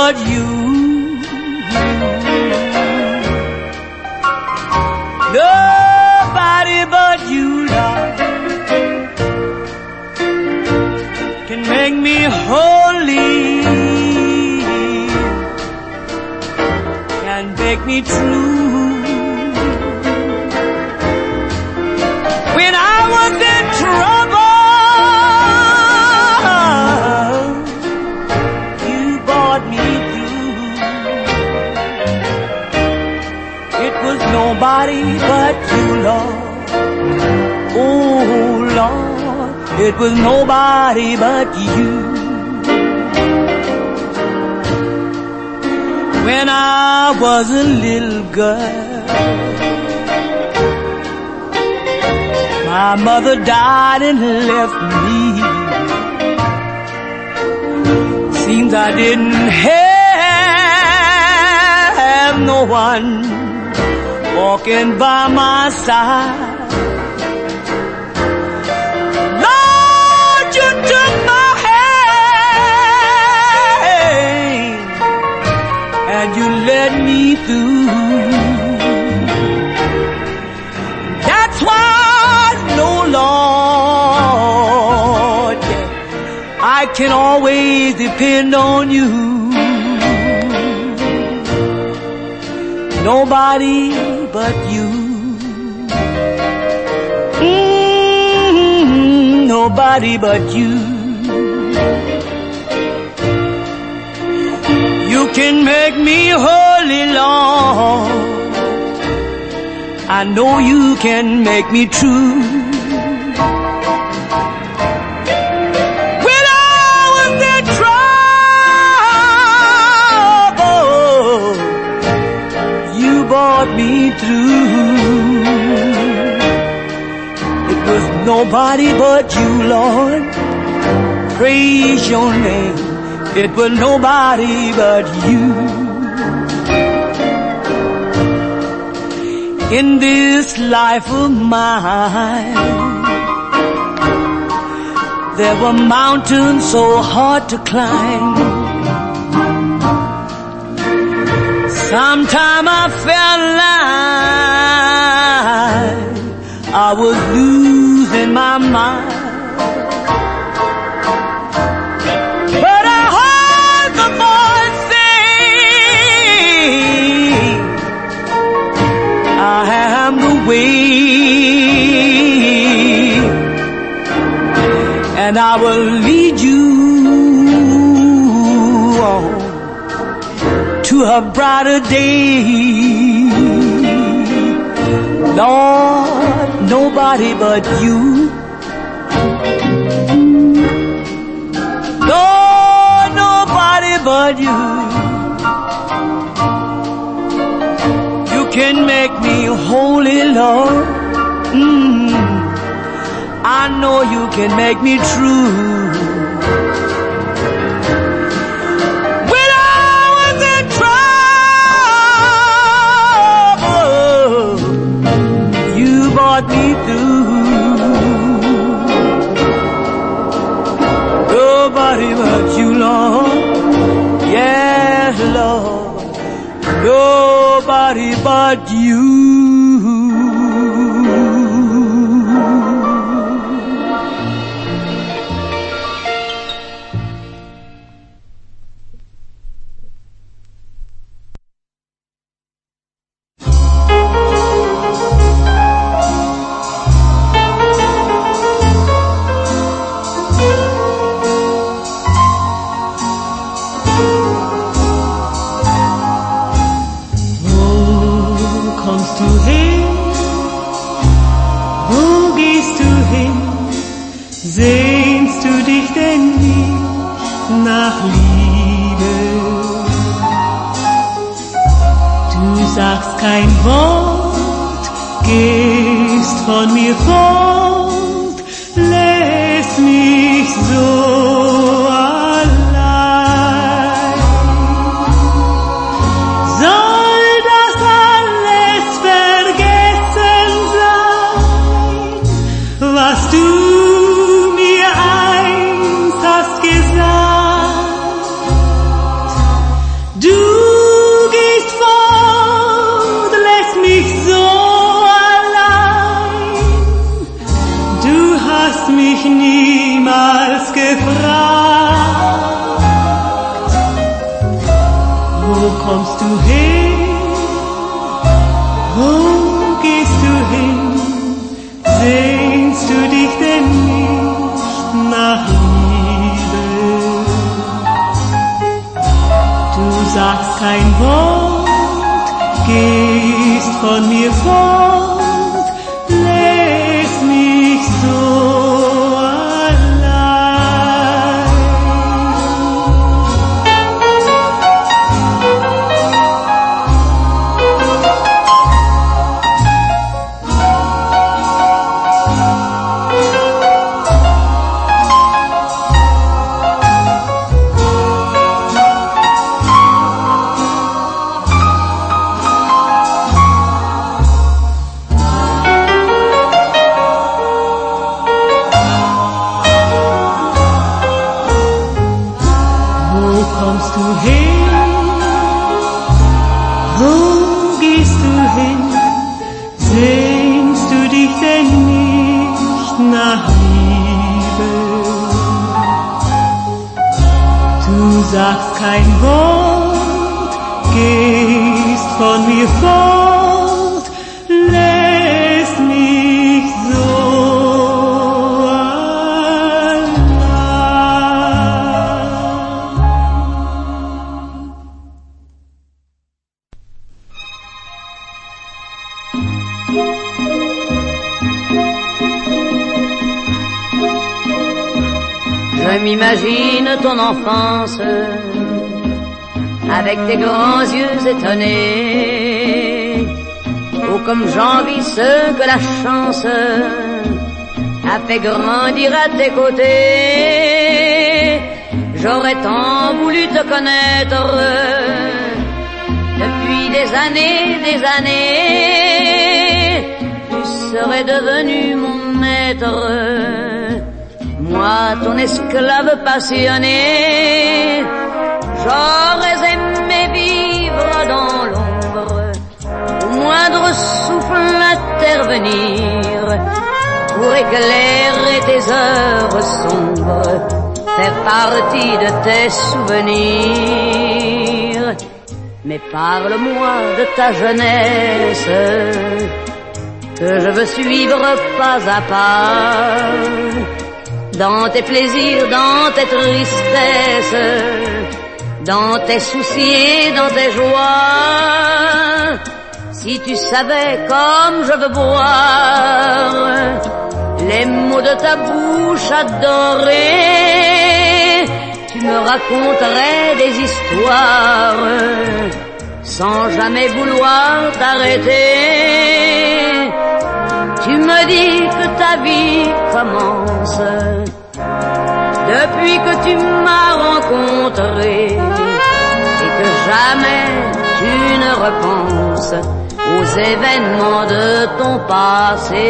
but you. Nobody but you, Lord, can make me holy, can make me true. When I was in trouble, you brought me through. It was nobody but you, Lord. Oh, Lord, it was nobody but you. When I was a little girl, my mother died and left me. Seems I didn't have no one walking by my side. Lord, you took my hand and you led me through. That's why, Lord, I can always depend on you. Nobody but you. Mm-hmm, nobody but you. You can make me holy, Lord. I know you can make me true. When I was in trouble, you brought me through. It was nobody but you, Lord. Praise your name. It was nobody but you. In this life of mine, there were mountains so hard to climb. Sometime I felt like I was losing my mind. But I heard the voice sing, I am the way, and I will lead you on to a brighter day. Lord, nobody but you. Lord, nobody but you. You can make me holy, Lord. Mm. I know you can make me true. When I was in trouble, you brought me through. Nobody but you, Lord. Yes, Lord. Nobody but you. Sehnst du dich denn nicht nach Liebe? Du sagst kein Wort, gehst von mir fort, lässt mich so allein. Soll das alles vergessen sein, was du hast mich niemals gefragt, wo kommst du hin, wo gehst du hin, sehnst du dich denn nicht nach Liebe? Du sagst kein Wort, gehst von mir fort, lässt mich so allein. Sagst kein Wort, gehst von mir fort, lässt mich so Je m'imagine ton enfance avec tes grands yeux étonnés. Oh, comme j'envie ceux que la chance a fait grandir à tes côtés. J'aurais tant voulu te connaître depuis des années, des années. Tu serais devenu mon maître, moi ton esclave passionné. J'aurais aimé vivre dans l'ombre, au moindre souffle intervenir, pour éclairer tes heures sombres, faire partie de tes souvenirs. Mais parle-moi de ta jeunesse, que je veux suivre pas à pas, dans tes plaisirs, dans tes tristesses, dans tes soucis et dans tes joies. Si tu savais comme je veux boire les mots de ta bouche adorée, tu me raconterais des histoires sans jamais vouloir t'arrêter. Tu me dis que ta vie commence depuis que tu m'as rencontré, et que jamais tu ne repenses aux événements de ton passé.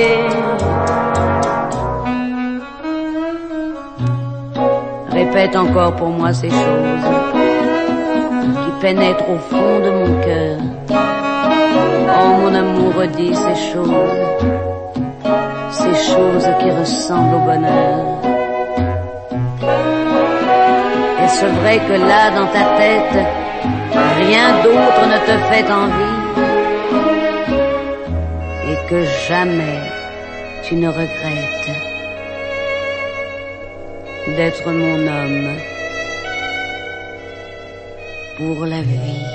Répète encore pour moi ces choses qui pénètrent au fond de mon cœur. Oh mon amour, dis ces choses, ces choses qui ressemblent au bonheur. Est-ce vrai que là dans ta tête rien d'autre ne te fait envie, et que jamais tu ne regrettes d'être mon homme pour la vie?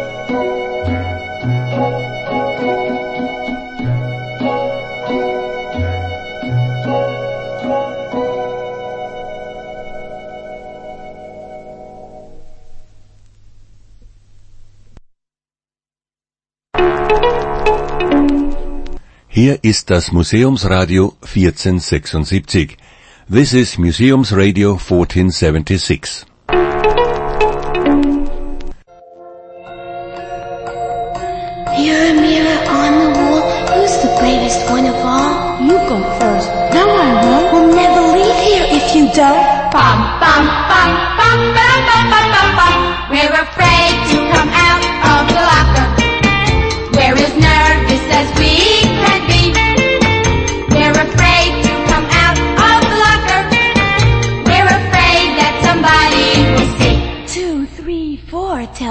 Hier ist das Museumsradio vierzehnhundertsechsundsiebzig. This is Museumsradio fourteen seventy-six. Mirror, mirror on the wall, who's the bravest one of all? You go first. No, I won't. We'll never leave here if you don't. Bum, bum, bum, bum, bum, bum, bum, bum, bum. We're afraid to come out of the locker. We're as nervous as we can be. We're afraid to come out of the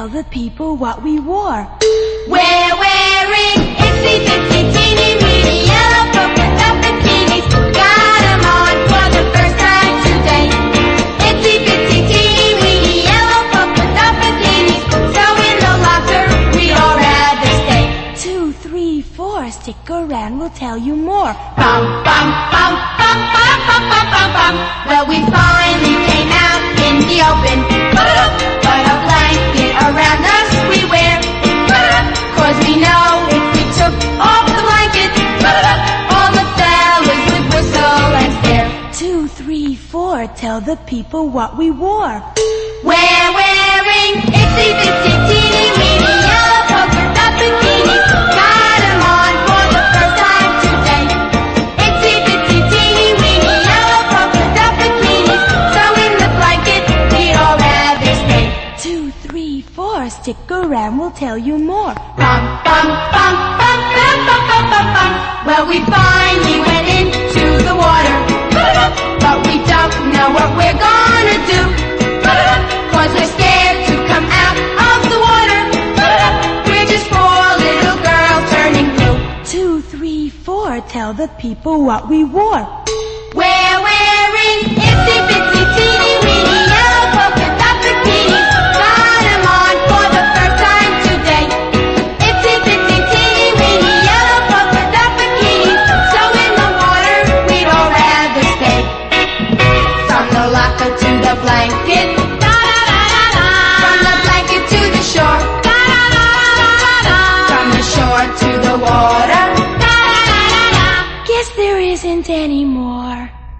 tell the people what we wore. We're wearing itsy bitsy teeny weeny yellow polka dot bikinis. Got 'em on for the first time today. Itsy bitsy teeny weeny yellow polka dot bikinis. So in the locker we'd all rather stay. Two, three, four, stick around, we'll tell you more. Bum bum bum bum bum bum bum bum bum. Well, we finally came out in the open. But a blanket around us we wear. Cause we know if we took off the blanket, all the fellas would whistle and stare. Two, three, four, tell the people what we wore. We're wearing itsy bitsy teeny weeny yellow polka dot bikinis. Got 'em on for the first time today. Itsy bitsy teeny weeny yellow polka dot bikinis. So in the blanket we'd all rather stay. Two, three, four, stick around, we'll tell you more. Bum bum bum bum bum bum bum bum bum. Well, we finally went into the water, but we don't know what we're gonna do. Cause we're scared to come out of the water. We're just four little girls turning blue. Two, three, four, tell the people what we wore. We're wearing itsy bitsy teeny weeny yellow polka dot bikinis. Got 'em on for the first time today. Itsy bitsy teeny weeny yellow polka dot bikinis. So in the water we'd all rather stay. From the locker to the blanket, da da da da da. From the blanket to the shore, da da da da da. From the shore to the water, da da da da da. Guess there isn't any more.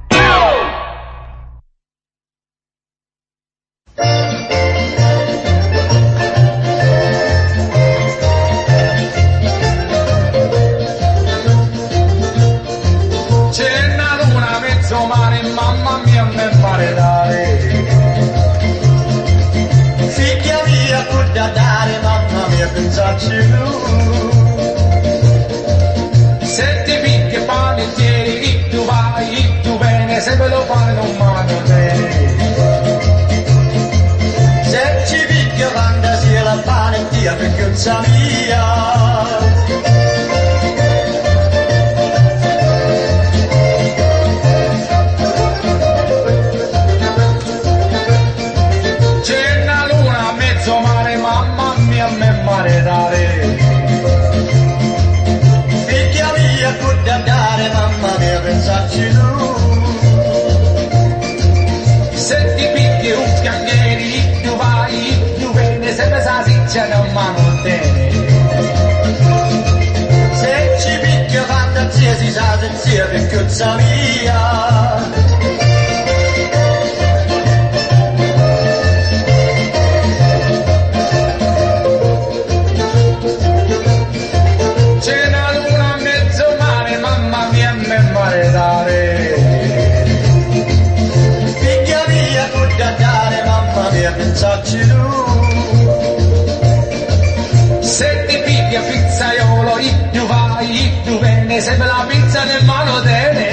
C'è una luna mezzo mare, mamma mia, me pare dare. Figlia mia, pur da dare, mamma mia, pensarci più. Se ti picchi panettieri, chi tu vai, chi tu vieni, se ve lo fare non mangio bene. Se ci picchia fantasia la panettia, figliuzza mia. Figlia mia, pur di andare, mamma mia, pensarci tu. Se ti picchi un scanghieri, tu vai, tu vieni, sempre sa siccia non mano bene. Se ci picchia fantasia, si sa se sia figliuzza mia. Pensarci tu. Se ti piglia pizzaiolo, tu vai, tu vieni, sempre la pizza nel mano tene.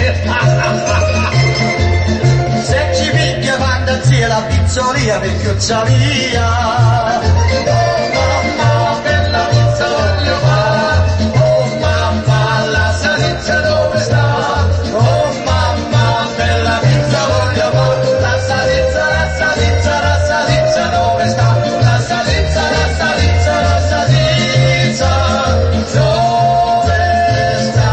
Se ci piglia fantasia la pizzeria, vecchiuzza mia. Oh mamma, bella pizza voglio fare. Oh mamma, la salsiccia dove sta? Oh mamma, bella pizza voglio fare. La salsiccia, la salsiccia, la salsiccia dove sta? La salsiccia, la salsiccia, la salsiccia dove sta?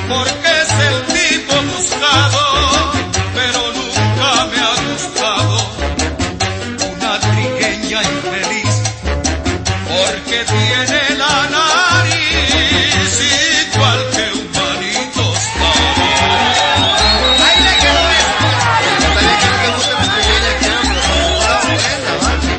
porque es el tipo buscado, pero nunca me ha gustado una trigueña infeliz, porque tiene la nariz igual que un manito tostado. Ahí le quedó esto. También quiero que guste la trigueña que hablo, toda buena, ¿vale?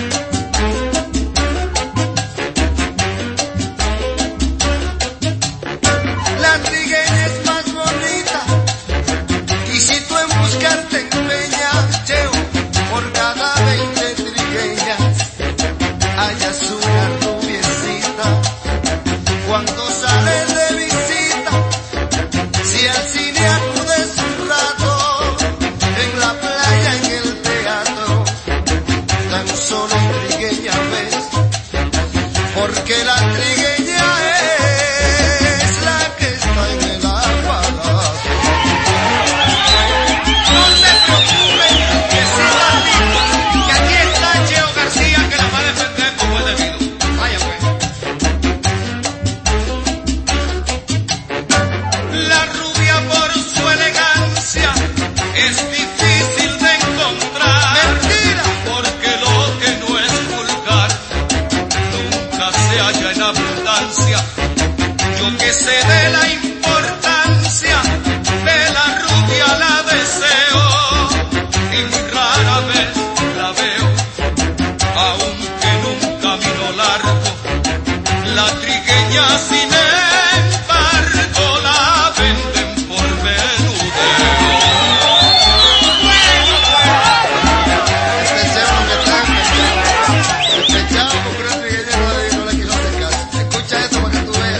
La trigueña es más bonita, y si tú en buscar te empeñas, cheo, por cada veinte trigueñas hallas una rubiecita. Cuando sales de visita, si al cine acudes un rato, en la playa, en el teatro, tan solo trigueña ves, porque la trigueña es la que está en el aparato. No se preocupen, que siga lindo, que aquí está Cheo García, que la va a defender como es debido. Vaya pues. La rubia por su elegancia es difícil de encontrar. Mentira, porque lo que no es vulgar nunca se halla en abundancia. Yo que sé de la importancia de la rubia la deseo, y muy rara vez la veo, aunque en un camino largo. La trigueña sin embargo la venden por menudeo. Este chavo que traje, este chavo porque una trigueña no le, no le quiero hacer caso. Escucha esto para que tú veas.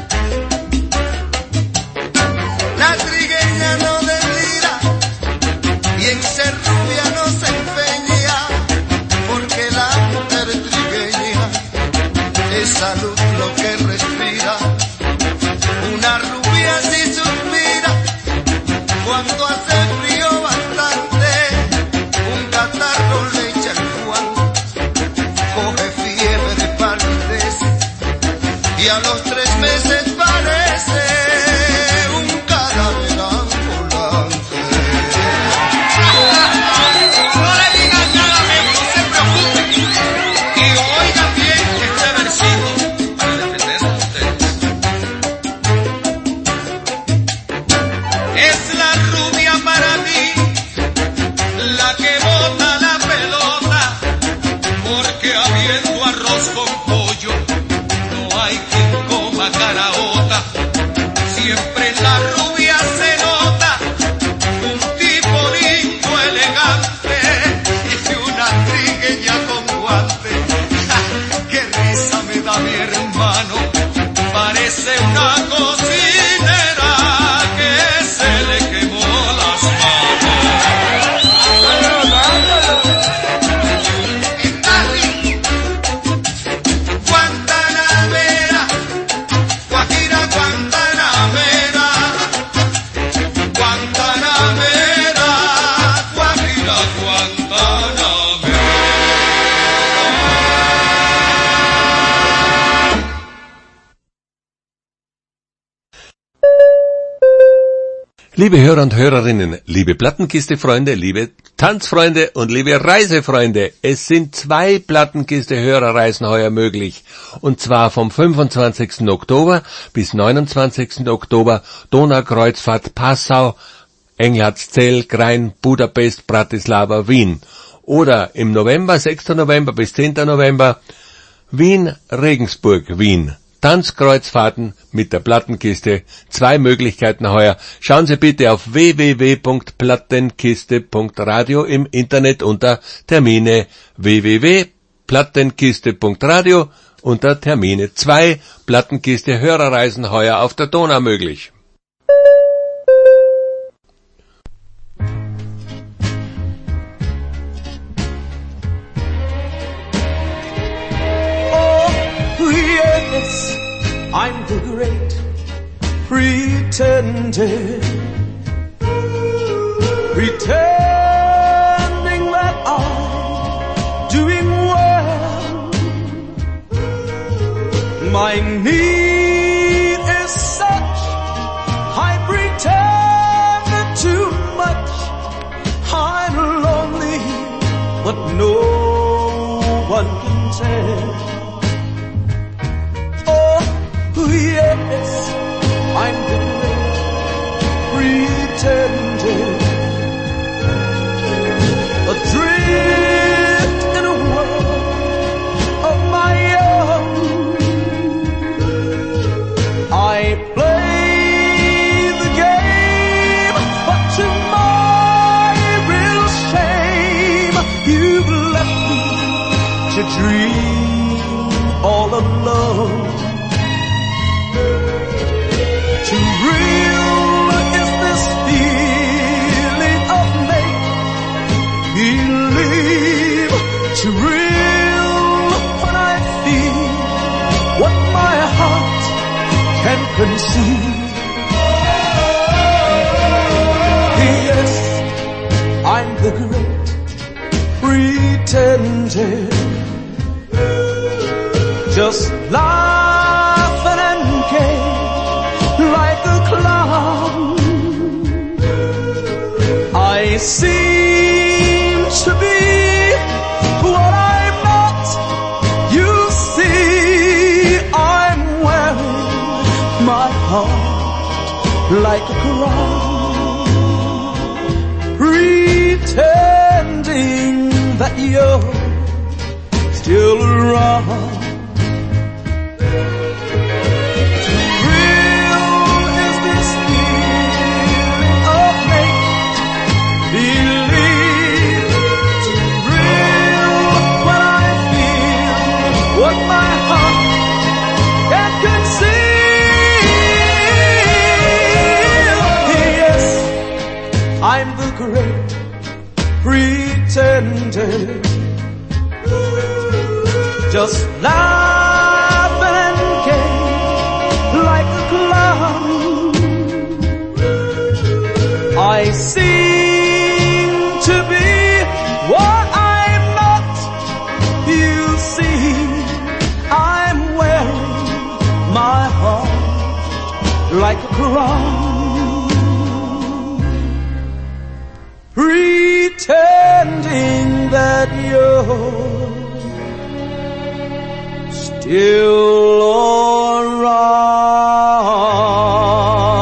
La trigueña no delira y en ser rubia no se empeña, porque la mujer trigueña es salud lo que respira. Una rubia si suspira cuando hace frío bastante, un catarro le echa el guante, coge fiebre de palidez y a los tres meses parece un cadáver ambulante. No le digan nada, amigo, no se preocupen. Y oigan bien este versito para defenderse a ustedes. Es la rubia para mí la que bota la pelota, porque habiendo arroz con pollo no hay quien coma caraota. Siempre en la rubia se nota un tipo lindo, elegante, y una trigueña con guante. ¡Ja! ¡Qué risa me da mi hermano! Parece una cocinera que se le quemó las manos. Guantanamera, Guajira Guantanamera, Guantanamera, Guajira Guantanamera. Liebe Hörer und Hörerinnen, liebe Plattenkiste-Freunde, liebe Tanzfreunde und liebe Reisefreunde, es sind zwei Plattenkiste-Hörerreisen heuer möglich. Und zwar vom fünfundzwanzigsten Oktober bis neunundzwanzigsten Oktober Donaukreuzfahrt Passau, Englandszell, Krain, Budapest, Bratislava, Wien. Oder im November, sechsten November bis zehnten November, Wien, Regensburg, Wien. Tanzkreuzfahrten mit der Plattenkiste. Zwei Möglichkeiten heuer. Schauen Sie bitte auf w w w punkt plattenkiste punkt radio im Internet unter Termine. w w w punkt plattenkiste punkt radio unter Termine. Zwei Plattenkiste Hörerreisen heuer auf der Donau möglich. I'm the great pretender, pretending that I'm doing well. My need is such, I pretending, adrift in a world of my own. I play the game, but to my real shame, you've left me to dream all alone. Too real is this feeling of make-believe. Too real when I feel what my heart can conceive. Yes, I'm the great pretender, just laughing and gay like a clown. I seem to be what I'm not. You see, I'm wearing my heart like a crown, pretending that you're still around. I'm the great pretender, just laughing and gay like a clown. I seem to be what I'm not. You see, I'm wearing my heart like a crown, pretending that you're still around.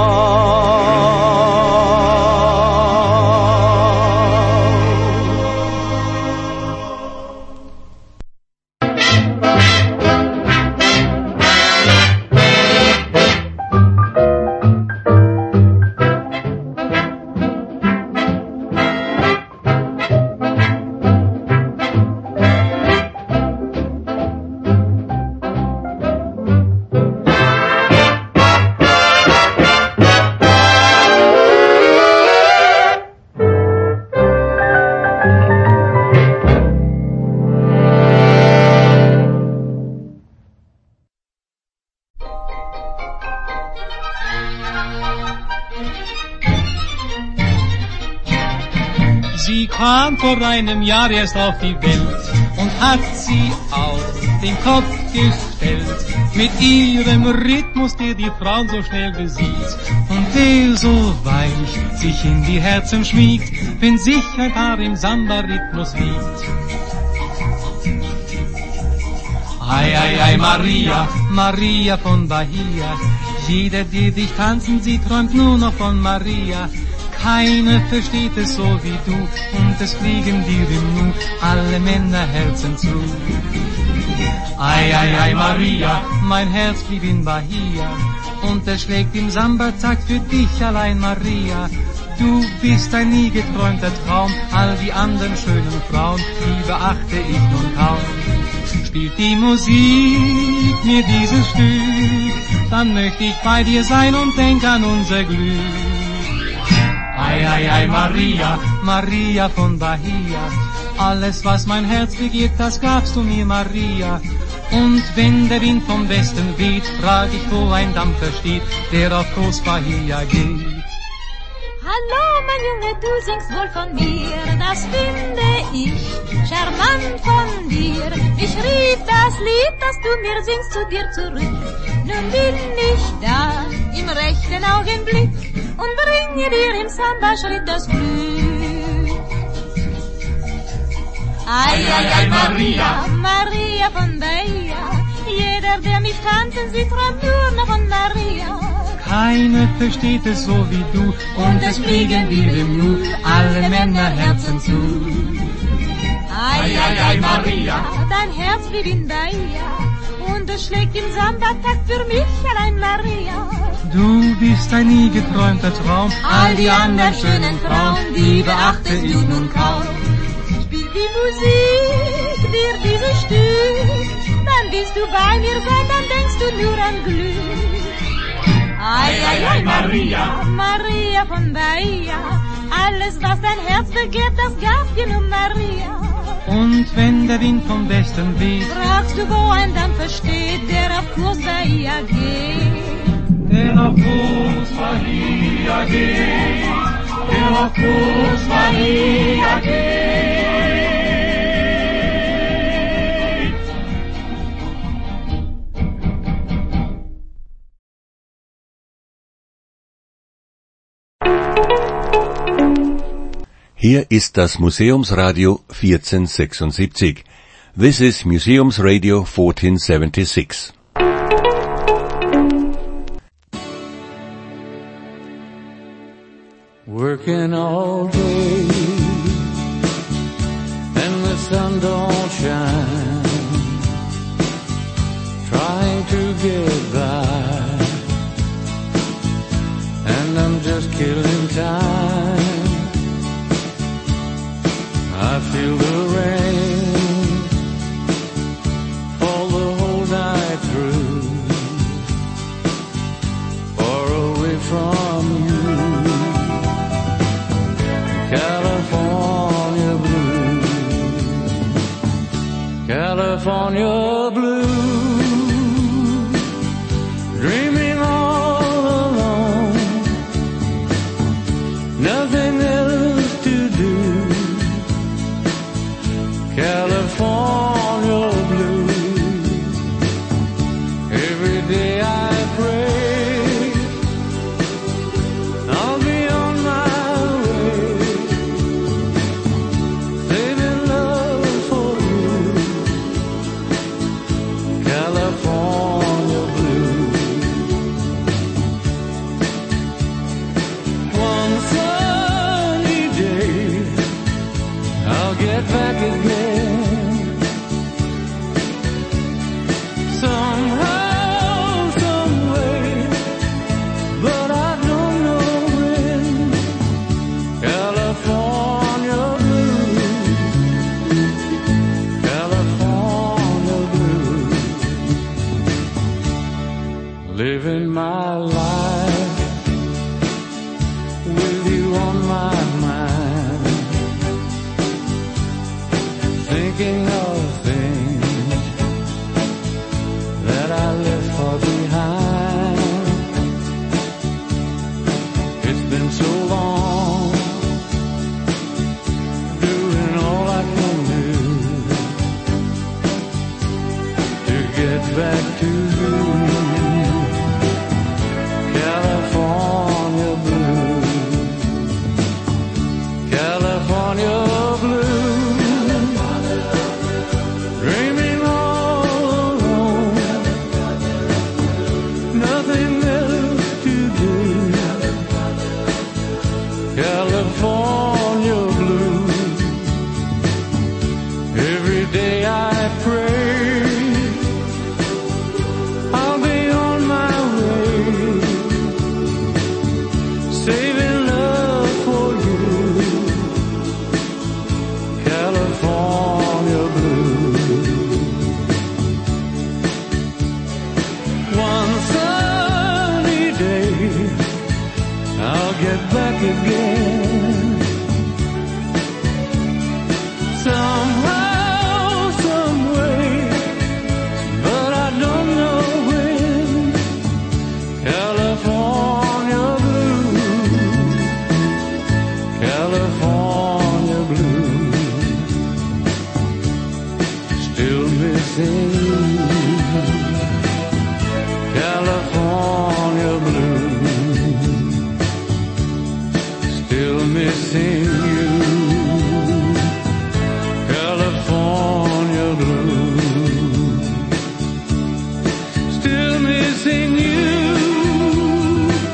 Sie kam vor einem Jahr erst auf die Welt und hat sie auf den Kopf gestellt. Mit ihrem Rhythmus, der die Frauen so schnell besiegt und der so weich sich in die Herzen schmiegt, wenn sich ein Paar im Samba-Rhythmus liegt. Ei, ei, ei, Maria, Maria von Bahia, jeder, der dich tanzen sieht, träumt nur noch von Maria. Keiner versteht es so wie du, und es fliegen dir im Nu alle Männerherzen zu. Ei, ei, ei, Maria, mein Herz blieb in Bahia, und es schlägt im Samba-Takt für dich allein, Maria. Du bist ein nie geträumter Traum, all die anderen schönen Frauen, die beachte ich nun kaum. Spielt die Musik mir dieses Stück, dann möchte ich bei dir sein und denk an unser Glück. Ei, ei, ei, Maria, Maria von Bahia, alles was mein Herz begehrt, das gabst du mir, Maria. Und wenn der Wind vom Westen weht, frag ich, wo ein Dampfer steht, der auf Groß Bahia geht. Hallo, mein Junge, du singst wohl von mir, das finde ich charmant von dir. Ich rief das Lied, das du mir singst, zu dir zurück. Nun bin ich da, im rechten Augenblick, und bringe dir im Samba-Schritt das Glück. Ei, ei, ei, Maria, Maria von Bahia, jeder, der mich tanzen sieht, träumt nur noch von Maria. Keine versteht es so wie du, und es fliegen wie im Nu alle Männer Herzen zu. Ei, ei, ei, Maria, dein Herz wie in Bahia, und es schlägt im Samba-Takt für mich allein Maria. Du bist ein nie geträumter Traum, All die anderen schönen Frauen, die beachtest du nun kaum. Spiel die Musik, dir dieses Stück, dann willst du bei mir sein, dann denkst du nur an Glück. Ei, ei, ei, Maria, Maria von Bahia, alles, was dein Herz begehrt, das gab dir nur Maria. Und wenn der Wind vom Westen weht, fragst du, wo ein Dampf versteht, der auf Kurs Bahia geht. Der auf Kurs Bahia geht, der auf Kurs Bahia geht. Hier ist das Museumsradio vierzehnhundertsechsundsiebzig. This is Museumsradio fourteen seventy-six. Working all day and the sun don't shine, trying to get by, and I'm just killing time. I feel the rain fall the whole night through, far away from you, California blue, California blue, dreaming all alone, nothing else to do. California blue. Every day I pray I'll be on my way, saving love for you. California blue. One sunny day I'll get back again. Living my life with you on my mind, thinking of things that I left far behind. It's been so long, doing all I can do to get back to you. California blue, California blue, dreaming all alone, nothing else to do. California blue, every day I pray I'll be on my way, saving love for you. California blue. One sunny day I'll get back again, somehow, some way, but I don't know when. California California blue, still missing you. California blue, still missing you. California blue, still missing you.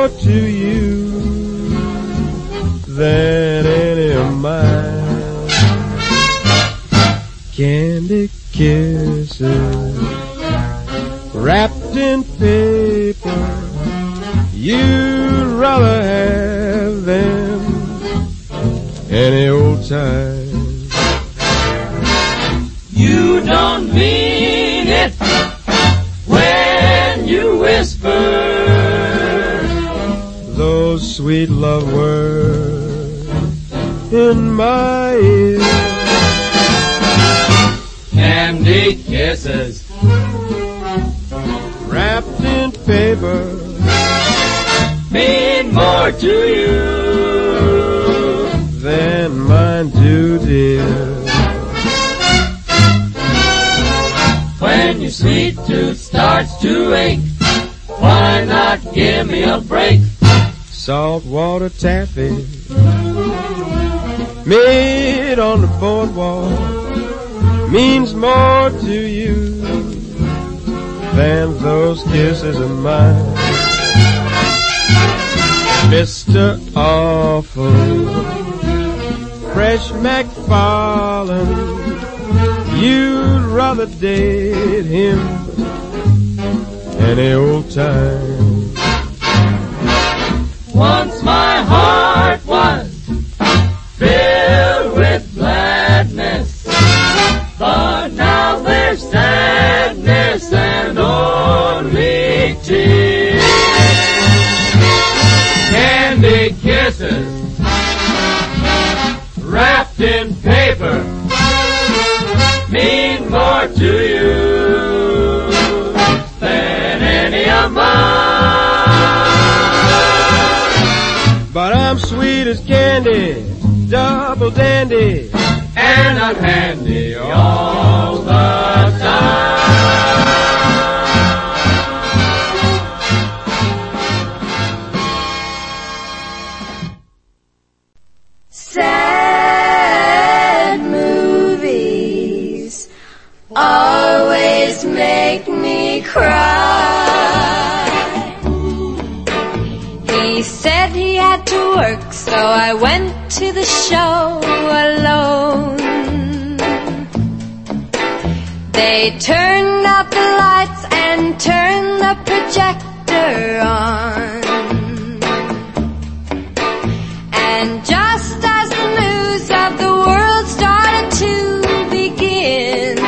more to you than any of mine. Candy kisses wrapped in paper, you'd rather have them any old time. You don't mean it when you whisper those sweet love words in my ear. Candy kisses wrapped in paper mean more to you than mine do, dear. When your sweet tooth starts to ache, why not give me a break? Saltwater taffy made on the boardwalk means more to you than those kisses of mine. Mister Awful, Fresh McFarlane, you'd rather date him any old time. Once my heart was filled with gladness, but now there's sadness and only tears. Candy kisses wrapped in paper mean more to you than any of mine. But I'm sweet as candy, double dandy, and I'm handy all the time. Sad movies always make me cry. He said he had to work, so I went to the show alone. They turned out the lights and turned the projector on. And just as the news of the world started to begin,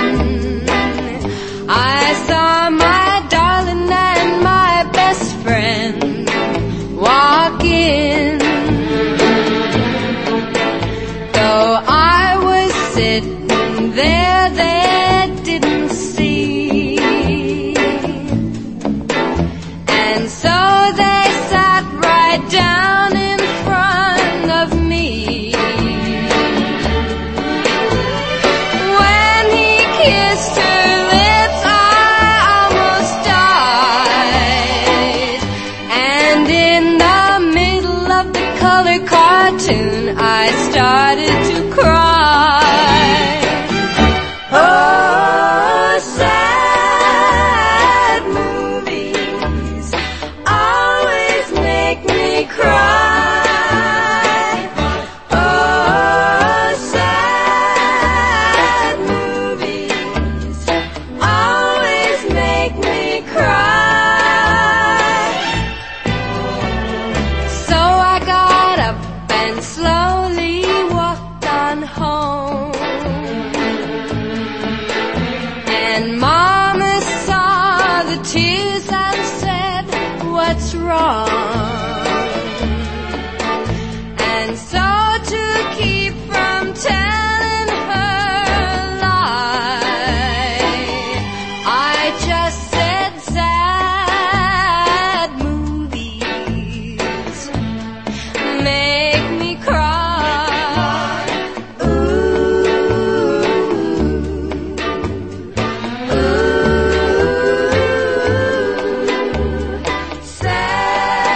I saw my darling and my best friend walk in. Though I was sitting there, they didn't see. And so they sat right down in front of me. When he kissed her lips, I almost died. And in the middle of the color cartoon, I started to cry. Oh, sad movies always make me cry. Oh, sad movies always make me cry. So I got up and slowly walked on home. And Mama saw the tears and said, "What's wrong?" And so to keep from telling her lie, I just said sad movies make me cry. Ooh, ooh, sad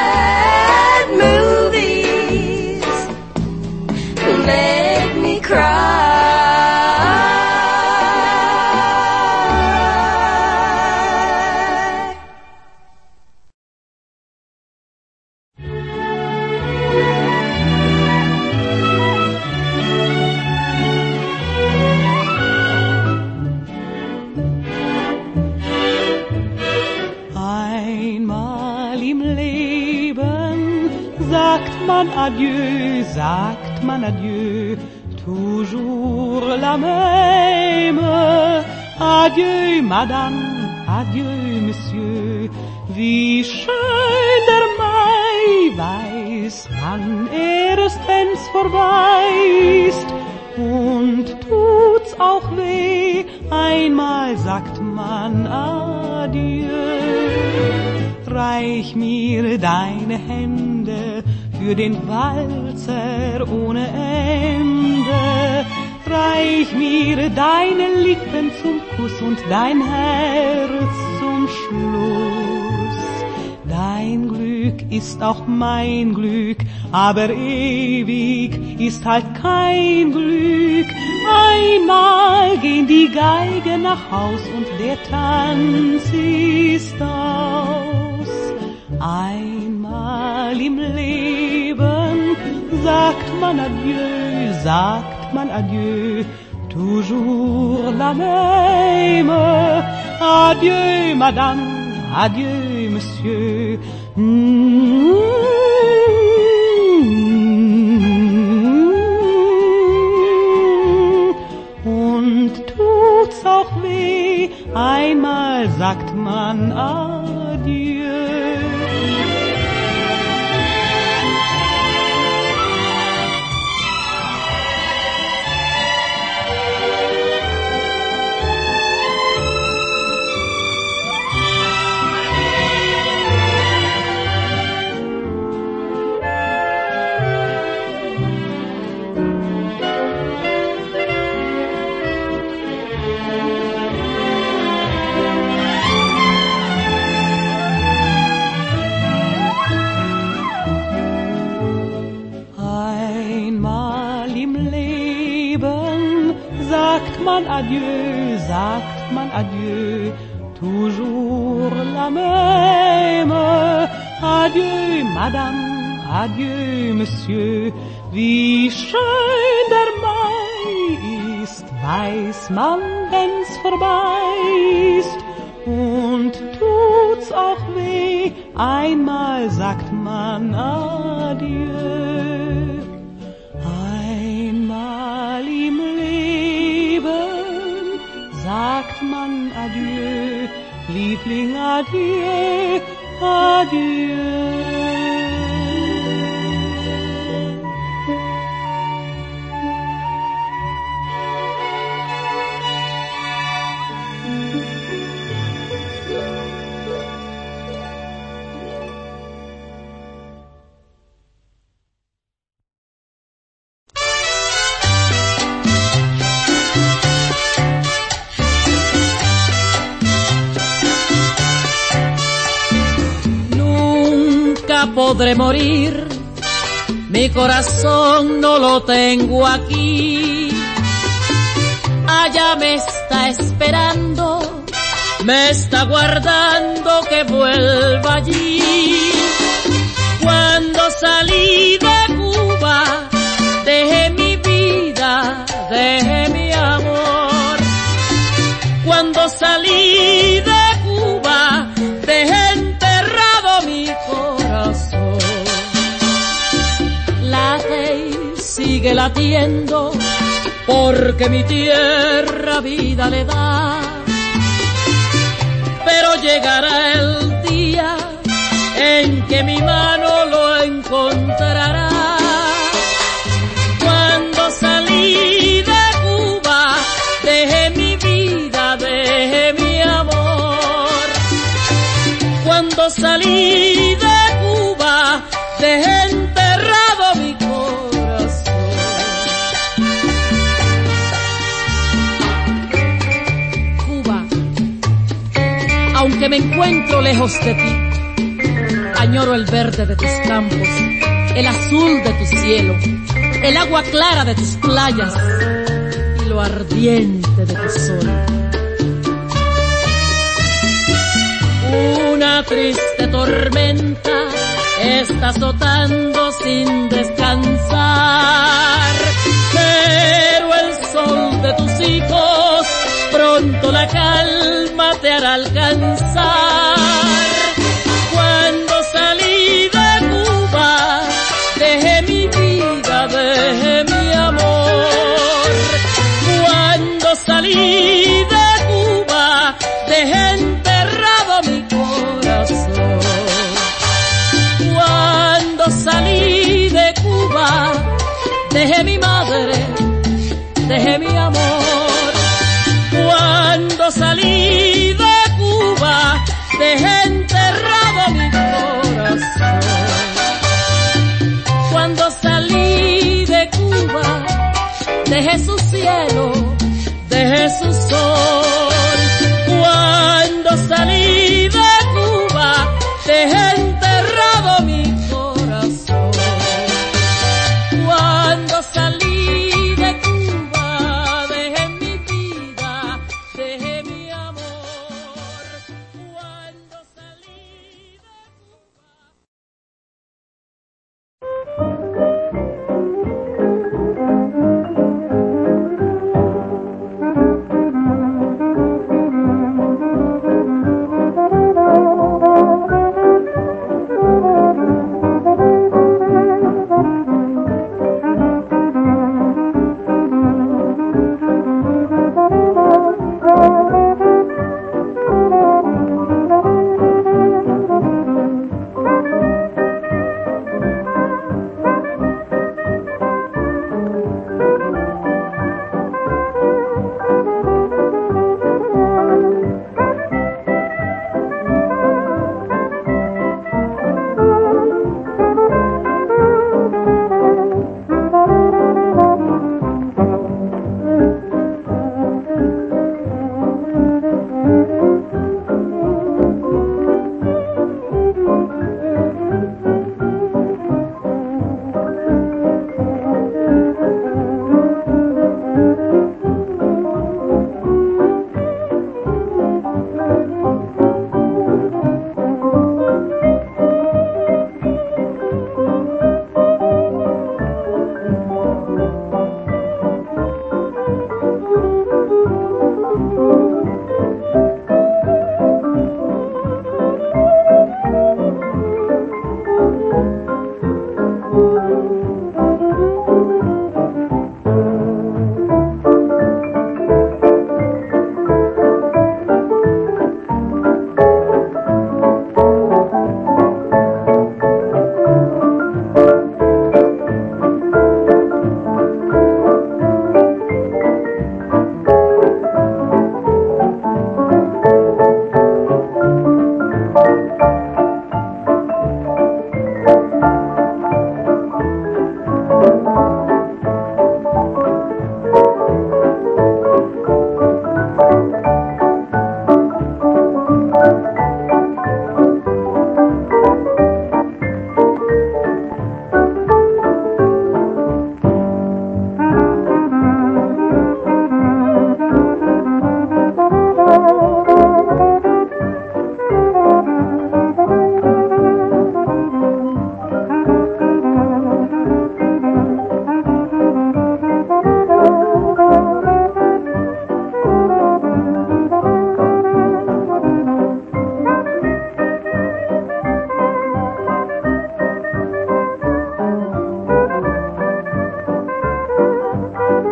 sagt man adieu, sagt man adieu, toujours la même. Adieu, Madame, adieu, Monsieur, wie schön der Mai, weiß man erst, wenn's vorbei ist. Und tut's auch weh, einmal sagt man adieu. Reich mir deine Hände für den Walzer ohne Ende. Reich mir deine Lippen zum Kuss und dein Herz zum Schluss. Dein Glück ist auch mein Glück, aber ewig ist halt kein Glück. Einmal gehen die Geigen nach Haus und der Tanz ist aus. Einmal im Leben sagt man adieu, sagt man adieu, toujours la même. Adieu, Madame, adieu, Monsieur. Mm-hmm. Und tut's auch weh, einmal sagt man adieu. Man adieu, sagt man adieu, toujours la même. Adieu, Madame, adieu, Monsieur, wie schön der Mai ist, weiß man, wenn's vorbei ist. Und tut's auch weh, einmal sagt man adieu. Einmal im Leben sagt man adieu, Liebling, adieu, adieu. Podré morir, mi corazón no lo tengo aquí. Allá me está esperando, me está guardando que vuelva allí. Cuando salí de Cuba, dejé mi vida, dejé mi amor. Cuando salí de Cuba, dejé enterrado mi corazón. Late y sigue latiendo, porque mi tierra vida le da. Pero llegará el día en que mi mano lo encontrará. Cuando salí de Cuba, dejé mi vida, dejé mi amor. Cuando salí de Cuba, dejé enterrado mi corazón. Cuba, aunque me encuentro lejos de ti, añoro el verde de tus campos, el azul de tu cielo, el agua clara de tus playas y lo ardiente de tu sol. Una triste tormenta está azotando sin descansar, pero el sol de tus hijos pronto la calma te hará alcanzar. Cuando salí de Cuba, dejé mi madre, dejé mi amor. Cuando salí de Cuba, dejé